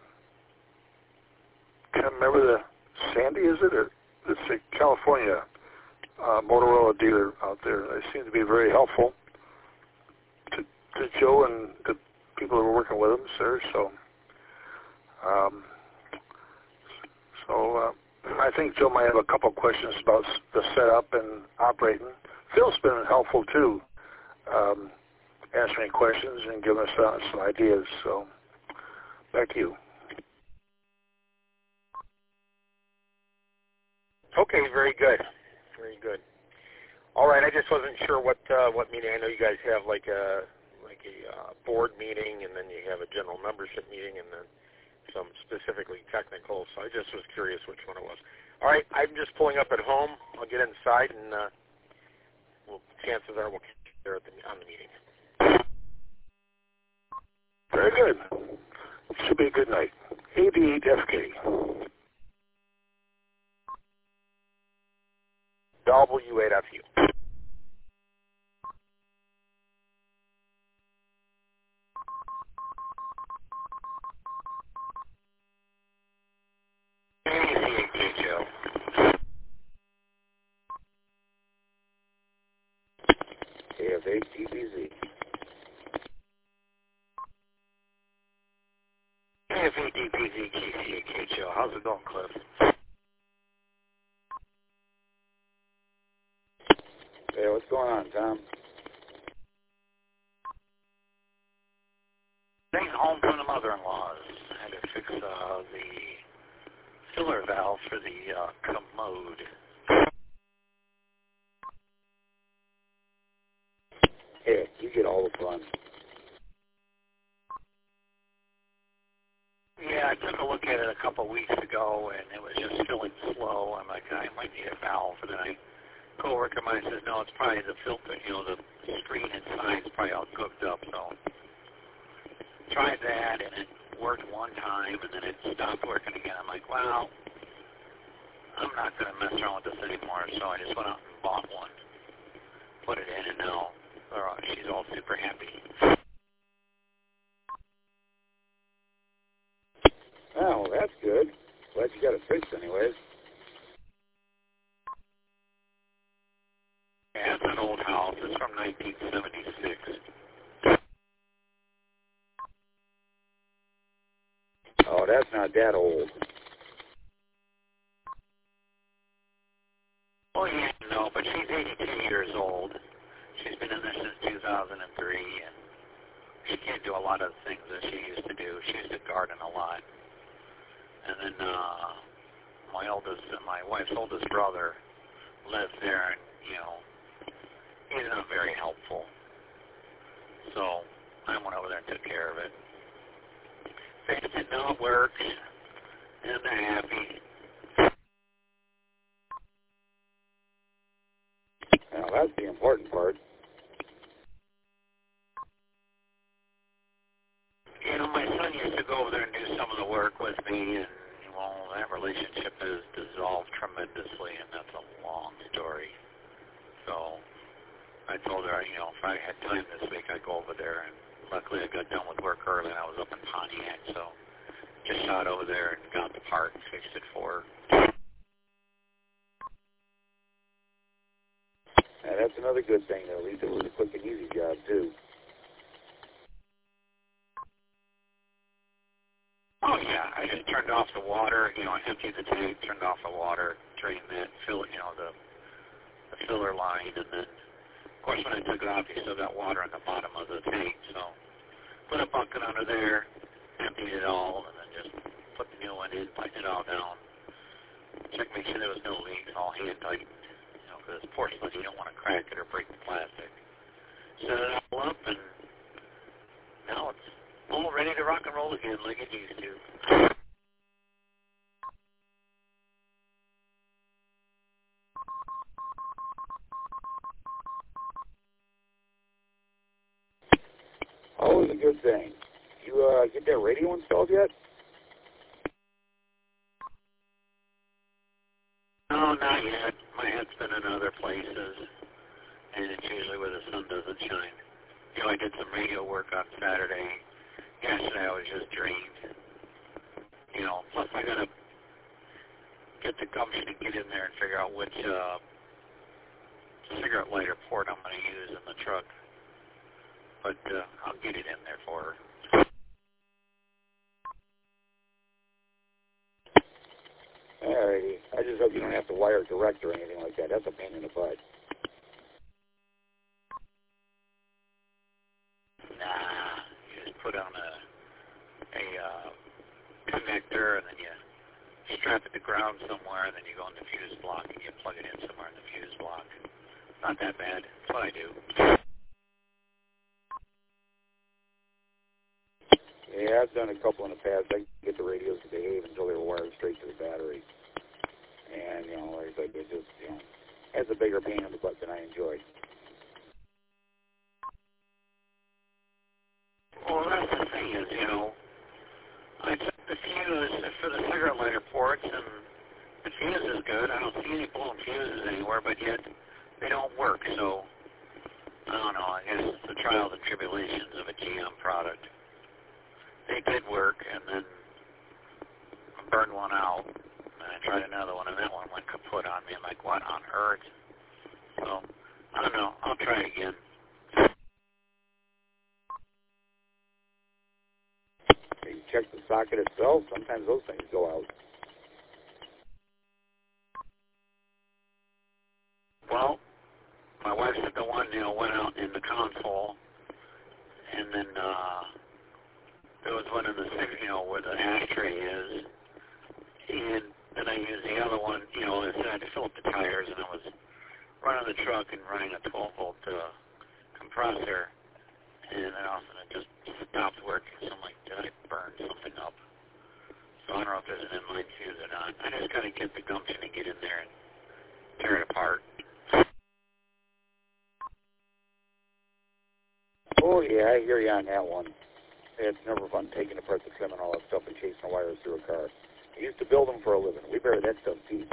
can't remember the Sandy, is it? Or it's a California uh, Motorola dealer out there. They seem to be very helpful to, to Joe and the people who are working with him, sir. So, um, so uh, I think Joe might have a couple of questions about the setup and operating. Phil's been helpful too, um, answering questions and giving us uh, some ideas. So, back to you. Okay, very good, very good. All right, I just wasn't sure what uh, what meeting. I know you guys have like a like a uh, board meeting, and then you have a general membership meeting, and then some specifically technical. So I just was curious which one it was. All right, I'm just pulling up at home. I'll get inside, and uh, well, chances are we'll keep there at the, on the meeting. Very good. Should be a good night. A B eight F K. W eight F U. A F eight T B Z. A F eight D P Z K C A K H O. How's it going, Cliff? Hey, what's going on, Tom? Staying home from the mother-in-law's. Had to fix uh, the filler valve for the uh, commode. Hey, you get all the fun. Yeah, I took a look at it a couple weeks ago, and it was just filling slow. I'm like, I might need a valve. And then I co-worker of mine says, no, it's probably the filter, you know, the screen inside is probably all cooked up. So tried that, and it worked one time, and then it stopped working again. I'm like, well, I'm not going to mess around with this anymore. So I just went out and bought one, put it in, and now uh, she's all super happy. Oh, well, that's good. Glad you got it fixed anyways. Yeah, it's an old house. It's from nineteen seventy-six. Oh, that's not that old. Oh, yeah, no, but she's eighty-two years old. She's been in there since two thousand three, and she can't do a lot of things that she used to do. She used to garden a lot. And then uh, my oldest, uh, my wife's oldest brother lives there, and, you know, he's not very helpful. So I went over there and took care of it. Fixed it, now it works, and they're happy. Well, that's the important part. You know, my son used to go over there and do some of the work with me, and, well, that relationship has dissolved tremendously, and that's a long story. So I told her, you know, if I had time this week, I'd go over there, and luckily I got done with work early, and I was up in Pontiac, so just shot over there and got the part and fixed it for her. Yeah, that's another good thing, though. At least it was a quick and easy job, too. Oh, yeah, I just turned off the water, you know, I emptied the tank, turned off the water, drained it, fill, you know, the, the filler line, and then, of course, when I took it off, you still got water in the bottom of the tank, so put a bucket under there, emptied it all, and then just put the new one in, tighten it all down, check, make sure there was no leaks, all hand tightened, you know, because it's porcelain, you don't want to crack it or break the plastic. Set it all up, and now it's all ready to rock and roll again like it used to. Always a good thing. You uh, get that radio installed yet? No, not yet. My head's been in other places, and it's usually where the sun doesn't shine. You know, I did some radio work on Saturday. Yesterday I was just drained. You know, plus I gotta get the gumption and get in there and figure out which uh, cigarette lighter port I'm going to use in the truck. But uh, I'll get it in there for her. Alrighty. I just hope you don't have to wire direct or anything like that. That's a pain in the butt. Nah, you just put on a a uh, connector, and then you strap it to ground somewhere, and then you go in the fuse block, and you plug it in somewhere in the fuse block. Not that bad. That's what I do. Yeah, I've done a couple in the past. I get the radios to behave until they were wired straight to the battery. And, you know, like I said, it just, you know, has a bigger pain in the butt than I enjoyed. Well, that's the thing is, you know, yet they don't work. So I don't know. I guess it's the trials and tribulations of a G M product. They did work, and then I burned one out, and I tried another one, and that one went kaput on me. I'm like, what on earth? So I don't know. I'll try again. You check the socket itself. Sometimes those things go out. Well, my wife said the one, you know, went out in the console, and then uh, there was one in the six, you know, where the ashtray is, and then I used the other one, you know, I had to fill up the tires, and I was running the truck and running a twelve volt uh, compressor, and then all of a sudden it just stopped working. So I'm like, did I burn something up? So I don't know if there's an inline fuse or not. I just got to get the gumption and get in there and tear it apart. Oh, yeah, I hear you on that one. It's never fun taking apart the trim and all that stuff and chasing the wires through a car. I used to build them for a living. We bury that stuff deep.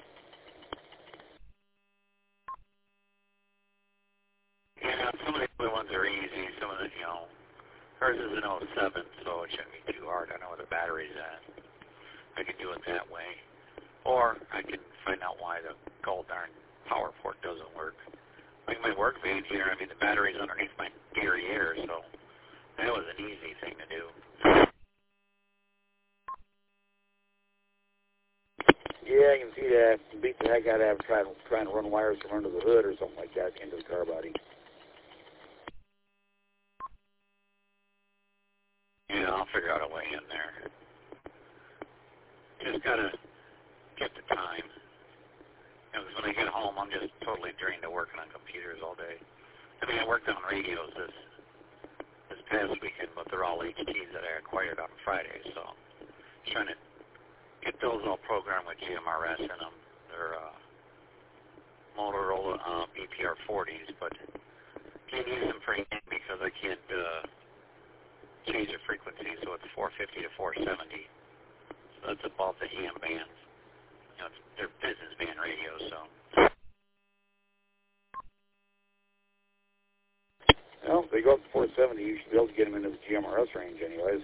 Yeah, some of the other ones are easy. Some of the, you know, hers is an oh seven, so it shouldn't be too hard. I know where the battery's at. I can do it that way. Or I can find out why the gold darn power port doesn't work. Like my work van here, I mean, the battery's underneath my derriere, so that was an easy thing to do. Yeah, I can see that. You beat the heck out of trying, trying to run wires from under the hood or something like that into the car body. Yeah, I'll figure out a way in there. Just gotta get the time. Because when I get home, I'm just totally drained to working on computers all day. I mean, I worked on radios this this past weekend, but they're all H Ts that I acquired on Friday, so I'm trying to get those all programmed with G M R S in them. They're uh, Motorola uh, B P R forties, but can't use them for anything because I can't uh, change the frequency, so it's four fifty to four seventy. So that's above the A M bands. You know, it's, they're business band radios, so. Well, if they go up to four seventy, you should be able to get them into the G M R S range anyways.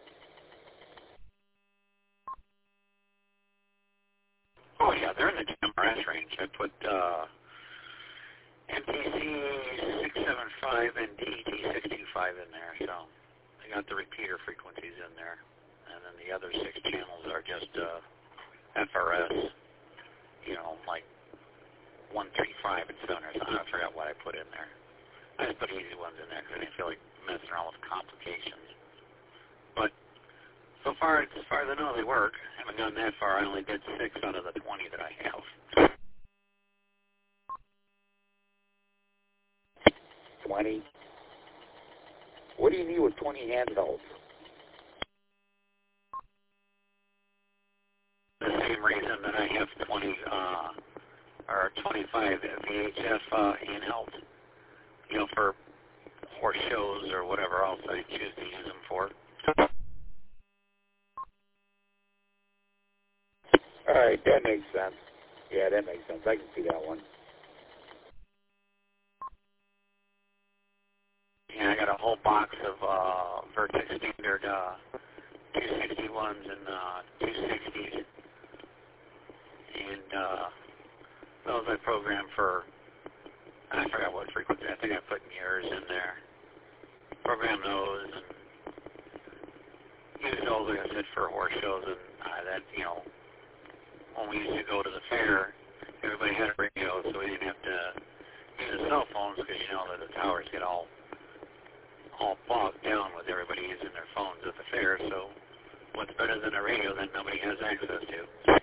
Oh, yeah, they're in the G M R S range. I put uh, M T C six seventy-five and D E T six twenty-five in there, so I got the repeater frequencies in there. And then the other six channels are just uh, F R S, you know, like one thirty-five and seven or something. I forgot what I put in there. I just put easy ones in there because I didn't feel like messing around with complications. But so far, as far as I know, they work. I haven't gone that far. I only did six out of the twenty that I have. twenty? What do you need with twenty handhelds? The same reason that I have twenty uh, or twenty-five V H F uh, handhelds, you know, for horse shows or whatever else I choose to use them for. All right, that makes sense. Yeah, that makes sense. I can see that one. Yeah, I got a whole box of uh, Vertex standard uh, two sixty-ones and uh, two sixties. And uh, those I programmed for, I forgot what frequency, I think I put yours in there. Program those and use those, like I said, for horse shows. And uh, that, you know, when we used to go to the fair, everybody had a radio, so we didn't have to use the cell phones because you know that the towers get all all bogged down with everybody using their phones at the fair. So what's better than a radio that nobody has access to?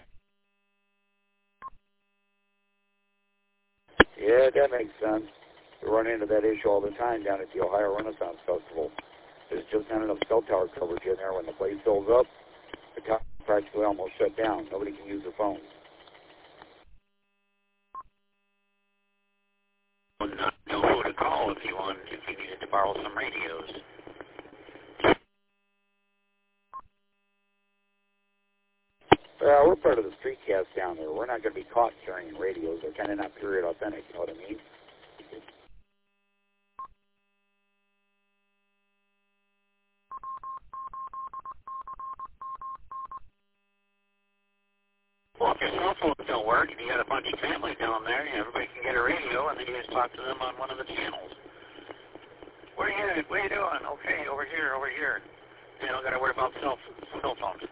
Yeah, that makes sense. We run into that issue all the time down at the Ohio Renaissance Festival. There's just not enough cell tower coverage in there. When the place fills up, the tower practically almost shut down. Nobody can use their phones. Would not know who to call if you wanted, if you needed to borrow some radios. Well, we're part of the street cast down there. We're not going to be caught carrying radios. They're kind of not period authentic, you know what I mean? Well, if your cell phones don't work and you got a bunch of family down there, everybody can get a radio, and then you just talk to them on one of the channels. Where are you headed? What are you doing? Okay, over here, over here. You don't got to worry about cell, cell phones.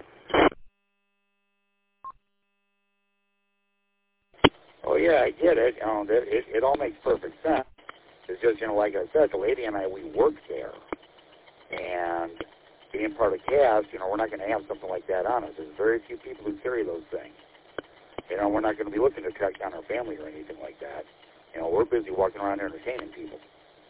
Oh, yeah, I get it. You know, it, it. It all makes perfect sense. It's just, you know, like I said, the lady and I, we work there. And being part of C A S, you know, we're not going to have something like that on us. There's very few people who carry those things. You know, we're not going to be looking to track down our family or anything like that. You know, we're busy walking around entertaining people.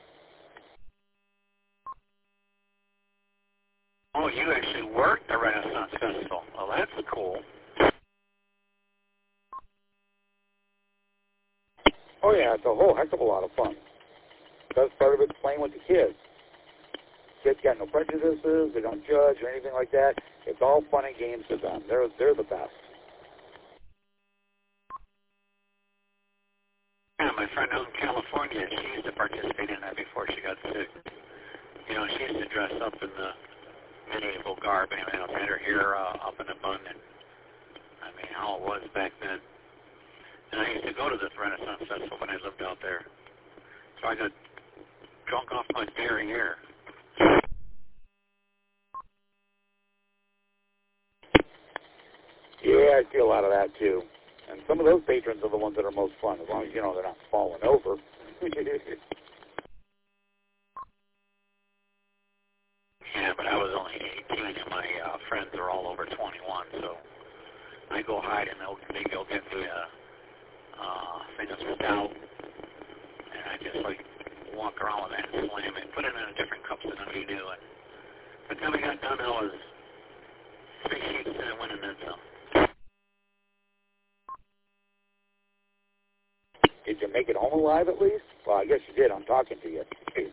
Oh, you actually work the Renaissance Festival. Well, that's cool. Oh, yeah, it's a whole heck of a lot of fun. That's part of it, playing with the kids. Kids got no prejudices, they don't judge or anything like that. It's all fun and games to them. They're, they're the best. Yeah, my friend out in California, she used to participate in that before she got sick. You know, she used to dress up in the medieval garb, and you know, had her hair uh, up in a bun, and I mean, how it was back then. And I used to go to this Renaissance Festival when I lived out there. So I got drunk off my derriere. Yeah, I see a lot of that, too. And some of those patrons are the ones that are most fun, as long as, you know, they're not falling over. Yeah, but I was only eighteen, and my uh, friends are all over twenty-one, so I go hide, and they'll, they go get me a uh, thing of stout, and I just, like, walk around with that and slam it, put it in a different cup than we do, and by the time we got done, I was three sheets to the wind and then some. Did you make it home alive at least? Well, I guess you did. I'm talking to you.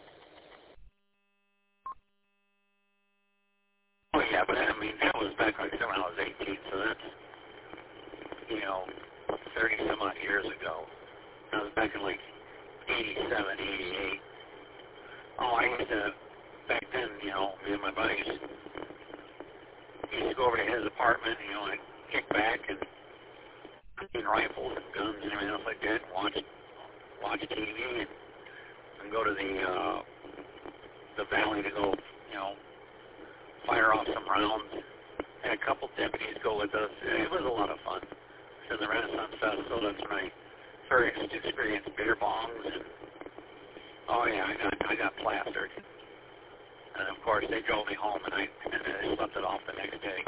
Oh, yeah, but I mean, that was back like when I was eighteen, so that's, you know, thirty some odd years ago. That was back in like eighty-seven, eighty-eight. Oh, I used to, back then, you know, me and my buddies used to go over to his apartment, you know, and kick back and clean rifles and guns and everything else like that, and watch, watch T V and, and go to the, uh, the valley to go, you know, fire off some rounds. Had a couple deputies go with us. It was a lot of fun. So the Renaissance Festival, that's when I first experienced beer bongs, and oh yeah, I got I got plastered. And of course, they drove me home, and I and I slept it off the next day.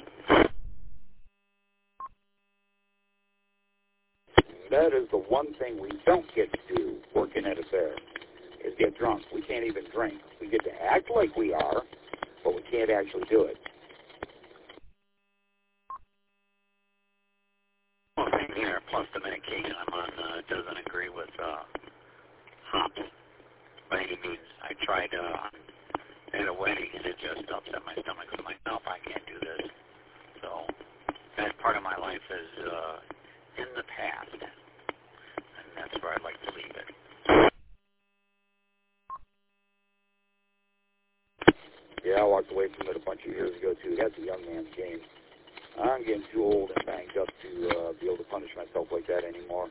That is the one thing we don't get to do working at a fair, is get drunk. We can't even drink. We get to act like we are, but we can't actually do it. Well, same here. Plus the medication I'm on uh, doesn't agree with uh, hops by any means. I tried uh, at a wedding, and it just upset my stomach. So I'm like, nope, I can't do this. So that part of my life is uh, in the past, and that's where I'd like to leave it. Yeah, I walked away from it a bunch of years ago, too. That's a young man's game. I'm getting too old and banged up to uh, be able to punish myself like that anymore.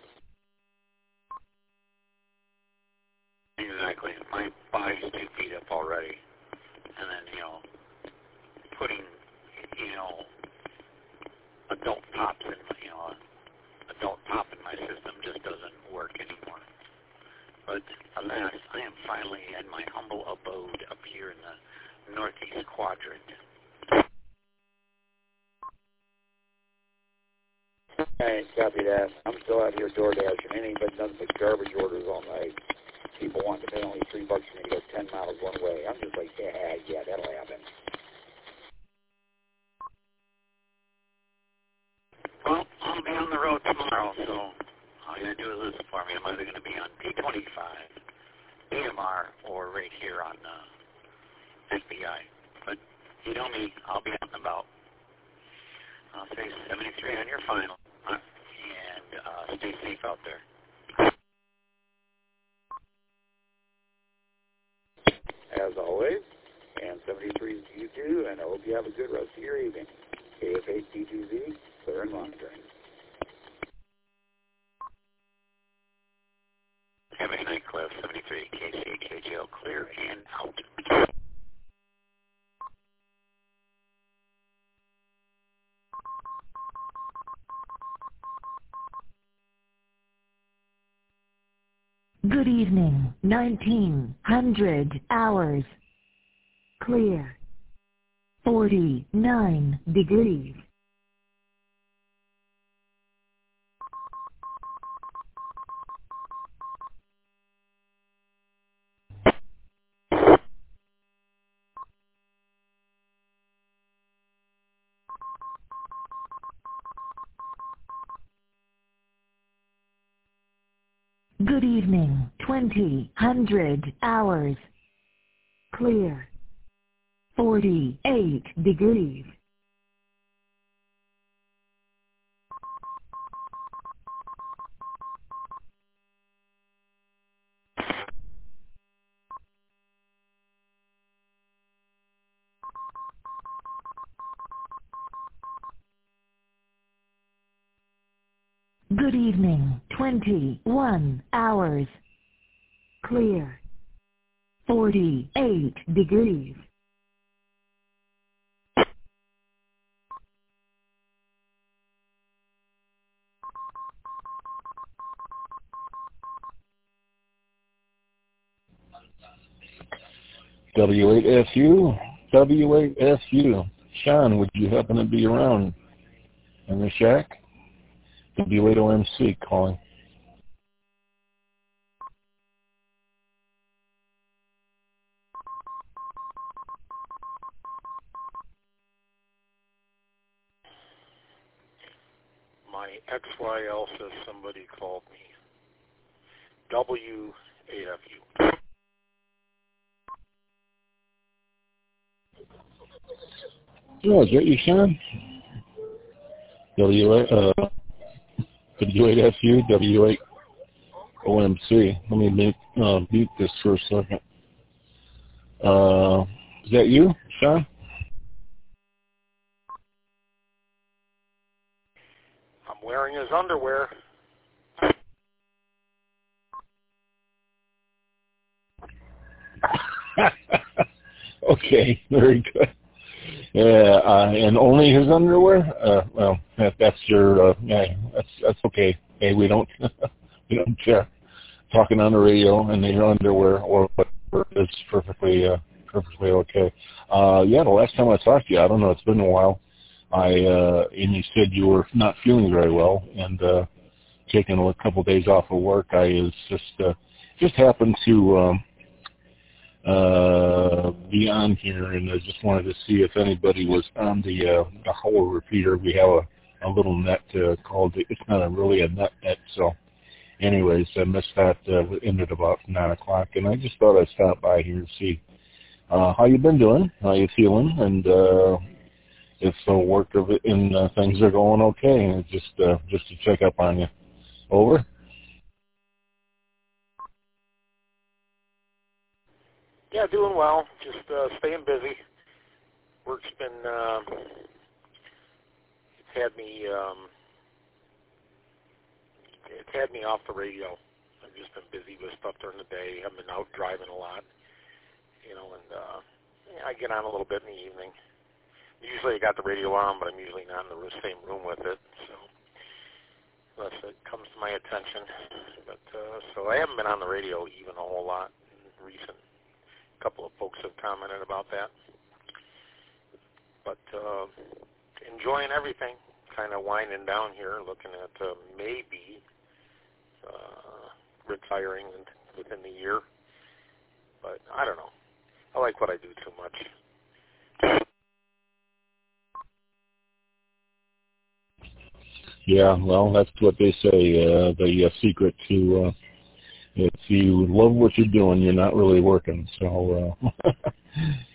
Exactly. My body's too beat up already. And then, you know, putting, you know, adult pops in, you know, adult pop in my system just doesn't work anymore. But alas, I am finally in my humble abode up here in the northeast quadrant. Hey, copy that. I'm still out here door dashing. Anything but nothing but garbage orders all night. People want to pay only three bucks for me to go ten miles one way. I'm just like, yeah, yeah, that'll happen. Well, I'll be on the road tomorrow, so all you gotta do is listen for me. I'm either gonna be on P twenty-five, A M R, or right here on uh, F B I. But you know me, I'll be out and about. I'll say seventy-three on your final. Uh, and uh, stay safe out there. As always, and seventy-three is to you too, and I hope you have a good rest of your evening. K F H D two Z, clear and monitoring. Have a good night, Cliff. seventy-three, K C H H L, clear and out. Good evening, nineteen hundred hours. Clear. forty-nine degrees. Good evening, twenty hundred hours. Clear. forty-eight degrees. Good evening, twenty-one hours. Clear. forty-eight degrees. W eight F U, W eight F U. Sean, would you happen to be around in the shack? W eight O M C calling. My X Y L says somebody called me. W eight F U. Oh, is that you, Sean? W eight, uh, W eight F U, W eight O M C. Let me mute, uh, mute this for a second. Uh, is that you, Sean? I'm wearing his underwear. Okay, very good. Yeah, uh, and only his underwear. Uh, well, that, that's your. Uh, yeah, that's that's okay. Hey, we don't we don't care. Talking on the radio and your underwear or whatever is perfectly uh, perfectly okay. Uh, yeah, the last time I talked to you, I don't know, it's been a while. I uh, and you said you were not feeling very well and uh, taking a couple days off of work. I is just uh, just happened to. Um, uh, be on here, and I just wanted to see if anybody was on the uh, the whole repeater. We have a, a little net uh, called, it's not a, really a net net, so anyways, I missed that, uh, ended about nine o'clock, and I just thought I'd stop by here and see uh, how you been doing, how you feeling, and uh, if the work of it and uh, things are going okay, and just, uh, just to check up on you. Over. Yeah, doing well. Just uh, staying busy. Work's been, uh, it's had me, um, it's had me off the radio. I've just been busy with stuff during the day. I've been out driving a lot, you know, and uh, I get on a little bit in the evening. Usually I got the radio on, but I'm usually not in the same room with it, so unless it comes to my attention. But uh, so I haven't been on the radio even a whole lot in recent. A couple of folks have commented about that. But uh, enjoying everything, kind of winding down here, looking at uh, maybe uh, retiring within the year. But I don't know. I like what I do too much. Yeah, well, that's what they say. Uh, the uh, secret to uh, if you love what you're doing, you're not really working. So uh,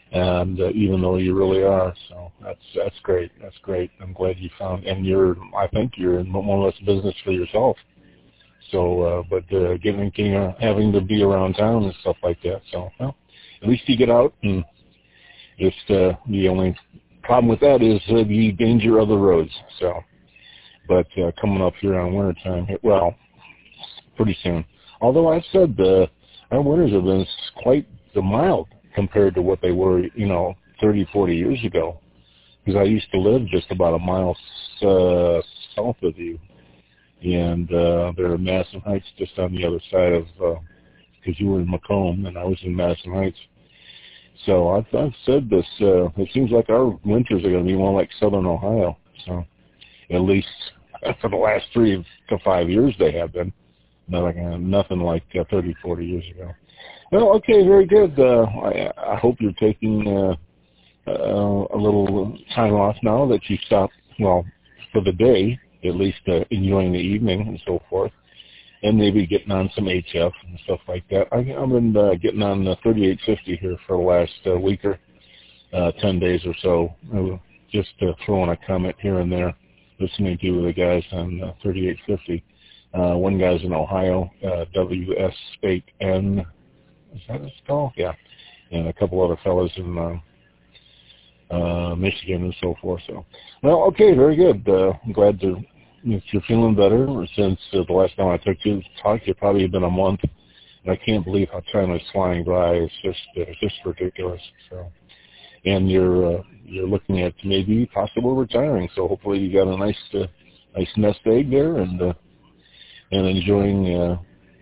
and uh, even though you really are. So that's that's great. That's great. I'm glad you found, and you're, I think you're in more or less business for yourself. So, uh, but uh, getting, getting uh, having to be around town and stuff like that. So, well, at least you get out, and just uh, the only problem with that is uh, the danger of the roads. So, but uh, coming up here on wintertime, well, pretty soon. Although I've said uh, our winters have been quite mild compared to what they were, you know, thirty, forty years ago. Because I used to live just about a mile uh, south of you. And uh, there are Madison Heights just on the other side of, because uh, you were in Macomb and I was in Madison Heights. So I've, I've said this, uh, it seems like our winters are going to be more like southern Ohio. So at least for the last three to five years they have been. Nothing, uh, nothing like uh, thirty, forty years ago. Well, okay, very good. Uh, I, I hope you're taking uh, uh, a little time off now that you stopped, well, for the day, at least uh, enjoying the evening and so forth, and maybe getting on some H F and stuff like that. I, I've been uh, getting on the thirty-eight fifty here for the last uh, week or uh, ten days or so, uh, just uh, throwing a comment here and there, listening to the guys on uh, thirty-eight fifty. Uh, one guy's in Ohio, uh, W S Spake N, is that what it's called? Yeah. And a couple other fellows in uh, uh, Michigan and so forth. So, well, okay, very good. Uh, I'm glad to, if you're feeling better since uh, the last time I took you to talk, it's probably been a month. And I can't believe how time is flying by. It's just, uh, it's just ridiculous. So, and you're uh, you're looking at maybe possible retiring. So hopefully you got a nice uh, nice nest egg there, and uh, and enjoying uh,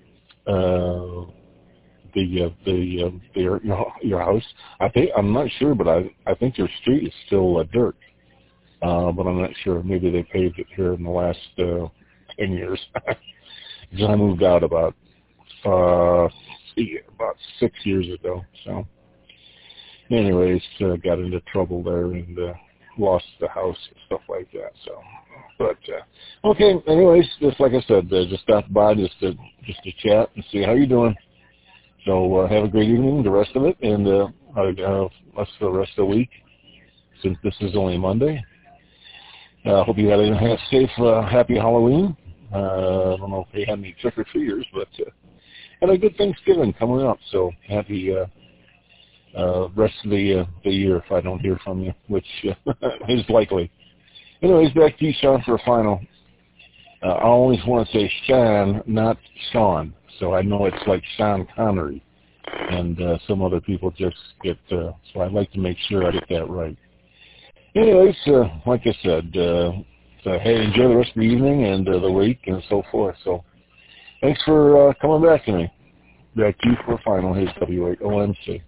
uh, the uh, the, uh, the your your house. I think I'm not sure, but I I think your street is still uh, dirt, uh, but I'm not sure. Maybe they paved it here in the last uh, ten years. Because I moved out about uh, about six years ago. So, anyways, uh, got into trouble there and uh, lost the house and stuff like that. So. But uh, okay, anyways, just like I said, uh, just stop by just to just to chat and see how you're doing. So uh, have a great evening, the rest of it, and uh, uh, us for the rest of the week, since this is only Monday. I uh, hope you had a safe, uh, happy Halloween. Uh, I don't know if they had any trick or treaters, but uh, and a good Thanksgiving coming up. So happy uh, uh, rest of the uh, the year if I don't hear from you, which uh, is likely. Anyways, back to you, Sean, for a final. Uh, I always want to say Sean, not Sean. So I know it's like Sean Connery. And uh, some other people just get, uh, so I'd like to make sure I get that right. Anyways, uh, like I said, uh, so, hey, enjoy the rest of the evening and uh, the week and so forth. So thanks for uh, coming back to me. Back to you for a final. Here's W eight O M C.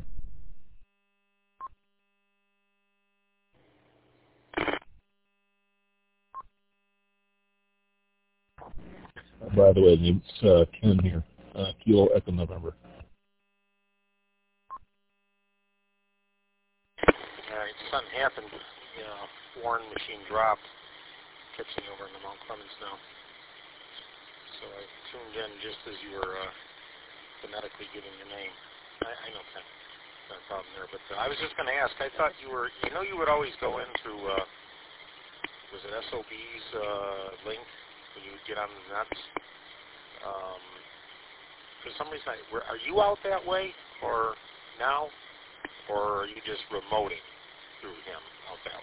By the way, it's uh, Ken here, uh, Kilo Echo November. All right, something happened. You know, Warren machine dropped, catching over in the Mount Clemens now. So I tuned in just as you were uh, phonetically giving your name. I, I know Ken, no problem there. But uh, I was just going to ask. I thought you were, you know, you would always go in through. Uh, was it S O B's uh, link? You would get on the nuts. Um, for some reason, I, were, are you out that way or now, or are you just remoting through him out that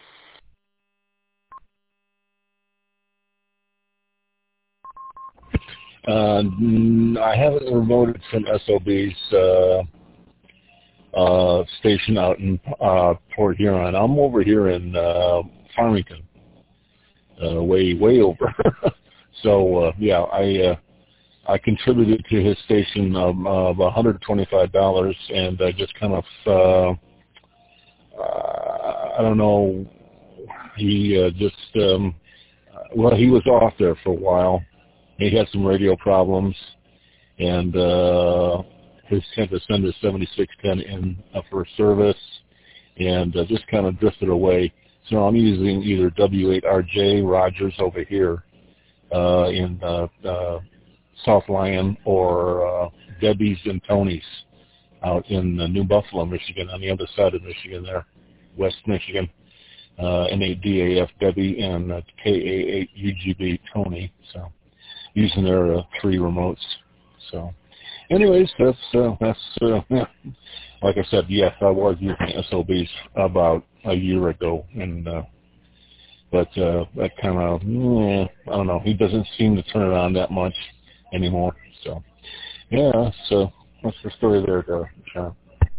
way? Uh, I haven't remoted from S O B's uh, uh, station out in uh, Port Huron. I'm over here in uh, Farmington. Uh, way, way over. so uh, yeah, I uh, I contributed to his station um, of one hundred twenty-five dollars, and I just kind of uh, uh, I don't know. He uh, just um, well, he was off there for a while. He had some radio problems, and uh, he sent to send his seventy-six ten in uh, for service, and uh, just kind of drifted away. So I'm using either W eight R J Rogers over here uh, in uh, uh, South Lyon or uh, Debbie's and Tony's out in uh, New Buffalo, Michigan, on the other side of Michigan there, West Michigan. Uh, N A D A F Debbie and uh, K A eight U G B Tony. So using their uh, three remotes. So, anyways, that's uh, that's uh, yeah. Like I said, yes, I was using S O Bs about a year ago, and uh, but uh, that kind of eh, I don't know. He doesn't seem to turn it on that much anymore. So, yeah, so that's the story there, uh, Sean.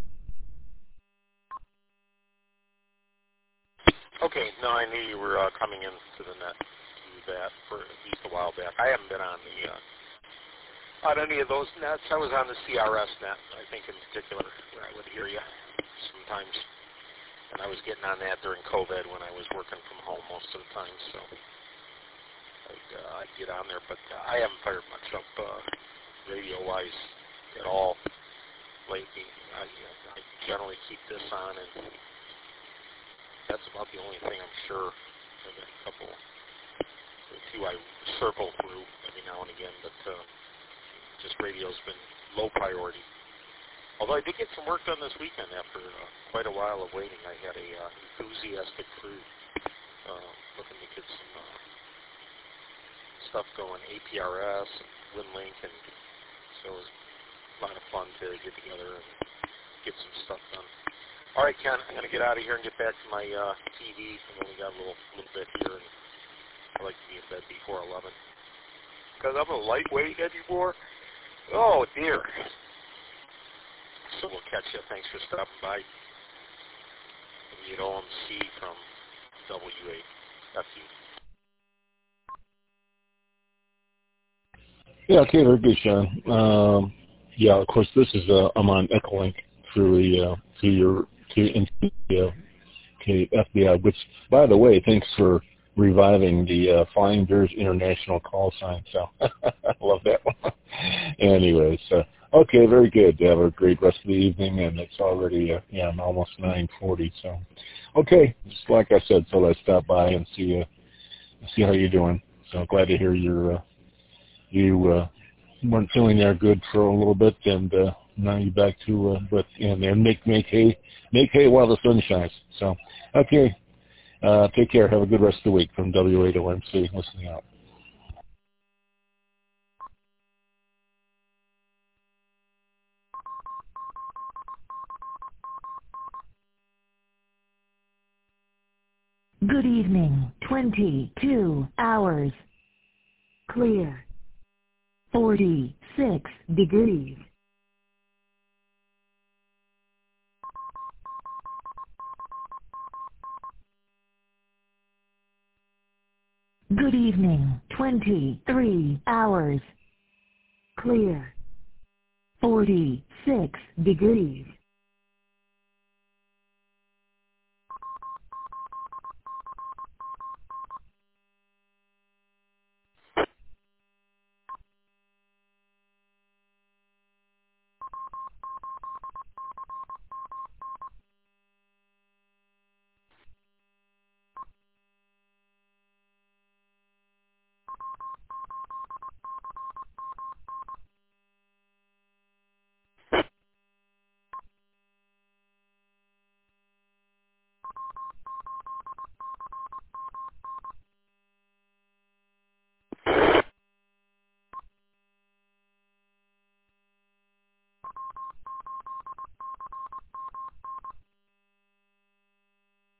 Okay, no, I knew you were uh, coming into the net to do that for at least a while back. I haven't been on the uh, on any of those nets. I was on the C R S net, I think in particular, where I would hear you sometimes. And I was getting on that during COVID when I was working from home most of the time, so I'd, uh, I'd get on there. But uh, I haven't fired much up uh, radio-wise at all lately. I, I generally keep this on, and that's about the only thing I'm sure. I've got a couple, a few I circle through every now and again, but uh, just radio's been low priority. Although I did get some work done this weekend after uh, quite a while of waiting. I had a uh, enthusiastic crew uh, looking to get some uh, stuff going, A P R S and WinLink, and so it was a lot of fun to get together and get some stuff done. All right, Ken, I'm going to get out of here and get back to my uh, T V. I've only got a little, little bit here, and I like to be in bed before eleven. Because I'm a lightweight anymore. Oh, dear. So we'll catch you. Thanks for stopping by. Meet O M C from W A F U. Yeah, okay, very good, Sean. Um, yeah, of course, this is, uh, I'm on Echolink through the, uh, to your, to, into the, uh, okay, F B I, which, by the way, thanks for reviving the uh, Flying Bears International call sign, so I love that one. Anyways, uh, okay, very good. Have a great rest of the evening, and it's already, uh, yeah, almost nine forty, so. Okay, just like I said, so let's stop by and see uh, see how you're doing. So glad to hear you're, uh, you uh, weren't feeling there good for a little bit, and uh, now you're back to, uh, but, and, and make, make hay, make hay while the sun shines. So, okay, uh, take care. Have a good rest of the week from W A to M C, listening out. Good evening, twenty-two hours. Clear. forty-six degrees. Good evening, twenty-three hours. Clear. forty-six degrees.